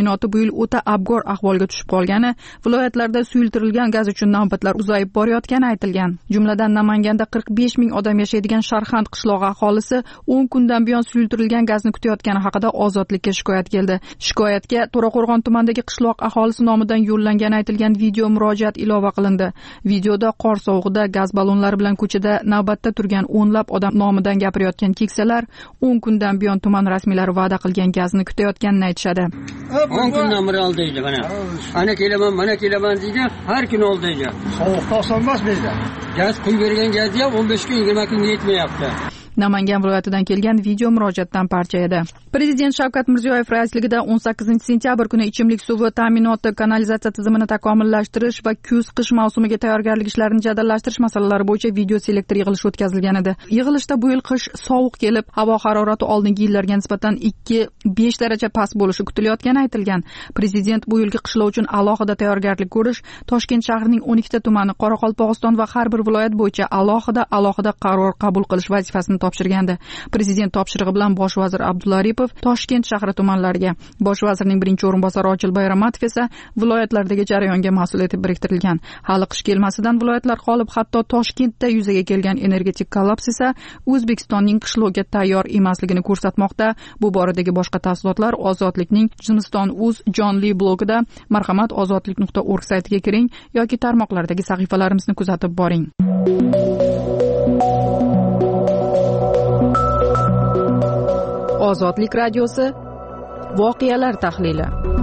yil o'ta abgor ahvolga tushib qolgani, viloyatlarda suyultirilgan gaz uchun navbatlar uzayib borayotgani aytilgan. Jumladan Namanganda qirq besh ming odam yashaydigan Sharxand qishlog'i aholisi o'n kundan buyon suyultirilgan gazni kutayotgani haqida Ozodlikka shikoyat keldi. Shikoyatga To'raqo'rg'on tumanidagi qishloq aholisi nomidan yo'llangani aytilgan video murojaat ilova qilindi. Videoda qor sovug'ida gaz ballonlari bilan ko'chada navbatda turgan o'nlab odam nomidan gapirayotgan keksalar o'n kundan buyon tuman rasmiylari va'da qilgan gazni kutayotganini aytishadi. o'n kundan beri oldaydi mana. Ana kelaman, mana kelaman deydi, har kun oldaydi. Sovuqda osonmas bizda. Gaz kun bergan gazni ham o'n besh kun, yigirma kunga yetmayapti. Namangan viloyatidan kelgan video murojaatdan parcha edi. Prezident Shavkat Mirziyoyev raisligida o'n sakkizinchi sentyabr kuni ichimlik suvi ta'minoti, kanalizatsiya tizimini takomillashtirish va kuz-qish mavsumiga tayyorgarlik ishlarini jadallashtirish masalalari bo'yicha video selektor yig'ilishi o'tkazilgan edi. Yig'ilishda bu yil qish sovuq kelib, havo harorati oldingi yillarga nisbatan ikki besh daraja past bo'lishi kutilayotgani aytilgan. Prezident bu yilgi qishloq uchun alohida tayyorgarlik ko'rish, Toshkent shahrining o'n ikkita tumani, Qoraqalpog'iston va har bir viloyat bo'yicha alohida alohida qaror qabul qilish vazifasini topshirgandi. Prezident topshirig'i bilan bosh vazir Abdulla Aripov Toshkent shahri tumanlariga, bosh vazirning birinchi o'rinbosari Ochilboy Ramatov esa viloyatlardagi jarayonga mas'ul etib biriktirilgan. Hali qish kelmasidan viloyatlar qolib, hatto Toshkentda yuzaga kelgan energetik kollaps esa O'zbekistonning qishloqga tayyor emasligini ko'rsatmoqda. Bu boradagi boshqa tafsilotlar Ozodlikning Zimiston.uz jonli blogida, marhamat ozodlik nuqta org saytiga kiring yoki tarmoqlardagi sahifalarimizni kuzatib boring. Ozodlik radiosi voqealar tahlili.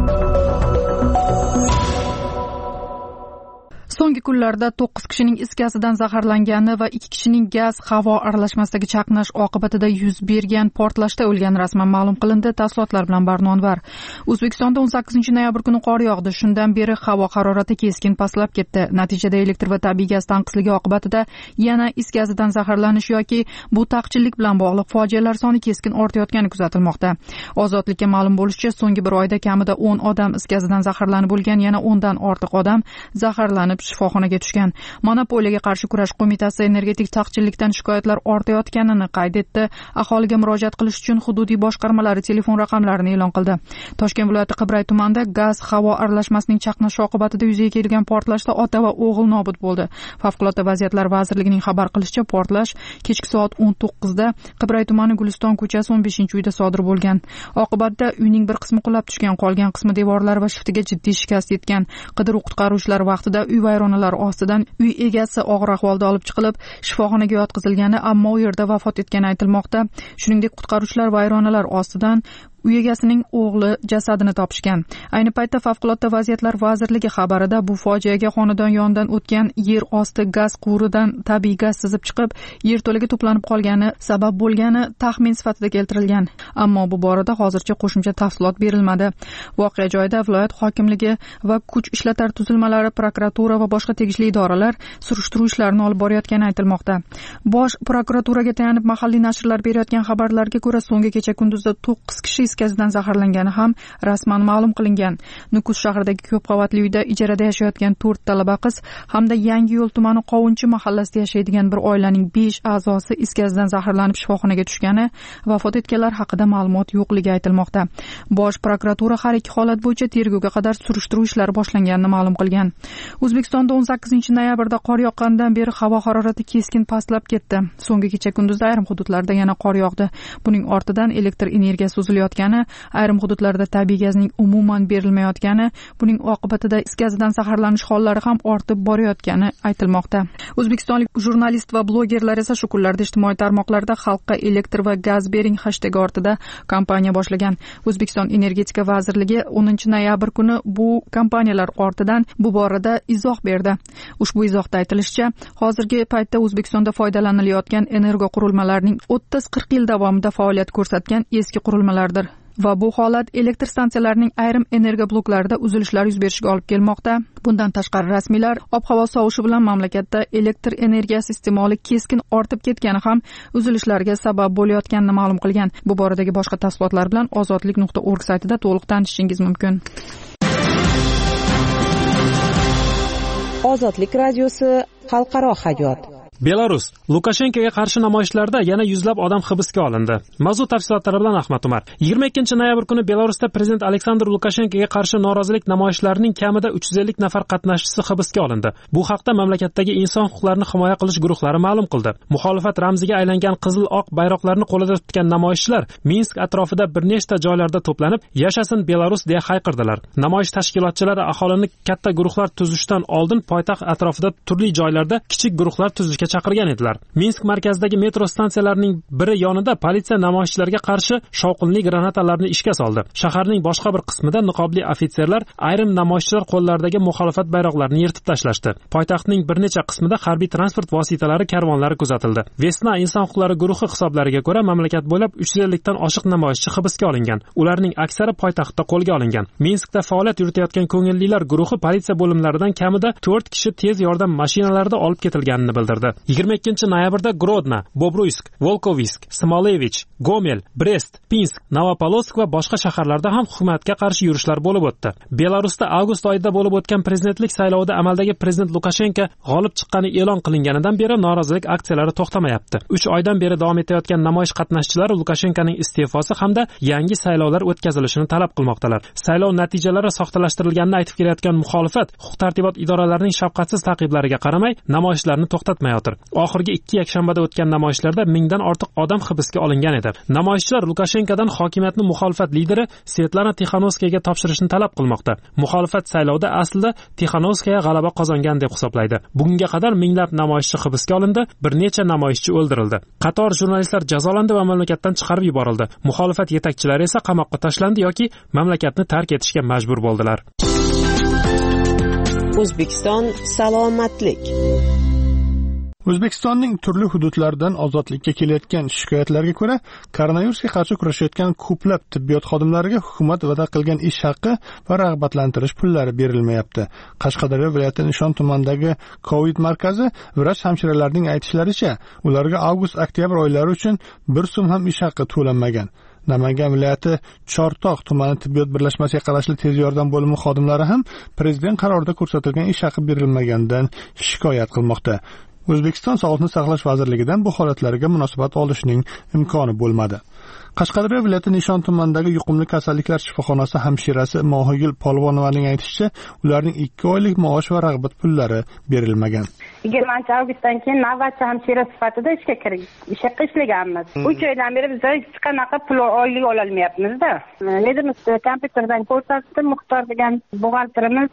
So'nggi kunlarda to'qqiz kishining is gazidan zaharlangani va ikki kishining gaz havo aralashmasidagi chaqnash oqibatida yuz bergan portlashda o'lgani rasman ma'lum qilindi. Tafsilotlar bilan Barnonvar. O'zbekistonda o'n sakkizinchi noyabr kuni qor yog'di. Shundan beri havo harorati keskin pastlab ketdi. Natijada elektr va tabiiy gaz tanqisligi oqibatida yana is gazidan zaharlanish yoki bu taqchillik bilan bog'liq fojialar soni keskin ortayotgani kuzatilmoqda. Ozodlikka ma'lum bo'lishicha, so'nggi bir oyda kamida o'n odam is gazidan zaharlanib bo'lgan, yana o'ndan ortiq odam zaharlanib shifoxonaga tushgan. Monopoliyaga qarshi kurash qo'mitasi energetik taqchillikdan shikoyatlar ortayotganini qayd etdi. Aholiga murojaat qilish uchun hududiy boshqarmalari telefon raqamlarini e'lon qildi. Toshkent viloyati Qibray tumanida gaz havo aralashmasining chaqnashi oqibatida yuzaga kelgan portlashda ota va o'g'il nobud bo'ldi. Favqulodda vaziyatlar vazirligining xabar qilishicha, portlash kechki soat o'n to'qqizda Qibray tumani Guliston ko'chasi o'n beshinchi uyda sodir bo'lgan. Oqibatda uyning bir qismi qulab tushgan, qolgan qismi devorlari va shiftiga jiddiy shikast yetgan. Qidiruv-qutqaruv ishlari vaqtida uy vayronalari ostidan uy egasi og'ir ahvolda olib chiqilib, shifoxonaga yotqizilgani, ammo u yerda vafot etgani aytilmoqda. Shuningdek, qutqaruvchilar vayronalar ostidan uy egasining o'g'li jasadini topishgan. Ayni paytda Favqulodda vaziyatlar vazirligi xabarida bu fojiaga xonadon yonidan o'tgan yer osti gaz quvuridan tabiiy gaz sizib chiqib, yerto'laga to'planib qolgani sabab bo'lgani taxmin sifatida keltirilgan. Ammo bu borada hozircha qo'shimcha tafsilot berilmadi. Voqea joyida viloyat hokimligi va kuch ishlatar tuzilmalari, prokuratura va boshqa tegishli idoralar surishtiruv ishlarini olib borayotgani aytilmoqda. Bosh prokuraturaga tayanib mahalliy nashrlar berayotgan xabarlarga ko'ra, so'nggi kecha kunduzda to'qqiz kishi gazidan zaharlangani ham rasman ma'lum qilingan. Nukus shahridagi ko'p qavatli uyda ijarada yashayotgan to'rt talaba qiz hamda Yangiyo'l tumani Qovunchi mahallasida yashaydigan bir oilaning besh a'zosi is gazidan zaharlanib shifoxonaga tushgani, vafot etganlar haqida ma'lumot yo'qligi aytilmoqda. Bosh prokuratura har ikki holat bo'yicha tergovga qadar surishtiruv ishlari boshlanganini ma'lum qilgan. O'zbekistonda o'n sakkizinchi noyabrda qor yoqqanidan beri havo harorati keskin pastlab ketdi. So'nggi kecha kunduzda ayrim hududlarda yana qor yog'di. Buning ortidan elektr energiyasi uzilayotgani, ayrim hududlarda tabiiy gazning umuman berilmayotgani, buning oqibatida is gazidan zaharlanish hollari ham ortib borayotgani aytilmoqda. O'zbekistonlik jurnalist va blogerlar esa shu kunlarda ijtimoiy tarmoqlarda xalqqa elektr va gaz bering hashtagi ortida kampaniya boshlagan. O'zbekiston energetika vazirligi o'ninchi noyabr kuni bu kampaniyalar ortidan bu borada izoh berdi. Ushbu izohda aytilishicha, hozirgi paytda O'zbekistonda foydalanilayotgan energo qurilmalarining o'ttiz qirq yil davomida faoliyat ko'rsatgan eski qurilmalardir. Va bu holat elektr stansiyalarining ayrim energiya bloklarida uzilishlar yuz berishiga olib kelmoqda. Bundan tashqari rasmiylar ob-havo sovishi bilan mamlakatda elektr energiyasi iste'moli keskin ortib ketgani ham uzilishlarga sabab bo'layotganini ma'lum qilgan. Bu boradagi boshqa tafsilotlar bilan ozodlik nuqta org saytida to'liq tanishishingiz mumkin. Ozodlik radiosi xalqaro hayot. Belarus Lukashenkoga qarshi namoyishlarda yana yuzlab odam hibsga olindi. Mavzu tafsilotlari bilan Ahmad Umar. yigirma ikkinchi noyabr kuni Belarusda prezident Aleksandr Lukashenkoga qarshi norozilik namoyishlarining kamida uch yuz ellik nafar qatnashchisi hibsga olindi. Bu haqda mamlakatdagi inson huquqlarini himoya qilish guruhlari ma'lum qildi. Muxolifat ramziga aylangan qizil-oq bayroqlarni qo'lida tutgan namoyishchilar Minsk atrofida bir nechta joylarda to'planib, "Yashasin Belarus" deya hayqirdilar. Namoyish tashkilotchilari aholini katta guruhlar tuzishdan oldin poytaxt atrofida turli joylarda kichik guruhlar tuzishga chaqirgan edilar. Minsk markazidagi metro stansiyalarining biri yonida politsiya namoyishchilarga qarshi shovqinli granatalarni ishga soldi. Shaharning boshqa bir qismida niqobli ofitserlar ayrim namoyishchilar qo'llaridagi muxolifat bayroqlarini yirtib tashlashdi. Poytaxtning bir necha qismida harbiy transport vositalari karvonlari kuzatildi. Vesna inson huquqlari guruhi hisoblariga ko'ra, mamlakat bo'ylab uch yuz ellik dan oshiq namoyishchi hibsga olingan. Ularning aksari poytaxtda qo'lga olingan. Minskda faoliyat yuritayotgan ko'ngillilar guruhi politsiya bo'limlaridan kamida to'rt kishi tez yordam mashinalarida olib ketilganini bildirdi. yigirma ikkinchi noyabrda Grodno, Bobruisk, Volkovisk, Smolevich, Gomel, Brest, Pinsk, Novopolotsk va boshqa shaharlarda ham hukumatga qarshi yurishlar bo'lib o'tdi. Belarusda avgust oyida bo'lib o'tgan prezidentlik saylovida amaldagi prezident Lukashenko g'olib chiqqani e'lon qilinganidan beri norozilik aksiyalari to'xtamayapti. uch oydan beri davom etayotgan namoyish qatnashchilari Lukashenkoning iste'fosi hamda yangi saylovlar o'tkazilishini talab qilmoqdalar. Saylov natijalari soxtalashtirilganini aytib kelayotgan muxolifat huquq-tartibot idoralarining shafqatsiz taqiblariga qaramay namoyishlarni to'xtatmayotir. Oxirgi ikki yakshanbada o'tgan namoyishlarda mingdan ortiq odam hibsga olingan edi. Namoyishchilar Lukashenkodan hokimiyatni muxolifat lideri Svetlana Tixanovskayaga topshirishni talab qilmoqda. Muxolifat saylovda aslida Tixanovskaya g'alaba qozongan deb hisoblaydi. Bugunga qadar minglab namoyishchi hibsga olindi, bir necha namoyishchi o'ldirildi. Qator jurnalistlar jazolandi va mamlakatdan chiqarib yuborildi. Muxolifat yetakchilari esa qamoqqa tashlandi yoki mamlakatni tark etishga majbur bo'ldilar. O'zbekiston salomatlik. O'zbekistonning turli hududlaridan ozodlikka kelayotgan shikoyatlarga ko'ra, koronavirusga qarshi kurashayotgan ko'plab tibbiyot xodimlariga hukumat va'da qilgan ish haqqi va rag'batlantirish pullari berilmayapti. Qashqadaryo viloyati Nishon tumanidagi Covid markazi vrach hamshiralarning aytishlaricha, ularga avgust-oktyabr oylari uchun bir so'm ham ish haqqi to'lanmagan. Namangan viloyati Chortoq tumani tibbiyot birlashmasiga qarashli tez yordam bo'limi xodimlari ham prezident qarorida ko'rsatilgan ish haqqi berilmaganidan shikoyat qilmoqda. O'zbekiston Sog'liqni saqlash vazirligidan bu holatlarga munosabat olishning imkoni bo'lmadi. Qashqadaryo viloyati Nishon tumanidagi yuqumli kasalliklar shifoxonasi hamshirasi Mohigul Polvonovaning aytishicha, ularning ikki oylik maosh va rag'bat pullari berilmagan. yigirmanchi avgustdan keyin navbatchi hamshira sifatida ishga kirib, ishga ishlaganmiz. uch oydan beri biz hech qanaqa pul oylik ola olmayapmiz-da. Nedimiz kompyuterdan ko'rsatdi, Muxtor degan buxgalterimiz,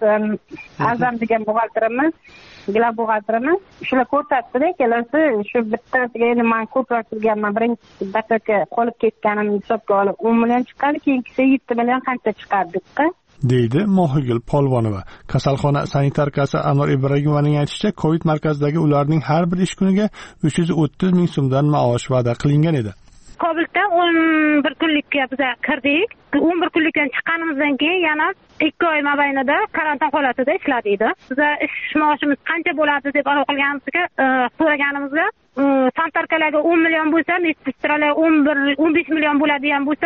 Azam degan buxgalterimiz, Gila buxgalterimiz shular ko'rsatdi-da, kelasi shu bittasiga endi men ko'proq qilganman, birinchi daqiqa qolib ketganimni hisobga olib o'n million chiqqan, keyingisi yetti million qancha chiqardik-da. deydi Mohigul Polvonova. Kasalxona sanitarkasi Anor Ibragimovaning aytishicha, Covid markazidagi ularning har bir ish kuniga uch yuz o'ttiz ming so'mdan maosh va'da qilingan edi. Covidda o'n bir kunlikka biz kirdik. o'n bir kunlikdan chiqqanimizdan keyin yana ikki oy mobaynida karantin holatida ishladik. Biz ish maoshimiz qancha bo'ladi deb aniq qilganimizga, so'raganimizda, santarkalarga o'n million bo'lsa, medsestralar o'n bir o'n besh million bo'ladigan bo'lsa,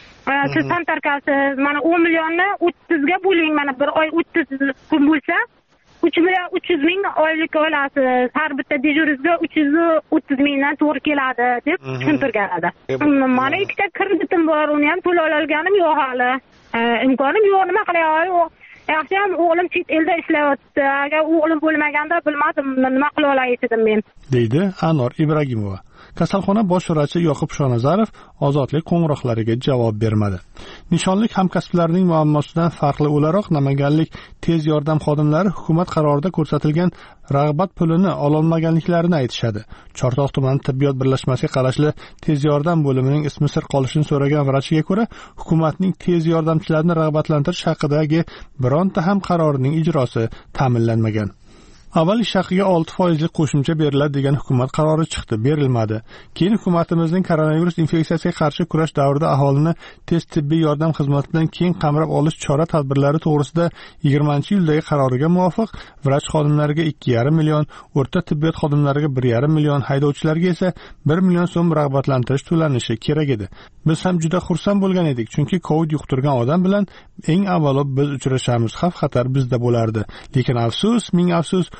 siz santarkasiz mana o'n millionni o'ttizga bo'ling, mana bir oy o'ttiz kun bo'lsa, uch million uch yuz ming oylik olasiz. Har bitta dejurizga uch yuz o'ttiz mingdan to'g'ri keladi deb tushuntirgan edi. Mana ikkita kreditim bor, uni ham to'la olganim yo'q hali. Imkonim yo'q, nima qilay? Yaxshi ham o'g'lim chet elda ishlayapti. Agar o'g'lim bo'lmaganda bilmadim nima qila olay edim men, deydi Anor Ibragimova. Kasalxona bosh vrachi Yoqub Shonazarov ozodlik qo'ng'iroqlariga javob bermadi. Nishonlik hamkasblarining muammosidan farqli o'laroq namanganlik tez yordam xodimlari hukumat qarorida ko'rsatilgan rag'bat pulini ololmaganliklarini aytishadi. Chortoq tumani tibbiyot birlashmasiga qarashli tez yordam bo'limining ismi sir qolishini so'ragan vrachiga ko'ra, hukumatning tez yordamchilarni rag'batlantirish haqidagi bironta ham qarorining ijrosi ta'minlanmagan. Avval ish haqiga olti foizlik qo'shimcha beriladi degan hukumat qarori chiqdi, berilmadi. Keyin hukumatimizning koronavirus infeksiyasiga qarshi kurash davrida aholini tez tibbiy yordam xizmati bilan keng qamrab olish chora-tadbirlari to'g'risida yigirmanchi iyuldagi qaroriga muvofiq vrach xodimlariga ikki yarim million, o'rta tibbiyot xodimlariga bir yarim million, haydovchilarga esa bir million so'm rag'batlantirish to'lanishi kerak edi. Biz ham juda xursand bo'lgan edik, chunki Covid yuqtirgan odam bilan eng avvalo biz uchrashamiz, xavf-xatar bizda bo'lardi. Lekin afsus, ming afsus,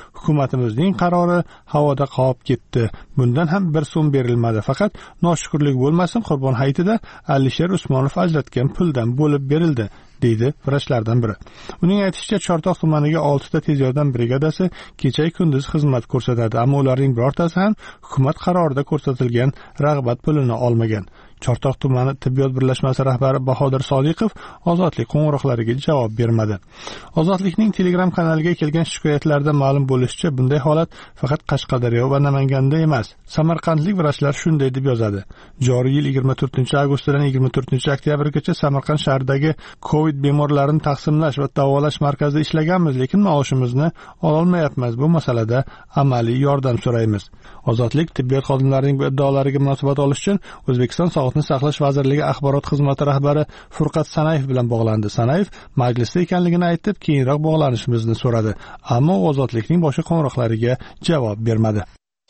hukumatimizning qarori havoda qolib ketdi. Bundan ham bir so'm berilmadi. Faqat noshukrlik bo'lmasin, Qurbon hayitida Alisher Usmonov ajratgan puldan bo'lib berildi, deydi vrachlardan biri. Uning aytishicha, Chortoq tumaniga olti ta tez yordam brigadasi kecha kunduz xizmat ko'rsatadi, ammo ularning birortasi ham hukumat qarorida ko'rsatilgan rag'bat pulini olmagan. Chortoq tumani tibbiyot birlashmasi rahbari Bahodir Sodiqov Ozodlik qo'ng'iroqlariga javob bermadi. Ozodlikning Telegram kanaliga kelgan shikoyatlarda ma'lum bo'lishicha, bunday holat faqat Qashqadaryo va Namanganda emas. Samarqandlik vrachlar shunday deb yozadi. Joriy yil yigirma to'rtinchi avgustdan yigirma to'rtinchi oktyabrgacha Samarqand shahridagi Covid bemorlarini taqsimlash va davolash markazida ishlaganmiz, lekin maoshimizni ololmayapmiz. Bu masalada amaliy yordam so'raymiz. Ozodlik tibbiyot xodimlarining bu iddaolariga munosabat olish uchun O'zbekiston Sog'liqni saqlash vazirligi axborot xizmati rahbari Furqat Sanayev bilan bog'landi. Sanayev majlisda ekanligini aytib, keyinroq bog'lanishimizni so'radi, ammo Ozodlikning boshqa qo'ng'iroqlariga javob bermadi.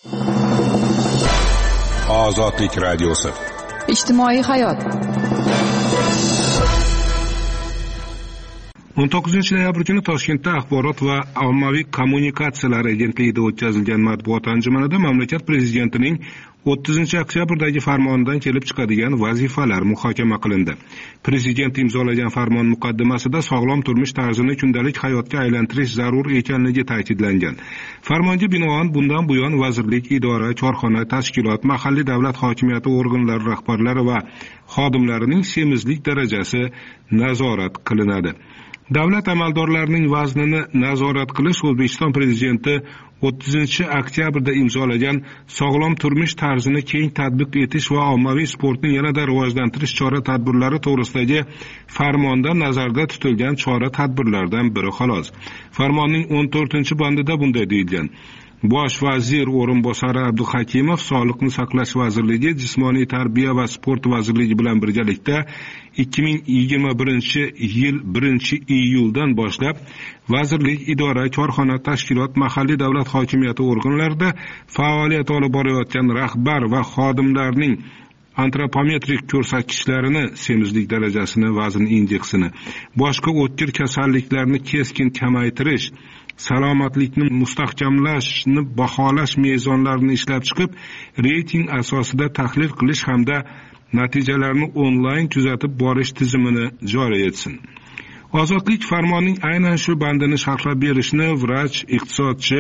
Ozodlik radiosi. Ijtimoiy hayot. o'n to'qqizinchi noyabr kuni Toshkentda axborot va ommaviy kommunikatsiyalar agentligida o'tkazilgan matbuot anjumanida mamlakat prezidentining o'ttizinchi oktyabrdagi farmonidan kelib chiqadigan vazifalar muhokama qilindi. Prezident imzolagan farmon muqaddimasida sog'lom turmush tarzini kundalik hayotga aylantirish zarur ekanligi ta'kidlangan. Farmonga binoan bundan buyon vazirlik, idora, korxona, tashkilot, mahalliy davlat hokimiyati organlari rahbarlari va xodimlarining semizlik darajasi nazorat qilinadi. Davlat amaldorlarining vaznini nazorat qilish O'zbekiston prezidenti o'ttizinchi oktyabrda imzolagan sog'lom turmush tarzini keng tatbiq etish va ommaviy sportni yanada rivojlantirish chora-tadbirlari to'g'risidagi farmonda nazarda tutilgan chora-tadbirlardan biri xolos. Farmonning o'n to'rtinchi bandida bunday deyilgan: Bosh vazir o'rinbosari Abduhakimov Sog'liqni saqlash vazirligi, Jismoniy tarbiya va sport vazirligi bilan birgalikda ikki ming yigirma birinchi yil birinchi iyuldan boshlab vazirlik, idora, korxona, tashkilot, mahalliy davlat hokimiyati organlarida faoliyat olib borayotgan rahbar va xodimlarning antropometrik ko'rsatkichlarini, semizlik darajasini, vazn indeksini, boshqa o'tkir kasalliklarni keskin kamaytirish, salomatlikni mustahkamlashni baholash mezonlarini ishlab chiqib, reyting asosida tahlil qilish hamda natijalarni onlayn kuzatib borish tizimini joriy etsin. Ozodlik farmonining aynan shu bandini sharhlab berishni vrach, iqtisodchi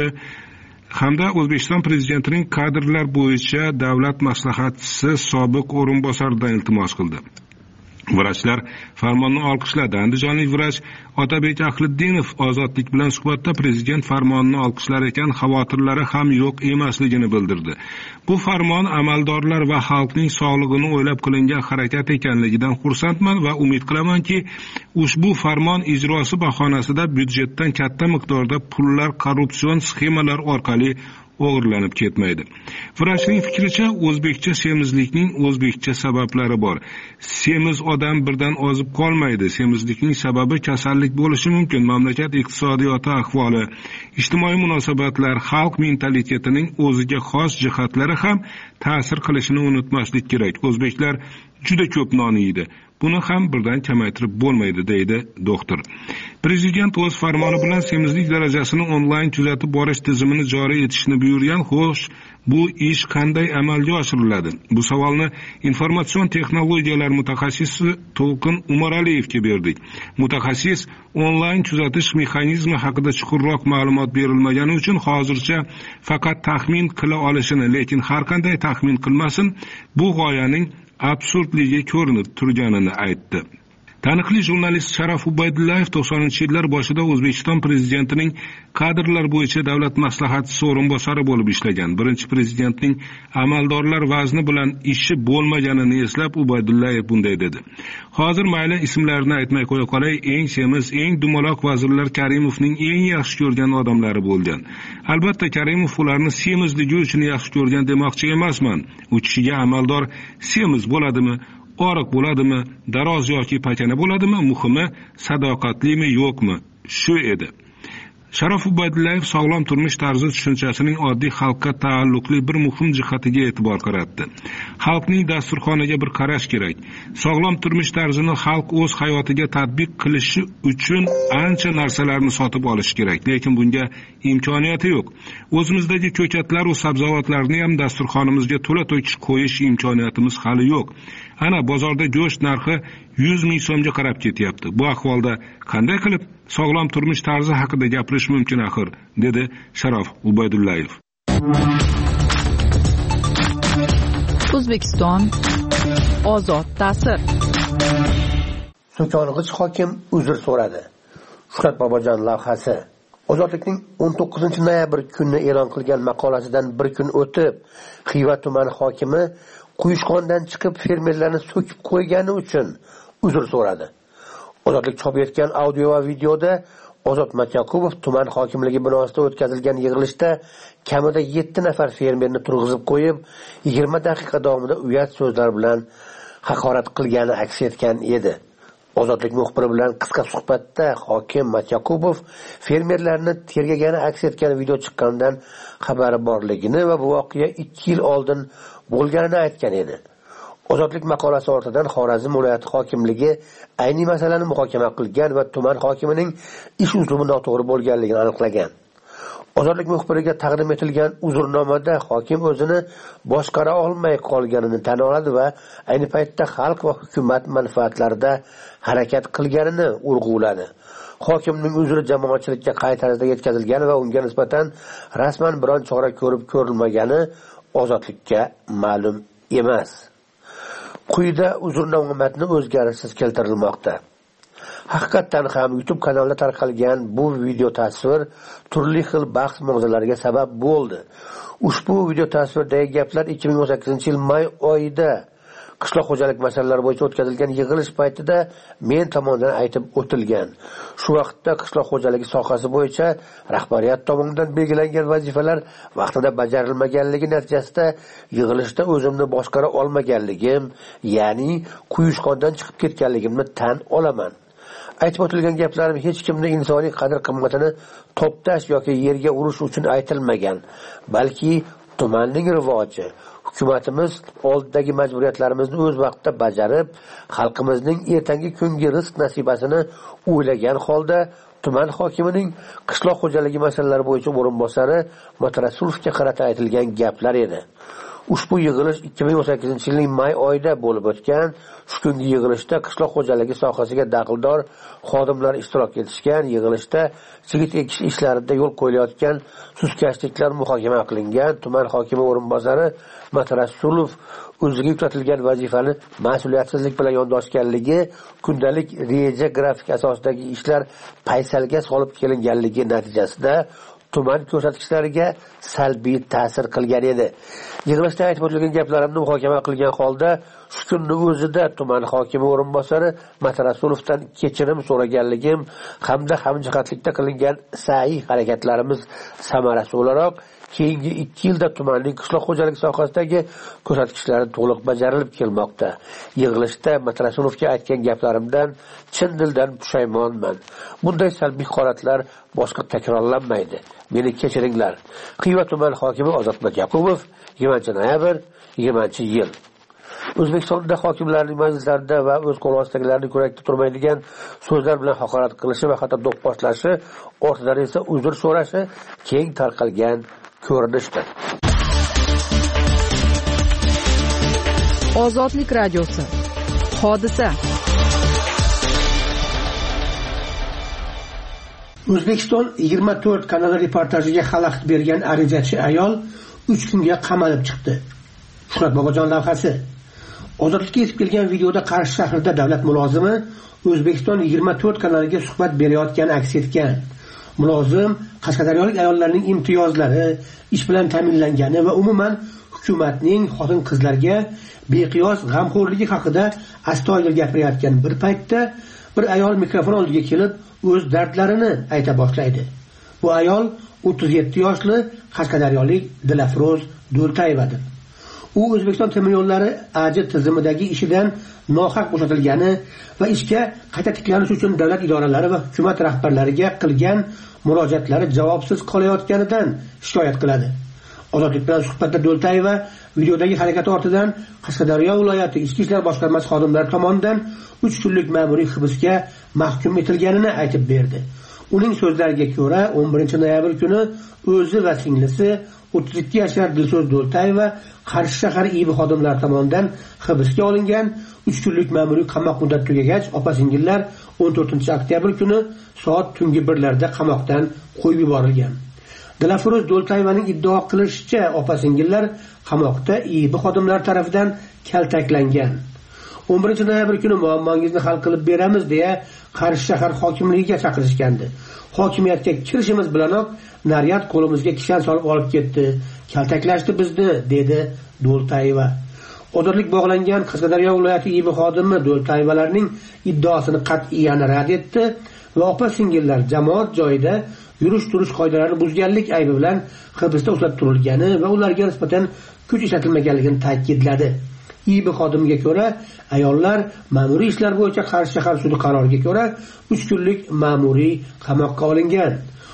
hamda O'zbekiston prezidentining kadrlar bo'yicha davlat maslahatchisi sobiq o'rinbosaridan iltimos qildi. Vrachlar farmonni olqishladi. Andijonlik vrach Otabek Ahliddinov Ozodlik bilan suhbatda prezident farmonini olqishlar ekan, xavotirlari ham yo'q emasligini bildirdi. Bu farmon amaldorlar va xalqning sog'lig'ini o'ylab qilingan harakat ekanligidan xursandman va umid qilamanki, ushbu farmon ijrosi bahonasida byudjetdan katta miqdorda pullar korrupsion sxemalar orqali o'g'irlanib ketmaydi. Vrachning fikricha, o'zbekcha semizlikning o'zbekcha sabablari bor. Semiz odam birdan ozib qolmaydi. Semizlikning sababi kasallik bo'lishi mumkin. Mamlakat iqtisodiyoti ahvoli, ijtimoiy munosabatlar, xalq mentalitetining o'ziga xos jihatlari ham ta'sir qilishini unutmaslik kerak. O'zbeklar juda ko'p non yeydi. Buni ham birdan kamaytirib bo'lmaydi, deydi doktor. Prezident o'z farmoni bilan semizlik darajasini onlayn kuzatib borish tizimini joriy etishni buyurgan. Xo'sh, bu ish qanday amalga oshiriladi? Bu savolni informatsion texnologiyalar mutaxassisi To'lqin Umaraliyevga berdik. Mutaxassis onlayn kuzatish mexanizmi haqida chuqurroq ma'lumot berilmagani uchun hozircha faqat taxmin qila olishini, lekin har qanday taxmin qilmasin, bu g'oyaning absurdligi ko'rinib turganini aytdi. Taniqli jurnalist Sharaf Ubaydullayev to'qsoninchi yillar boshida O'zbekiston prezidentining kadrlar bo'yicha davlat maslahatchisi o'rinbosari bo'lib ishlagan. Birinchi prezidentning amaldorlar vazni bilan ishi bo'lmaganini eslab Ubaydullayev bunday dedi: Hozir mayli ismlarini aytmay qo'ya qolay, eng semiz, eng dumaloq vazirlar Karimovning eng yaxshi ko'rgan odamlari bo'lgan. Albatta, Karimov ularni semizligi uchun yaxshi ko'rgan demoqchi emasman. U kishiga amaldor semiz bo'ladimi, oriq bo'ladimi, daroz yoki pakana bo'ladimi, muhimi sadoqatlimi yo'qmi, shu edi. Sharof Ubaydullayev sog'lom turmush tarzi tushunchasining oddiy xalqqa taalluqli bir muhim jihatiga e'tibor qaratdi. Xalqning dasturxoniga bir qarash kerak. Sog'lom turmush tarzini xalq o'z hayotiga tatbiq qilishi uchun ancha narsalarni sotib olish kerak, lekin bunga imkoniyati yo'q. O'zimizdagi ko'katlar va sabzavotlarni ham dasturxonimizga to'la-to'kis qo'yish imkoniyatimiz hali yo'q. Ana bozorda go'sht narxi yuz ming so'mga qarab ketyapti. Bu ahvolda qanday qilib sog'lom turmush tarzi haqida gapirish mumkin axir, dedi Sharof Ubaydullayev. O'zbekiston ozod ta'sir. So'kong'ich hokim uzr so'radi. Shuhrat Bobojon lavhasi. Ozodlikning o'n to'qqizinchi noyabr kuni e'lon qilgan maqolasidan bir kun o'tib, Xiva tumani hokimi Quyushqondan chiqib fermerlarni so'kib qo'ygani uchun uzr so'radi. Ozodlik chop etgan audio va videoda Ozod Matyakubov tuman hokimligi binosida o'tkazilgan yig'ilishda kamida yetti nafar fermerni turg'izib qo'yib, yigirma daqiqa davomida uyat so'zlar bilan haqorat qilgani aks etgan edi. Ozodlik muxbiri bilan qisqa suhbatda hokim Matyakubov fermerlarni tergagani aks etgan video chiqqanidan xabari borligini va bu voqea ikki yil oldin bo'lganini aytgan edi. Ozodlik maqolasi ortidan Xorazm viloyati hokimligi ayni masalani muhokama qilgan va tuman hokimining ish uslubi noto'g'ri bo'lganligini aniqlagan. Ozodlik muxbiriga taqdim etilgan uzrnomada hokim o'zini boshqara olmay qolganini tan oladi va ayni paytda xalq va hukumat manfaatlarida harakat qilganini urg'uladi. Hokimning uzri jamoatchilikka qay tarzda yetkazilgani va unga nisbatan rasman biron chora ko'rib ko'rilmagani Ozodlikka ma'lum emas. Quyida uzrnoma matni o'zgarishsiz keltirilmoqda. Haqiqatan ham YouTube kanalida tarqalgan bu video tasvir turli xil bahs mavzulariga sabab bo'ldi. Ushbu video tasvirdagi gaplar ikki ming o'n sakkizinchi yil may oyida qishloq xo'jalik masalalari bo'yicha o'tkazilgan yig'ilish paytida men tomonidan aytib o'tilgan. Shu vaqtda qishloq xo'jaligi sohasi bo'yicha rahbariyat tomonidan belgilangan vazifalar vaqtida bajarilmaganligi natijasida yig'ilishda o'zimni boshqara olmaganligim, ya'ni Quyushqondan chiqib ketganligimni tan olaman. Aytib o'tilgan gaplarim hech kimning insoniy qadr-qimmatini toptash yoki yerga urish uchun aytilmagan, balki tumanning rivoji, hukumatimiz oldidagi majburiyatlarimizni o'z vaqtida bajarib, xalqimizning ertangi kungi rizq nasibasini o'ylagan holda tuman hokimining qishloq xo'jaligi masalalari bo'yicha o'rinbosari Matrasulovga qarata aytilgan gaplar edi. Ushbu yig'ilish ikki ming o'n sakkizinchi yilning may oyida bo'lib o'tgan. Shu kungi yig'ilishda qishloq xo'jaligi sohasiga daxldor xodimlar ishtirok etishgan. Yig'ilishda chigit ekish ishlarida yo'l qo'yilayotgan sustkashliklar muhokama qilingan. Tuman hokimi o'rinbosari Matrasulov o'ziga yuklatilgan vazifani mas'uliyatsizlik bilan yondoshganligi, kundalik reja grafik asosidagi ishlar paysalga solib kelinganligi natijasida tuman ko'rsatkichlariga salbiy ta'sir qilgan edi. Yig'ilishda aytib o'tilgan gaplarimni muhokama qilgan holda shu kunning o'zida tuman hokimi o'rinbosari Matrasulovdan kechirim so'raganligim hamda hamjihatlikda qilingan sa'iy harakatlarimiz samarasi o'laroq keyingi ikki yilda tumanning qishloq xo'jaligi sohasidagi ko'rsatkichlari to'liq bajarilib kelmoqda. Yig'ilishda Matrasulovga aytgan gaplarimdan chin dildan pushaymonman. Bunday salbiy holatlar boshqa takrorlanmaydi. Meni kechiringlar. Xiva tuman hokimi Ozod Matyakubov, yigirmanchi noyabr yigirmanchi yil. O'zbekistonda hokimlarning majlislarida va o'z qo'l ostidagilarni ko'rakda turmaydigan so'zlar bilan haqorat qilishi va hatto do'pposlashi, ortidan esa uzr so'rashi keng tarqalgan ko'rinishdir. Ozodlik radiosi. Hodisa. O'zbekiston yigirma to'rt kanali reportajiga xalaqit bergan arizachi ayol uch kunga qamalib chiqdi. Shuhrat Bobojon lavhasi. Ozodlikka yetib kelgan videoda Qarshi shahrida davlat mulozimi O'zbekiston yigirma to'rt kanaliga suhbat berayotgani aks etgan. Mulozim qashqadaryolik ayollarning imtiyozlari, ish bilan ta'minlangani va umuman hukumatning xotin-qizlarga beqiyos g'amxo'rligi haqida astoydil gapirayotgan bir paytda bir ayol mikrofon oldiga kelib o'z dardlarini ayta boshlaydi. Bu ayol o'ttiz yetti yoshli qashqadaryolik Dilafroz Do'ltayevadir. u O'zbekiston temir yo'llari A J tizimidagi ishidan nohaq bo'shatilgani va ishga qayta tiklanish uchun davlat idoralari va hukumat rahbarlariga qilgan murojaatlari javobsiz qolayotganidan shikoyat qiladi. Ozodlik bilan suhbatda Do'ltayeva videodagi harakat ortidan Qashqadaryo viloyati Ichki ishlar boshqarmasi xodimlari tomonidan uch kunlik ma'muriy hibsga mahkum etilganini aytib berdi. Uning so'zlariga ko'ra, o'n birinchi noyabr kuni o'zi va singlisi o'ttiz ikki yashar Dilso'z Do'ltayeva Qarshi shahar I B xodimlari tomonidan hibsga olingan. uch kunlik ma'muriy qamoq muddati tugagach, opa-singillar o'n to'rtinchi oktyabr kuni soat tungi birlarda qamoqdan qo'yib yuborilgan. Dilafruz Do'ltayevaning iddao qilishicha, opa-singillar qamoqda I B xodimlari tomonidan kaltaklangan. o'n birinchi noyabr kuni muammongizni hal qilib beramiz deya Qarshi shahar hokimligiga chaqirishgandi. Hokimiyatga kirishimiz bilanoq naryad qo'limizga kishan solib olib ketdi, kaltaklashdi bizni, dedi Do'ltayeva. Ozodlik bog'langan Qashqadaryo viloyati I B xodimi Do'ltayevalarning iddaosini qat'iyan rad etdi va opa-singillar jamoat joyida yurish-turish qoidalarini buzganlik aybi bilan hibsda ushlab turilgani va ularga nisbatan kuch ishlatilmaganligini ta'kidladi. I B xodimiga ko'ra, ayollar ma'muriy ishlar bo'yicha Qarshi shahar sudi qaroriga ko'ra uch kunlik ma'muriy qamoqqa olingan.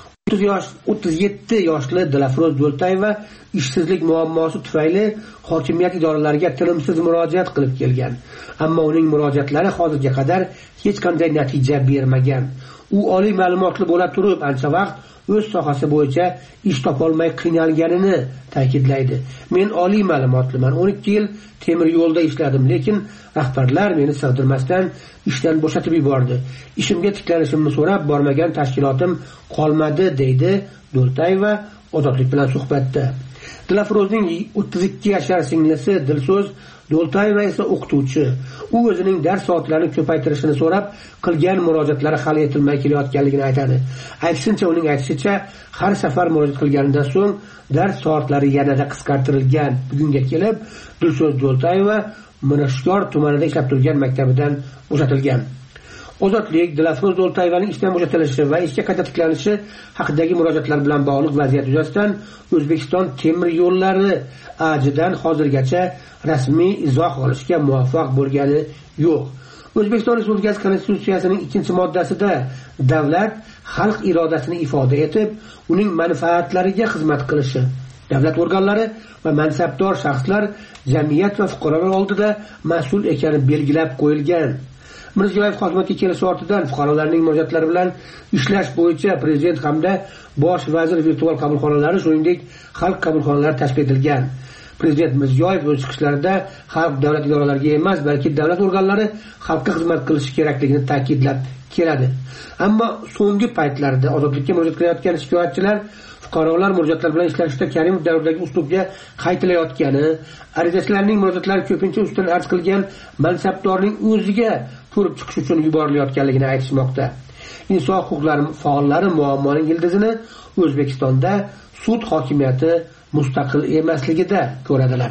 o'ttiz yetti yoshli Dilafruz Do'ltayeva ishsizlik muammosi tufayli hokimiyat idoralariga tinimsiz murojaat qilib kelgan. Ammo uning murojaatlari hozirga qadar hech qanday natija bermagan. U oliy ma'lumotli bo'la turib, ancha vaqt o'z sohasi bo'yicha ish topolmay qiynalganini ta'kidlaydi. Men oliy ma'lumotliman, o'n ikki yil temir yo'lda ishladim, lekin rahbarlar meni sig'dirmasdan ishdan bo'shatib yubordi. Ishimga tiklanishimni so'rab bormagan tashkilotim qolmadi, deydi Do'ltayeva Ozodlik bilan suhbatda. Dilafruzning o'ttiz ikki yashar singlisi Dilso'z Do'ltayeva esa o'qituvchi. U o'zining dars soatlarini ko'paytirishini so'rab, qilgan murojaatlari hal etilmay kelayotganligini aytadi. Aksincha, uning aytishicha, har safar murojaat qilganidan so'ng dars soatlari yanada qisqartirilgan. Bugunga kelib, Dilso'z Do'ltayeva Mirishkor tumanida ishlab turgan maktabidan bo'shatilgan. Ozodlik Dilafruz Do'ltayevaning ishdan bo'shatilishi va ishga qayta tiklanishi haqidagi murojaatlar bilan bog'liq vaziyat yuzasidan O'zbekiston temir yo'llari A Jdan hozirgacha rasmiy izoh olishga muvaffaq bo'lgani yo'q. O'zbekiston Respublikasi Konstitutsiyasining ikkinchi moddasida davlat xalq irodasini ifoda etib, uning manfaatlariga xizmat qilishi, davlat organlari va mansabdor shaxslar jamiyat va fuqarolar oldida mas'ul ekani belgilab qo'yilgan. Mirziyoyev hokimiyatga kelishi ortidan fuqarolarning murojaatlari bilan ishlash bo'yicha prezident hamda bosh vazir virtual qabulxonalari, shuningdek xalq qabulxonalari tashkil etilgan. Prezident Mirziyoyev o'z chiqishlarida xalq davlat idoralariga emas, balki davlat organlari xalqqa xizmat qilishi kerakligini ta'kidlab keladi. Ammo so'nggi paytlarda ozodlikka murojaat qilayotgan shikoyatchilar fuqarolar murojaatlari bilan ishlashda Karimov davridagi uslubga qaytilayotgani, arizachilarning murojaatlari ko'pincha ustidan arz qilgan mansabdorning o'ziga ko'rib chiqish uchun yuborilayotganligini aytishmoqda. Inson huquqlari faollari muammoning ildizini O'zbekistonda sud hokimiyati mustaqil emasligida ko'radilar.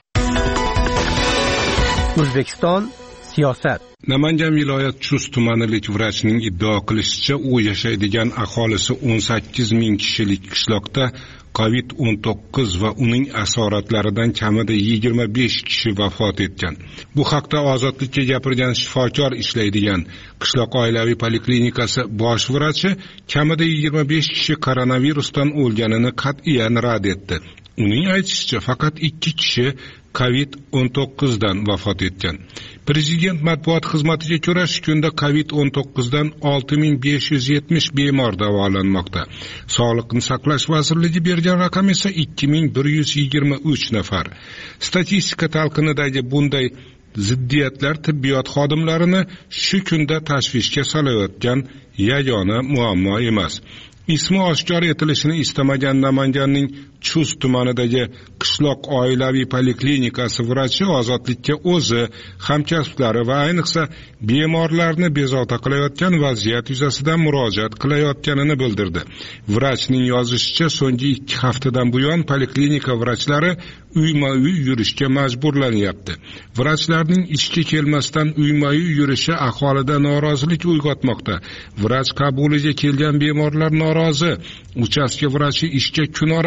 O'zbekiston siyosat. Namangan viloyat Chust tumanilik vrachining iddao qilishicha, u yashaydigan aholisi o'n sakkiz ming kishilik qishloqda covid o'n to'qqiz va uning asoratlaridan kamida yigirma besh kishi vafot etgan. Bu haqda Ozodlikka gapirgan shifokor ishlaydigan qishloq oilaviy poliklinikasi bosh vrachi kamida yigirma besh kishi koronavirusdan o'lganini qat'iyan rad etdi. Uning aytishicha, faqat ikki kishi covid o'n to'qqiz dan vafot etgan. Prezident matbuot xizmatiga ko'ra, shu kunda covid o'n to'qqiz dan olti ming besh yuz yetmish bemor davolanmoqda. Sog'liqni saqlash vazirligi bergan raqam esa ikki ming bir yuz yigirma uch nafar. Statistika talqinidagi bunday ziddiyatlar tibbiyot xodimlarini shu kunda tashvishga solayotgan yagona muammo emas. Ismi oshkor etilishini istamagan Namanganning Chust tumanidagi qishloq oilaviy poliklinikasi vrachi Ozodlikka o'zi, hamkasblari va ayniqsa bemorlarni bezovta qilayotgan vaziyat yuzasidan murojaat qilayotganini bildirdi. Vrachning yozishicha, so'nggi ikki haftadan buyon poliklinika vrachlari uyma-uy yurishga majburlanyapti. Vrachlarning ishga kelmasdan uyma-uy yurishi aholida norozilik uyg'otmoqda. Vrach qabuliga kelgan bemorlar norozi. Uchastka vrachi ishga kunora keladi.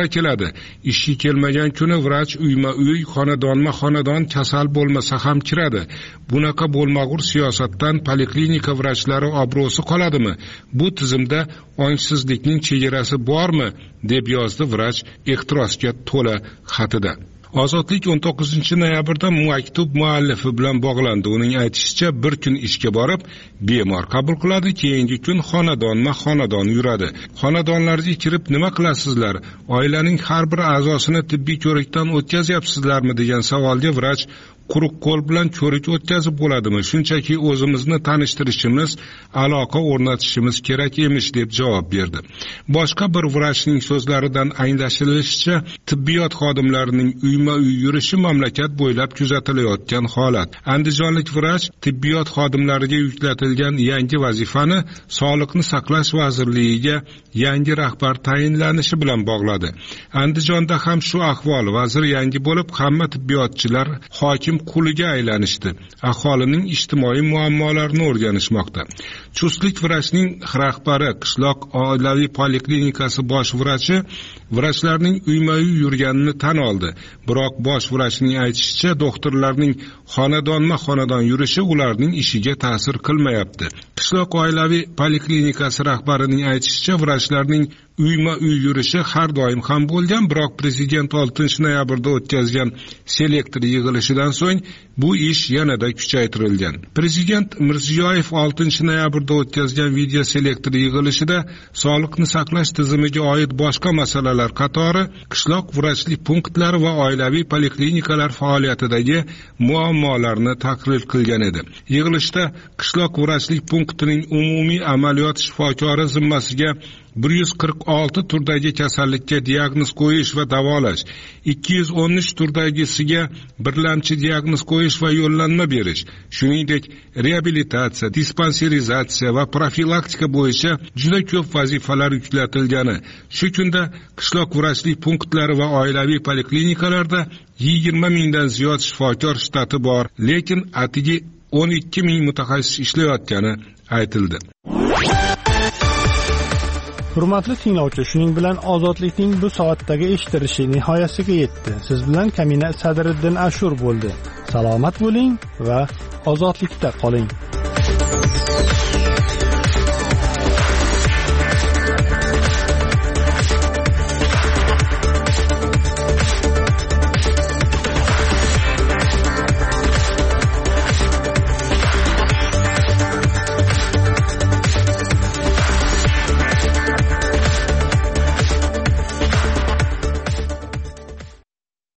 bo'ladi. Ishga kelmagan kuni vrach uyma-uy, xonadonma xonadon kasal bo'lmasa ham kiradi. Bunaqa bo'lmag'ur siyosatdan poliklinika vrachlari obro'si qoladimi? Bu tizimda ongsizlikning chegarasi bormi? deb yozdi vrach ehtirosga to'la xatida. Ozodlik o'n to'qqizinchi noyabrda maktub muallifi bilan bog'landi. Uning aytishicha, bir kun ishga borib, bemor qabul qiladi, keyingi kun xonadonma xonadon yuradi. Xonadonlarga kirib nima qilasizlar? Oilaning har bir a'zosini tibbiy ko'rikdan o'tkazyapsizlarmi degan savolga vrach quruq qo'l bilan ko'rik o'tkazib bo'ladimi? Shunchaki o'zimizni tanishtirishimiz, aloqa o'rnatishimiz kerak emish deb javob berdi. Boshqa bir vrachning so'zlaridan anglashilishicha, tibbiyot xodimlarining uyma-uy yurishi mamlakat bo'ylab kuzatilayotgan holat. Andijonlik vrach tibbiyot xodimlariga yuklatilgan yangi vazifani Sog'liqni saqlash vazirligiga yangi rahbar tayinlanishi bilan bog'ladi. Andijonda ham shu ahvol. Vazir yangi bo'lib, hamma tibbiyotchilar hokim quliga aylanishdi. Aholining ijtimoiy muammolarini o'rganishmoqda. Chustlik vrachning rahbari, qishloq oilaviy poliklinikasi bosh vrachi vrachlarning uyma-uy yurganini tan oldi. Biroq bosh vrachning aytishicha, doktorlarning xonadonma xonadon yurishi ularning ishiga ta'sir qilmayapti. Qishloq oilaviy poliklinikasi rahbarining aytishicha, vrachlarning uyma-uy yurishi har doim ham bo'lgan, biroq prezident oltinchi noyabrda o'tkazgan selektor yig'ilishidan so'ng bu ish yanada kuchaytirilgan. Prezident Mirziyoyev oltinchi noyabrda o'tkazgan video selektor yig'ilishida sog'liqni saqlash tizimiga oid boshqa masalalar qatori qishloq vrachlik punktlari va oilaviy poliklinikalar faoliyatidagi muammolarni tahlil qilgan edi. Yig'ilishda qishloq vrachlik punktining umumiy amaliyot shifokori zimmasiga bir yuz qirq olti turdagi kasallikka diagnoz qo'yish va davolash, ikki yuz o'n uch turdagisiga birlamchi diagnoz qo'yish va yo'llanma berish, shuningdek reabilitatsiya, dispanserizatsiya va profilaktika bo'yicha juda ko'p vazifalar yuklatilgani. Shu kunda qishloq vrachlik punktlari va oilaviy poliklinikalarda yigirma mingdan ziyod shifokor shtati bor, lekin atigi o'n ikki ming mutaxassis ishlayotgani aytildi. Hurmatli tinglovchi, shuning bilan ozodlikning bu soatdagi eshittirishi nihoyasiga yetdi. Siz bilan Kamina Sadriddin Ashur bo'ldi. Salomat bo'ling va ozodlikda qoling.